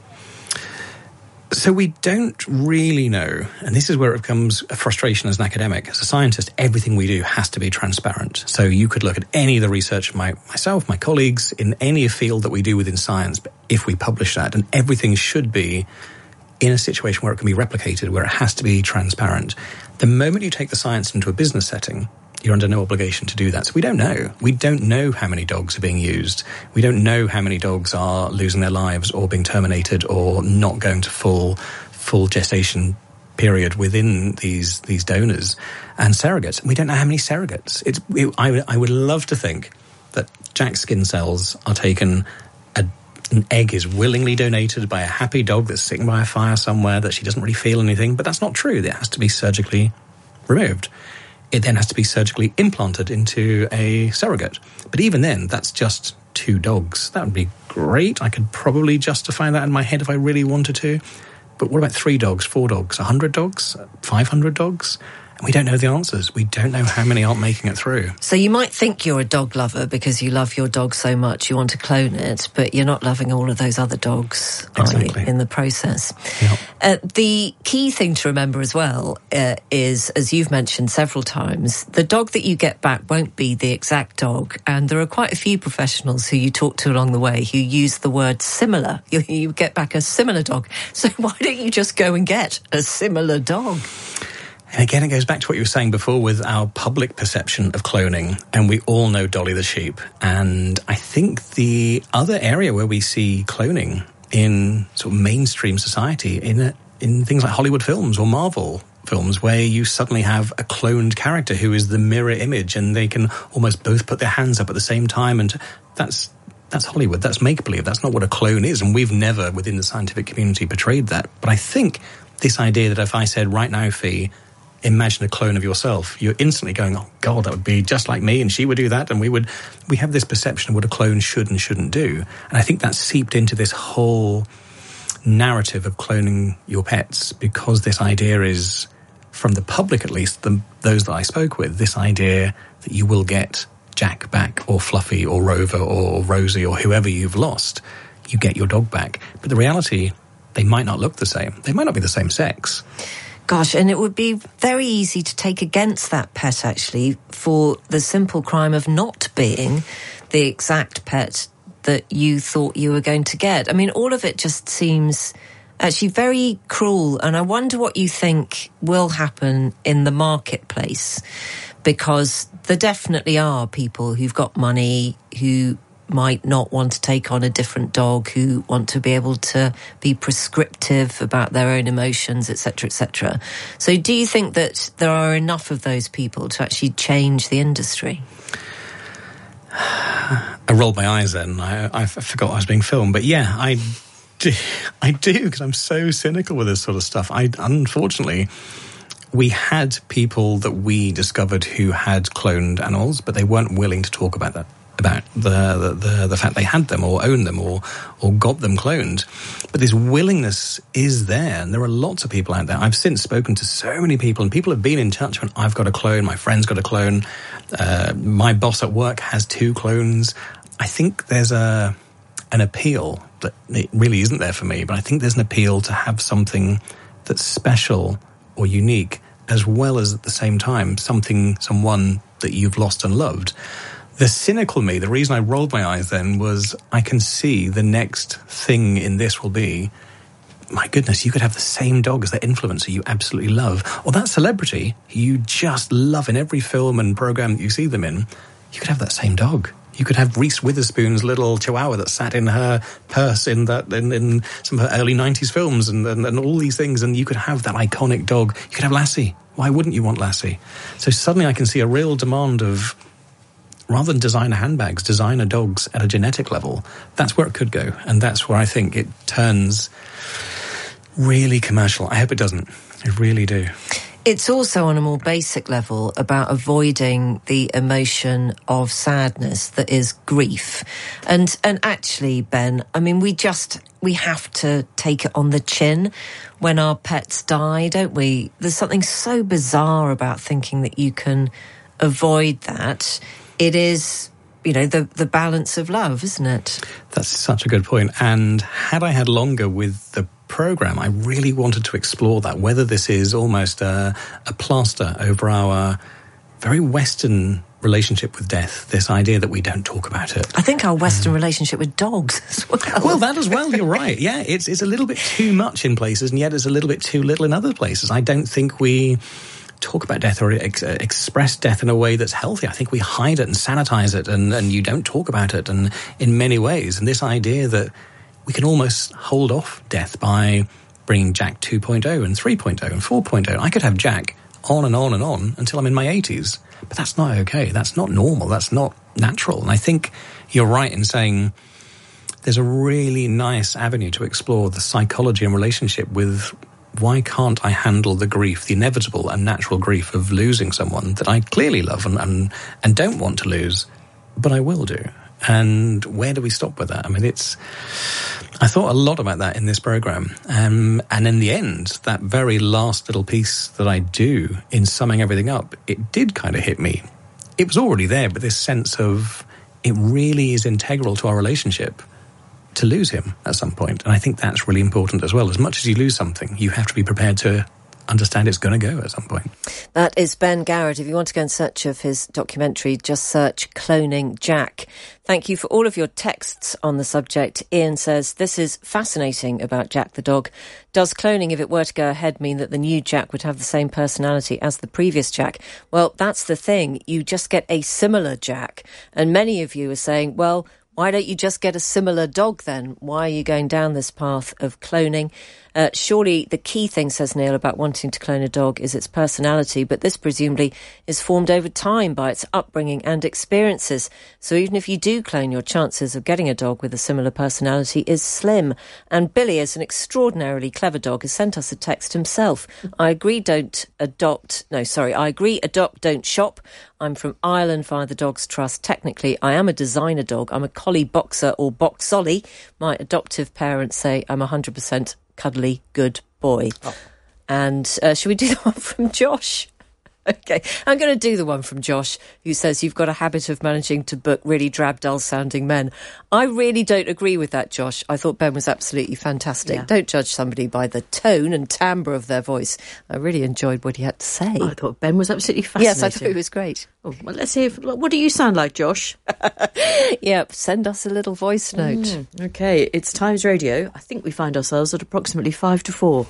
So we don't really know, and this is where it becomes a frustration as an academic. As a scientist, everything we do has to be transparent. So you could look at any of the research, my, myself, my colleagues, in any field that we do within science, but if we publish that, and everything should be in a situation where it can be replicated, where it has to be transparent. The moment you take the science into a business setting, you're under no obligation to do that. So we don't know. We don't know how many dogs are being used. We don't know how many dogs are losing their lives or being terminated or not going to full full gestation period within these these donors and surrogates. We don't know how many surrogates. It's, it, I, I would love to think that Jack's skin cells are taken, a, an egg is willingly donated by a happy dog that's sitting by a fire somewhere, that she doesn't really feel anything, but that's not true. It has to be surgically removed. It then has to be surgically implanted into a surrogate. But even then, that's just two dogs. That would be great. I could probably justify that in my head if I really wanted to. But what about three dogs, four dogs, one hundred dogs, five hundred dogs? And we don't know the answers. We don't know how many aren't making it through. So you might think you're a dog lover because you love your dog so much, you want to clone it, but you're not loving all of those other dogs, exactly. are you, in the process? Yep. Uh, the key thing to remember as well uh, is, as you've mentioned several times, the dog that you get back won't be the exact dog. And there are quite a few professionals who you talk to along the way who use the word similar. You, you get back a similar dog. So why don't you just go and get a similar dog? And again, it goes back to what you were saying before with our public perception of cloning. And we all know Dolly the sheep. And I think the other area where we see cloning in sort of mainstream society, in a, in things like Hollywood films or Marvel films, where you suddenly have a cloned character who is the mirror image, and they can almost both put their hands up at the same time. And that's that's Hollywood. That's make-believe. That's not what a clone is. And we've never, within the scientific community, portrayed that. But I think this idea that if I said, right now, Fee, imagine a clone of yourself, you're instantly going, oh God, that would be just like me, and she would do that, and we would, we have this perception of what a clone should and shouldn't do. And I think that's seeped into this whole narrative of cloning your pets, because this idea is, from the public at least, the, those that I spoke with, this idea that you will get Jack back, or Fluffy, or Rover, or Rosie, or whoever you've lost, you get your dog back. But the reality, they might not look the same. They might not be the same sex. Gosh, and it would be very easy to take against that pet, actually, for the simple crime of not being the exact pet that you thought you were going to get. I mean, all of it just seems actually very cruel, and I wonder what you think will happen in the marketplace, because there definitely are people who've got money who might not want to take on a different dog, who want to be able to be prescriptive about their own emotions, et cetera, et cetera. So do you think that there are enough of those people to actually change the industry? I rolled my eyes then. I, I forgot I was being filmed. But yeah, I do, I do, because I'm so cynical with this sort of stuff. I unfortunately, we had people that we discovered who had cloned animals, but they weren't willing to talk about that. about the, the, the, the fact they had them or owned them or, or got them cloned. But this willingness is there, and there are lots of people out there. I've since spoken to so many people, and people have been in touch when I've got a clone, my friend's got a clone, uh, my boss at work has two clones. I think there's a an appeal that it really isn't there for me, but I think there's an appeal to have something that's special or unique, as well as at the same time something, someone that you've lost and loved. The cynical me, the reason I rolled my eyes then was I can see the next thing in this will be, my goodness, you could have the same dog as that influencer you absolutely love, or that celebrity you just love in every film and program that you see them in. You could have that same dog. You could have Reese Witherspoon's little chihuahua that sat in her purse in that in, in some of her early nineties films and, and, and all these things, and you could have that iconic dog. You could have Lassie. Why wouldn't you want Lassie? So suddenly I can see a real demand of, rather than designer handbags, designer dogs at a genetic level. That's where it could go, and that's where I think it turns really commercial. I hope it doesn't. I really do. It's also on a more basic level about avoiding the emotion of sadness that is grief. And and actually, Ben, I mean, we just, we have to take it on the chin when our pets die, don't we? There's something so bizarre about thinking that you can avoid that. It is, you know, the, the balance of love, isn't it? That's such a good point. And had I had longer with the program, I really wanted to explore that, whether this is almost a, a plaster over our very Western relationship with death, this idea that we don't talk about it. I think our Western um, relationship with dogs as well. Well, that as well, you're right. Yeah, it's, it's a little bit too much in places, and yet it's a little bit too little in other places. I don't think we talk about death or ex- express death in a way that's healthy. I think we hide it and sanitize it, and, and you don't talk about it, and in many ways. And this idea that we can almost hold off death by bringing Jack two point oh and three point oh and four point oh. I could have Jack on and on and on until I'm in my eighties. But that's not okay. That's not normal. That's not natural. And I think you're right in saying there's a really nice avenue to explore the psychology and relationship with why can't I handle the grief, the inevitable and natural grief of losing someone that I clearly love and, and, and don't want to lose, but I will do. And where do we stop with that? I mean, it's... I thought a lot about that in this programme. Um, and in the end, that very last little piece that I do in summing everything up, it did kind of hit me. It was already there, but this sense of it really is integral to our relationship to lose him at some point. And I think that's really important as well. As much as you lose something, you have to be prepared to understand it's going to go at some point. That is Ben Garrett. If you want to go in search of his documentary, just search Cloning Jack. Thank you for all of your texts on the subject. Ian says, this is fascinating about Jack the dog. Does cloning, if it were to go ahead, mean that the new Jack would have the same personality as the previous Jack? Well, that's the thing. You just get a similar Jack. And many of you are saying, well, why don't you just get a similar dog then? Why are you going down this path of cloning? Uh, surely the key thing, says Neil, about wanting to clone a dog is its personality, but this presumably is formed over time by its upbringing and experiences. So even if you do clone, your chances of getting a dog with a similar personality is slim. And Billy is an extraordinarily clever dog, has sent us a text himself. I agree, don't adopt... No, sorry, I agree, adopt, don't shop. I'm from Ireland via the Dogs Trust. Technically, I am a designer dog. I'm a collie boxer or boxolly. My adoptive parents say I'm one hundred percent cuddly good boy. Oh. And uh, should we do the one from Josh? Okay, I'm going to do the one from Josh, who says you've got a habit of managing to book really drab, dull-sounding men. I really don't agree with that, Josh. I thought Ben was absolutely fantastic. Yeah. Don't judge somebody by the tone and timbre of their voice. I really enjoyed what he had to say. I thought Ben was absolutely fascinating. Yes, I thought he was great. Oh, well, let's hear. What do you sound like, Josh? Yep, send us a little voice note. Mm, okay, it's Times Radio. I think we find ourselves at approximately five to four.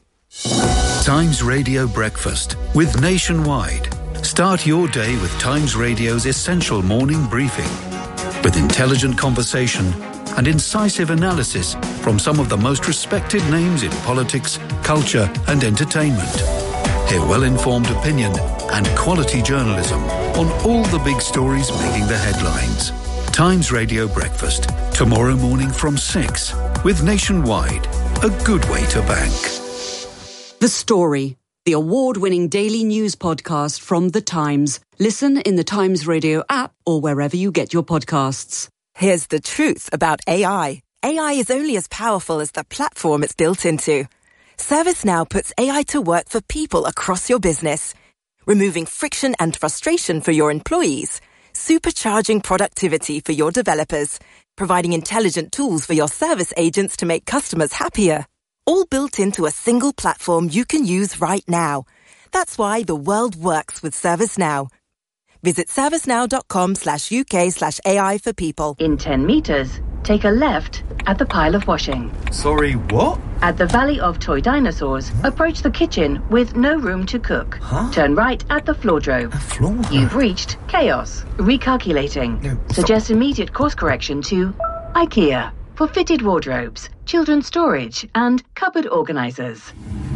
Times Radio Breakfast with Nationwide. Start your day with Times Radio's essential morning briefing with intelligent conversation and incisive analysis from some of the most respected names in politics, culture and entertainment. Hear well-informed opinion and quality journalism on all the big stories making the headlines. Times Radio Breakfast, tomorrow morning from six with Nationwide. A good way to bank. The Story, the award-winning daily news podcast from The Times. Listen in the Times Radio app or wherever you get your podcasts. Here's the truth about A I. A I is only as powerful as the platform it's built into. ServiceNow puts A I to work for people across your business, removing friction and frustration for your employees, supercharging productivity for your developers, providing intelligent tools for your service agents to make customers happier. All built into a single platform you can use right now. That's why the world works with ServiceNow. Visit servicenow.com slash UK slash AI for people. In ten metres, take a left at the pile of washing. Sorry, what? At the Valley of Toy Dinosaurs, approach the kitchen with no room to cook. Huh? Turn right at the Floordrove. Floor? You've reached chaos. Recalculating. No, Suggest immediate course correction to IKEA for fitted wardrobes, children's storage, and cupboard organisers.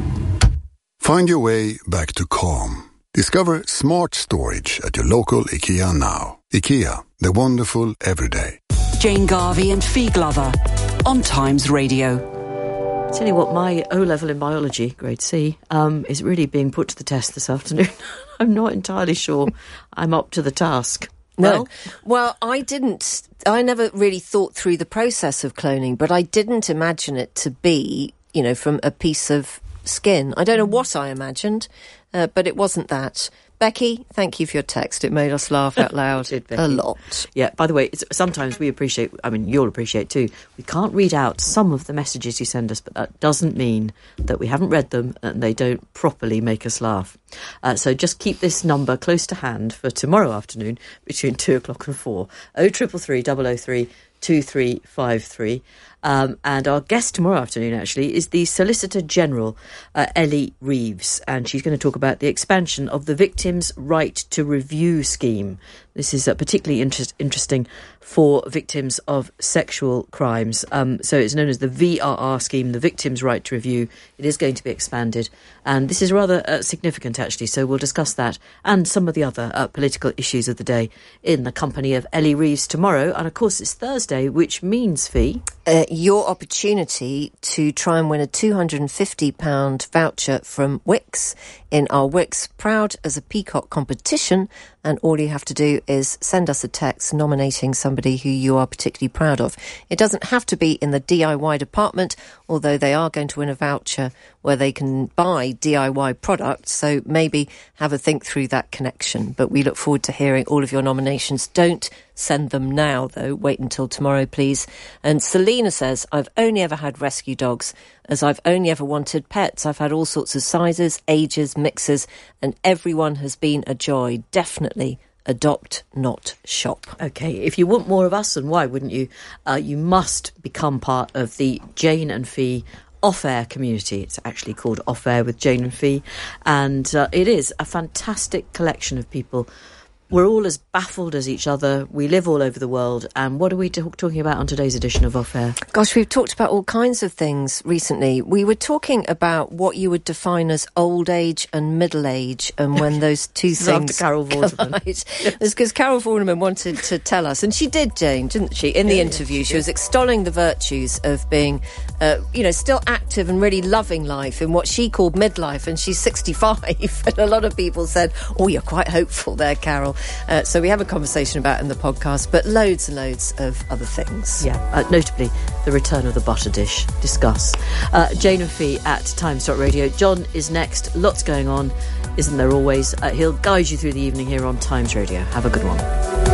Find your way back to calm. Discover smart storage at your local IKEA now. IKEA, the wonderful everyday. Jane Garvey and Fee Glover on Times Radio. Tell you what, my O-level in biology, grade C, um, is really being put to the test this afternoon. I'm not entirely sure I'm up to the task. No. Well, well, I didn't, I never really thought through the process of cloning, but I didn't imagine it to be, you know, from a piece of skin. I don't know what I imagined, uh, but it wasn't that. Becky, thank you for your text. It made us laugh out loud a lot. Yeah, by the way, it's, sometimes we appreciate, I mean, you'll appreciate too, we can't read out some of the messages you send us, but that doesn't mean that we haven't read them and they don't properly make us laugh. Uh, so just keep this number close to hand for tomorrow afternoon between two o'clock and four. oh triple three, double oh three, two three five three. Um, and our guest tomorrow afternoon, actually, is the Solicitor General, uh, Ellie Reeves, and she's going to talk about the expansion of the Victims' Right to Review scheme. This is uh, particularly inter- interesting for victims of sexual crimes. Um, so it's known as the V R R scheme, the Victims' Right to Review. It is going to be expanded, and this is rather uh, significant, actually, so we'll discuss that and some of the other uh, political issues of the day in the company of Ellie Reeves tomorrow. And, of course, it's Thursday, which means, Fee... Uh, your opportunity to try and win a two hundred fifty pounds voucher from Wix in our Wix Proud as a Peacock competition, and all you have to do is send us a text nominating somebody who you are particularly proud of. It doesn't have to be in the D I Y department, although they are going to win a voucher where they can buy D I Y products, so maybe have a think through that connection. But we look forward to hearing all of your nominations. Don't send them now, though. Wait until tomorrow, please. And Selena says, I've only ever had rescue dogs, as I've only ever wanted pets. I've had all sorts of sizes, ages, mixes, and everyone has been a joy. Definitely adopt, not shop. OK, if you want more of us, and why wouldn't you, uh, you must become part of the Jane and Fee Off-Air community. It's actually called Off-Air with Jane and Fee, and uh, it is a fantastic collection of people. We're all as baffled as each other. We live all over the world. And what are we talk- talking about on today's edition of Off Air? Gosh, we've talked about all kinds of things recently. We were talking about what you would define as old age and middle age, and when those two things after Carol Vorderman. Yes. It's because Carol Vorderman wanted to tell us, and she did, Jane, didn't she? In the yeah, interview, yeah, she, she was extolling the virtues of being, uh, you know, still active and really loving life in what she called midlife, and she's sixty-five. And a lot of people said, oh, you're quite hopeful there, Carol. Uh, so we have a conversation about it in the podcast, but loads and loads of other things. Yeah, uh, notably the return of the butter dish. Discuss. Uh, Jane and Fee at Times Radio. John is next. Lots going on, isn't there always? Uh, he'll guide you through the evening here on Times Radio. Have a good one.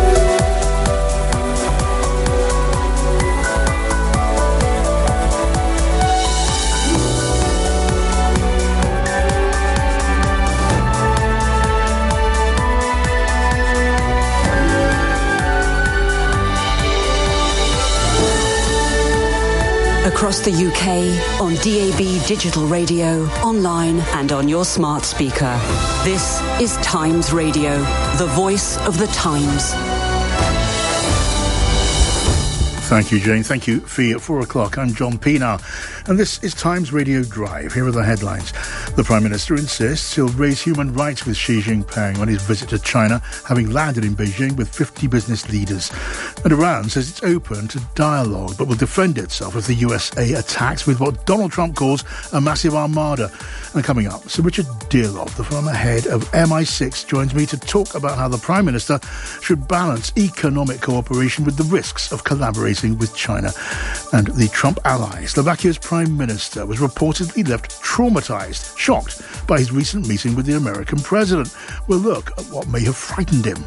Across the U K, on D A B digital radio, online and on your smart speaker. This is Times Radio, the voice of the times. Thank you, Jane. Thank you, Fee. At four o'clock, I'm John Pienaar, and this is Times Radio Drive. Here are the headlines. The Prime Minister insists he'll raise human rights with Xi Jinping on his visit to China, having landed in Beijing with fifty business leaders. And Iran says it's open to dialogue, but will defend itself if the U S A attacks with what Donald Trump calls a massive armada. And coming up, Sir Richard Dearlove, the former head of M I six, joins me to talk about how the Prime Minister should balance economic cooperation with the risks of collaborating with China. And the Trump ally, Slovakia's Prime Minister, was reportedly left traumatised, shocked by his recent meeting with the American president. We'll look at what may have frightened him.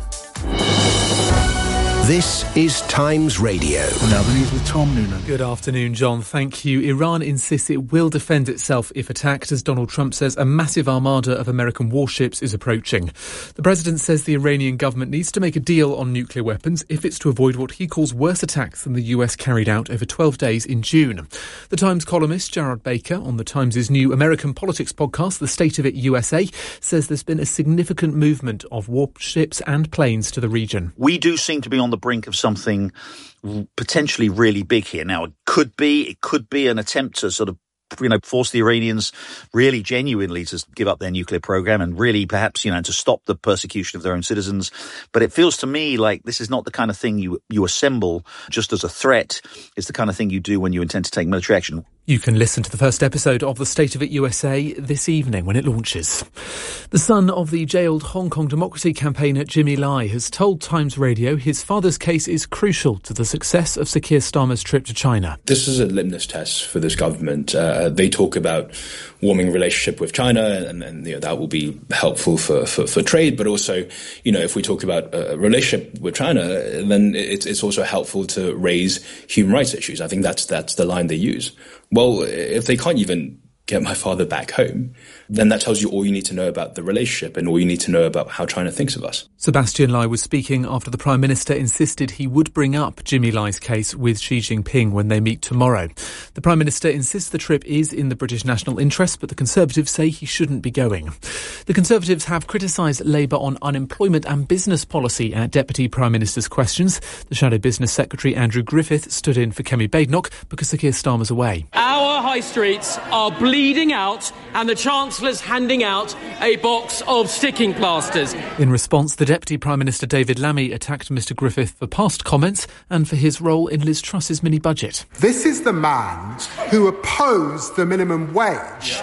This is Times Radio. Now the news with Tom Noonan. Good afternoon, John. Thank you. Iran insists it will defend itself if attacked, as Donald Trump says a massive armada of American warships is approaching. The president says the Iranian government needs to make a deal on nuclear weapons if it's to avoid what he calls worse attacks than the U S carried out over twelve days in June. The Times columnist Gerard Baker on the Times' new American politics podcast, The State of It U S A, says there's been a significant movement of warships and planes to the region. We do seem to be on the brink of something potentially really big here. Now, it could be, it could be an attempt to sort of, you know, force the Iranians really genuinely to give up their nuclear program and really perhaps, you know, to stop the persecution of their own citizens. But it feels to me like this is not the kind of thing you, you assemble just as a threat. It's the kind of thing you do when you intend to take military action. You can listen to the first episode of The State of It U S A this evening when it launches. The son of the jailed Hong Kong democracy campaigner Jimmy Lai has told Times Radio his father's case is crucial to the success of Sir Keir Starmer's trip to China. This is a litmus test for this government. Uh, they talk about warming relationship with China, and, and you know, that will be helpful for, for, for trade. But also, you know, if we talk about a relationship with China, then it's, it's also helpful to raise human rights issues. I think that's that's the line they use. Well, if they can't even get my father back home, then that tells you all you need to know about the relationship and all you need to know about how China thinks of us. Sebastian Lai was speaking after the Prime Minister insisted he would bring up Jimmy Lai's case with Xi Jinping when they meet tomorrow. The Prime Minister insists the trip is in the British national interest, but the Conservatives say he shouldn't be going. The Conservatives have criticised Labour on unemployment and business policy at Deputy Prime Minister's questions. The Shadow Business Secretary Andrew Griffith stood in for Kemi Badenoch because Sir Keir Starmer's away. Our high streets are bleeding out and the Chancellor's handing out a box of sticking plasters. In response, the Deputy Prime Minister David Lammy attacked Mr Griffith for past comments and for his role in Liz Truss's mini-budget. This is the man who opposed the minimum wage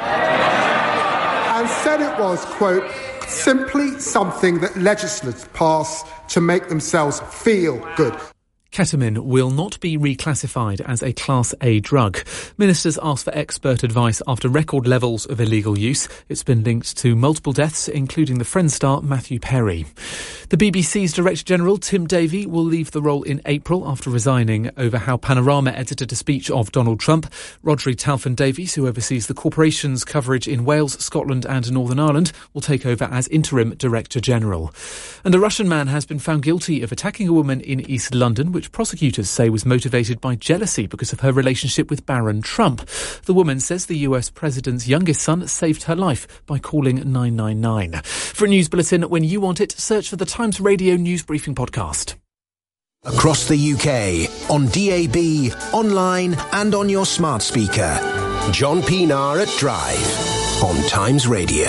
and said it was, quote, simply something that legislators pass to make themselves feel good. Ketamine will not be reclassified as a Class A drug. Ministers asked for expert advice after record levels of illegal use. It's been linked to multiple deaths, including the Friends star Matthew Perry. The B B C's Director General, Tim Davie, will leave the role in April after resigning over how Panorama edited a speech of Donald Trump. Rodri Talfan-Davies, who oversees the corporation's coverage in Wales, Scotland and Northern Ireland, will take over as Interim Director General. And a Russian man has been found guilty of attacking a woman in East London, which prosecutors say was motivated by jealousy because of her relationship with Baron Trump. The woman says the U S president's youngest son saved her life by calling nine nine nine. For a news bulletin when you want it, search for the Times Radio News Briefing podcast. Across the U K, on D A B, online and on your smart speaker. John Pienaar at Drive on Times Radio.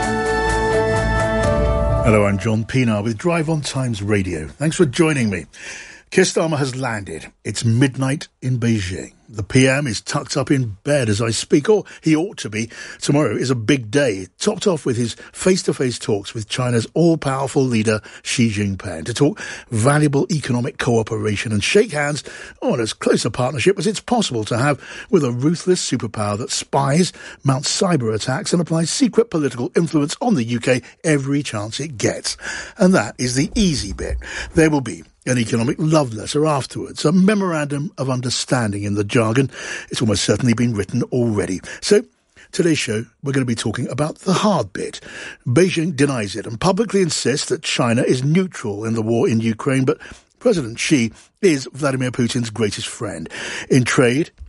Hello, I'm John Pienaar with Drive on Times Radio. Thanks for joining me. Keir Starmer has landed. It's midnight in Beijing. The P M is tucked up in bed as I speak, or he ought to be. Tomorrow is a big day, topped off with his face-to-face talks with China's all-powerful leader Xi Jinping to talk valuable economic cooperation and shake hands on as close a partnership as it's possible to have with a ruthless superpower that spies, mounts cyber attacks and applies secret political influence on the U K every chance it gets. And that is the easy bit. There will be an economic love letter afterwards, a memorandum of understanding in the jargon. It's almost certainly been written already. So today's show, we're going to be talking about the hard bit. Beijing denies it and publicly insists that China is neutral in the war in Ukraine, but President Xi is Vladimir Putin's greatest friend. In trade,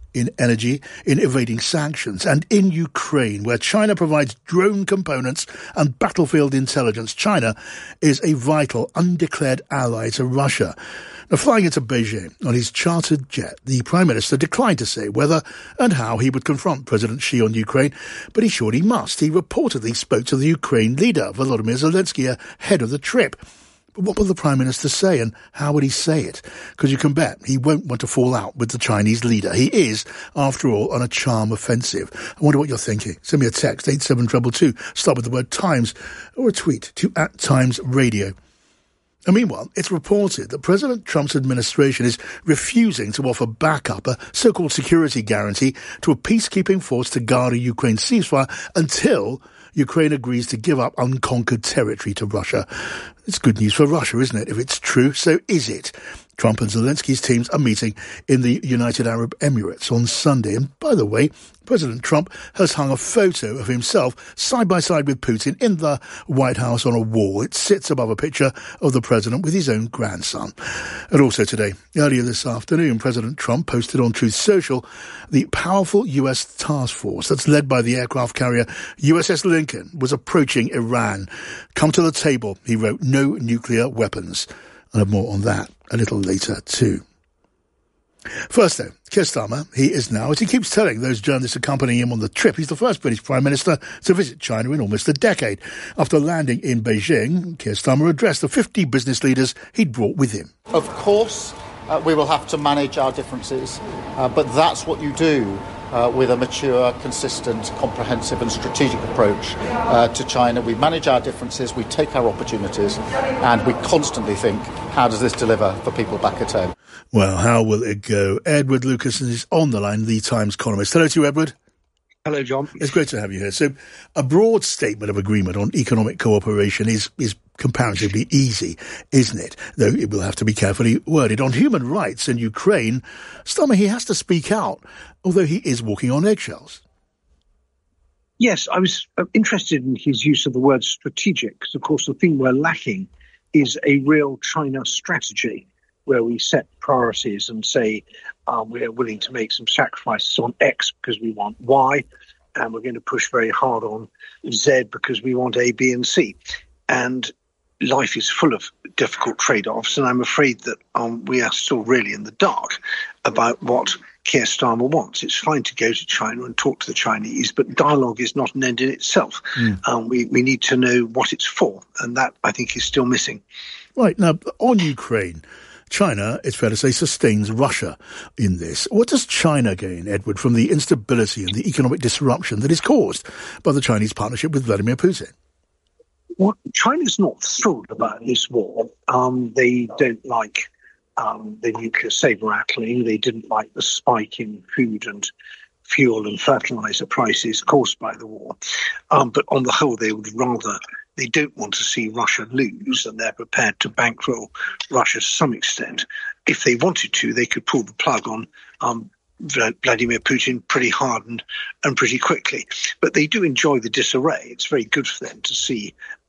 in energy, in evading sanctions, and in Ukraine, where China provides drone components and battlefield intelligence. China is a vital, undeclared ally to Russia. Now, flying into Beijing on his chartered jet, the Prime Minister declined to say whether and how he would confront President Xi on Ukraine, but he surely must. He reportedly spoke to the Ukraine leader, Volodymyr Zelensky, ahead of the trip. But what will the Prime Minister say, and how would he say it? Because you can bet he won't want to fall out with the Chinese leader. He is, after all, on a charm offensive. I wonder what you're thinking. Send me a text, eight seven two two two. Start with the word Times, or a tweet to at Times Radio. And meanwhile, it's reported that President Trump's administration is refusing to offer backup, a so-called security guarantee, to a peacekeeping force to guard a Ukraine ceasefire until Ukraine agrees to give up unconquered territory to Russia. It's good news for Russia, isn't it? If it's true, so is it. Trump and Zelensky's teams are meeting in the United Arab Emirates on Sunday. And by the way, President Trump has hung a photo of himself side by side with Putin in the White House on a wall. It sits above a picture of the president with his own grandson. And also today, earlier this afternoon, President Trump posted on Truth Social the powerful U S task force that's led by the aircraft carrier U S S Lincoln was approaching Iran. Come to the table, he wrote, no nuclear weapons. I'll have more on that a little later too. First, though, Keir Starmer, he is now, as he keeps telling those journalists accompanying him on the trip, he's the first British Prime Minister to visit China in almost a decade. After landing in Beijing, Keir Starmer addressed the fifty business leaders he'd brought with him. Of course, uh, we will have to manage our differences, uh, but that's what you do Uh, with a mature, consistent, comprehensive and strategic approach uh, to China. We manage our differences, we take our opportunities, and we constantly think, how does this deliver for people back at home? Well, how will it go? Edward Lucas is on the line, the Times columnist. Hello to you, Edward. Hello, John. It's great to have you here. So a broad statement of agreement on economic cooperation is, is comparatively easy, isn't it? Though it will have to be carefully worded. On human rights in Ukraine, Starmer, he has to speak out, although he is walking on eggshells. Yes, I was interested in his use of the word strategic, because, of course, the thing we're lacking is a real China strategy, where we set priorities and say uh, we're willing to make some sacrifices on X because we want Y, and we're going to push very hard on Z because we want A, B, and C. And life is full of difficult trade-offs, and I'm afraid that um, we are still really in the dark about what Keir Starmer wants. It's fine to go to China and talk to the Chinese, but dialogue is not an end in itself. Mm. Um, we, we need to know what it's for, and that, I think, is still missing. Right, now, on Ukraine, China, it's fair to say, sustains Russia in this. What does China gain, Edward, from the instability and the economic disruption that is caused by the Chinese partnership with Vladimir Putin? Well, China's not thrilled about this war. Um, they don't like um, the nuclear saber-rattling. They didn't like the spike in food and fuel and fertilizer prices caused by the war. Um, but on the whole, they would rather... They don't want to see Russia lose, and they're prepared to bankroll Russia to some extent. If they wanted to, they could pull the plug on um, Vladimir Putin pretty hard and, and pretty quickly. But they do enjoy the disarray. It's very good for them to see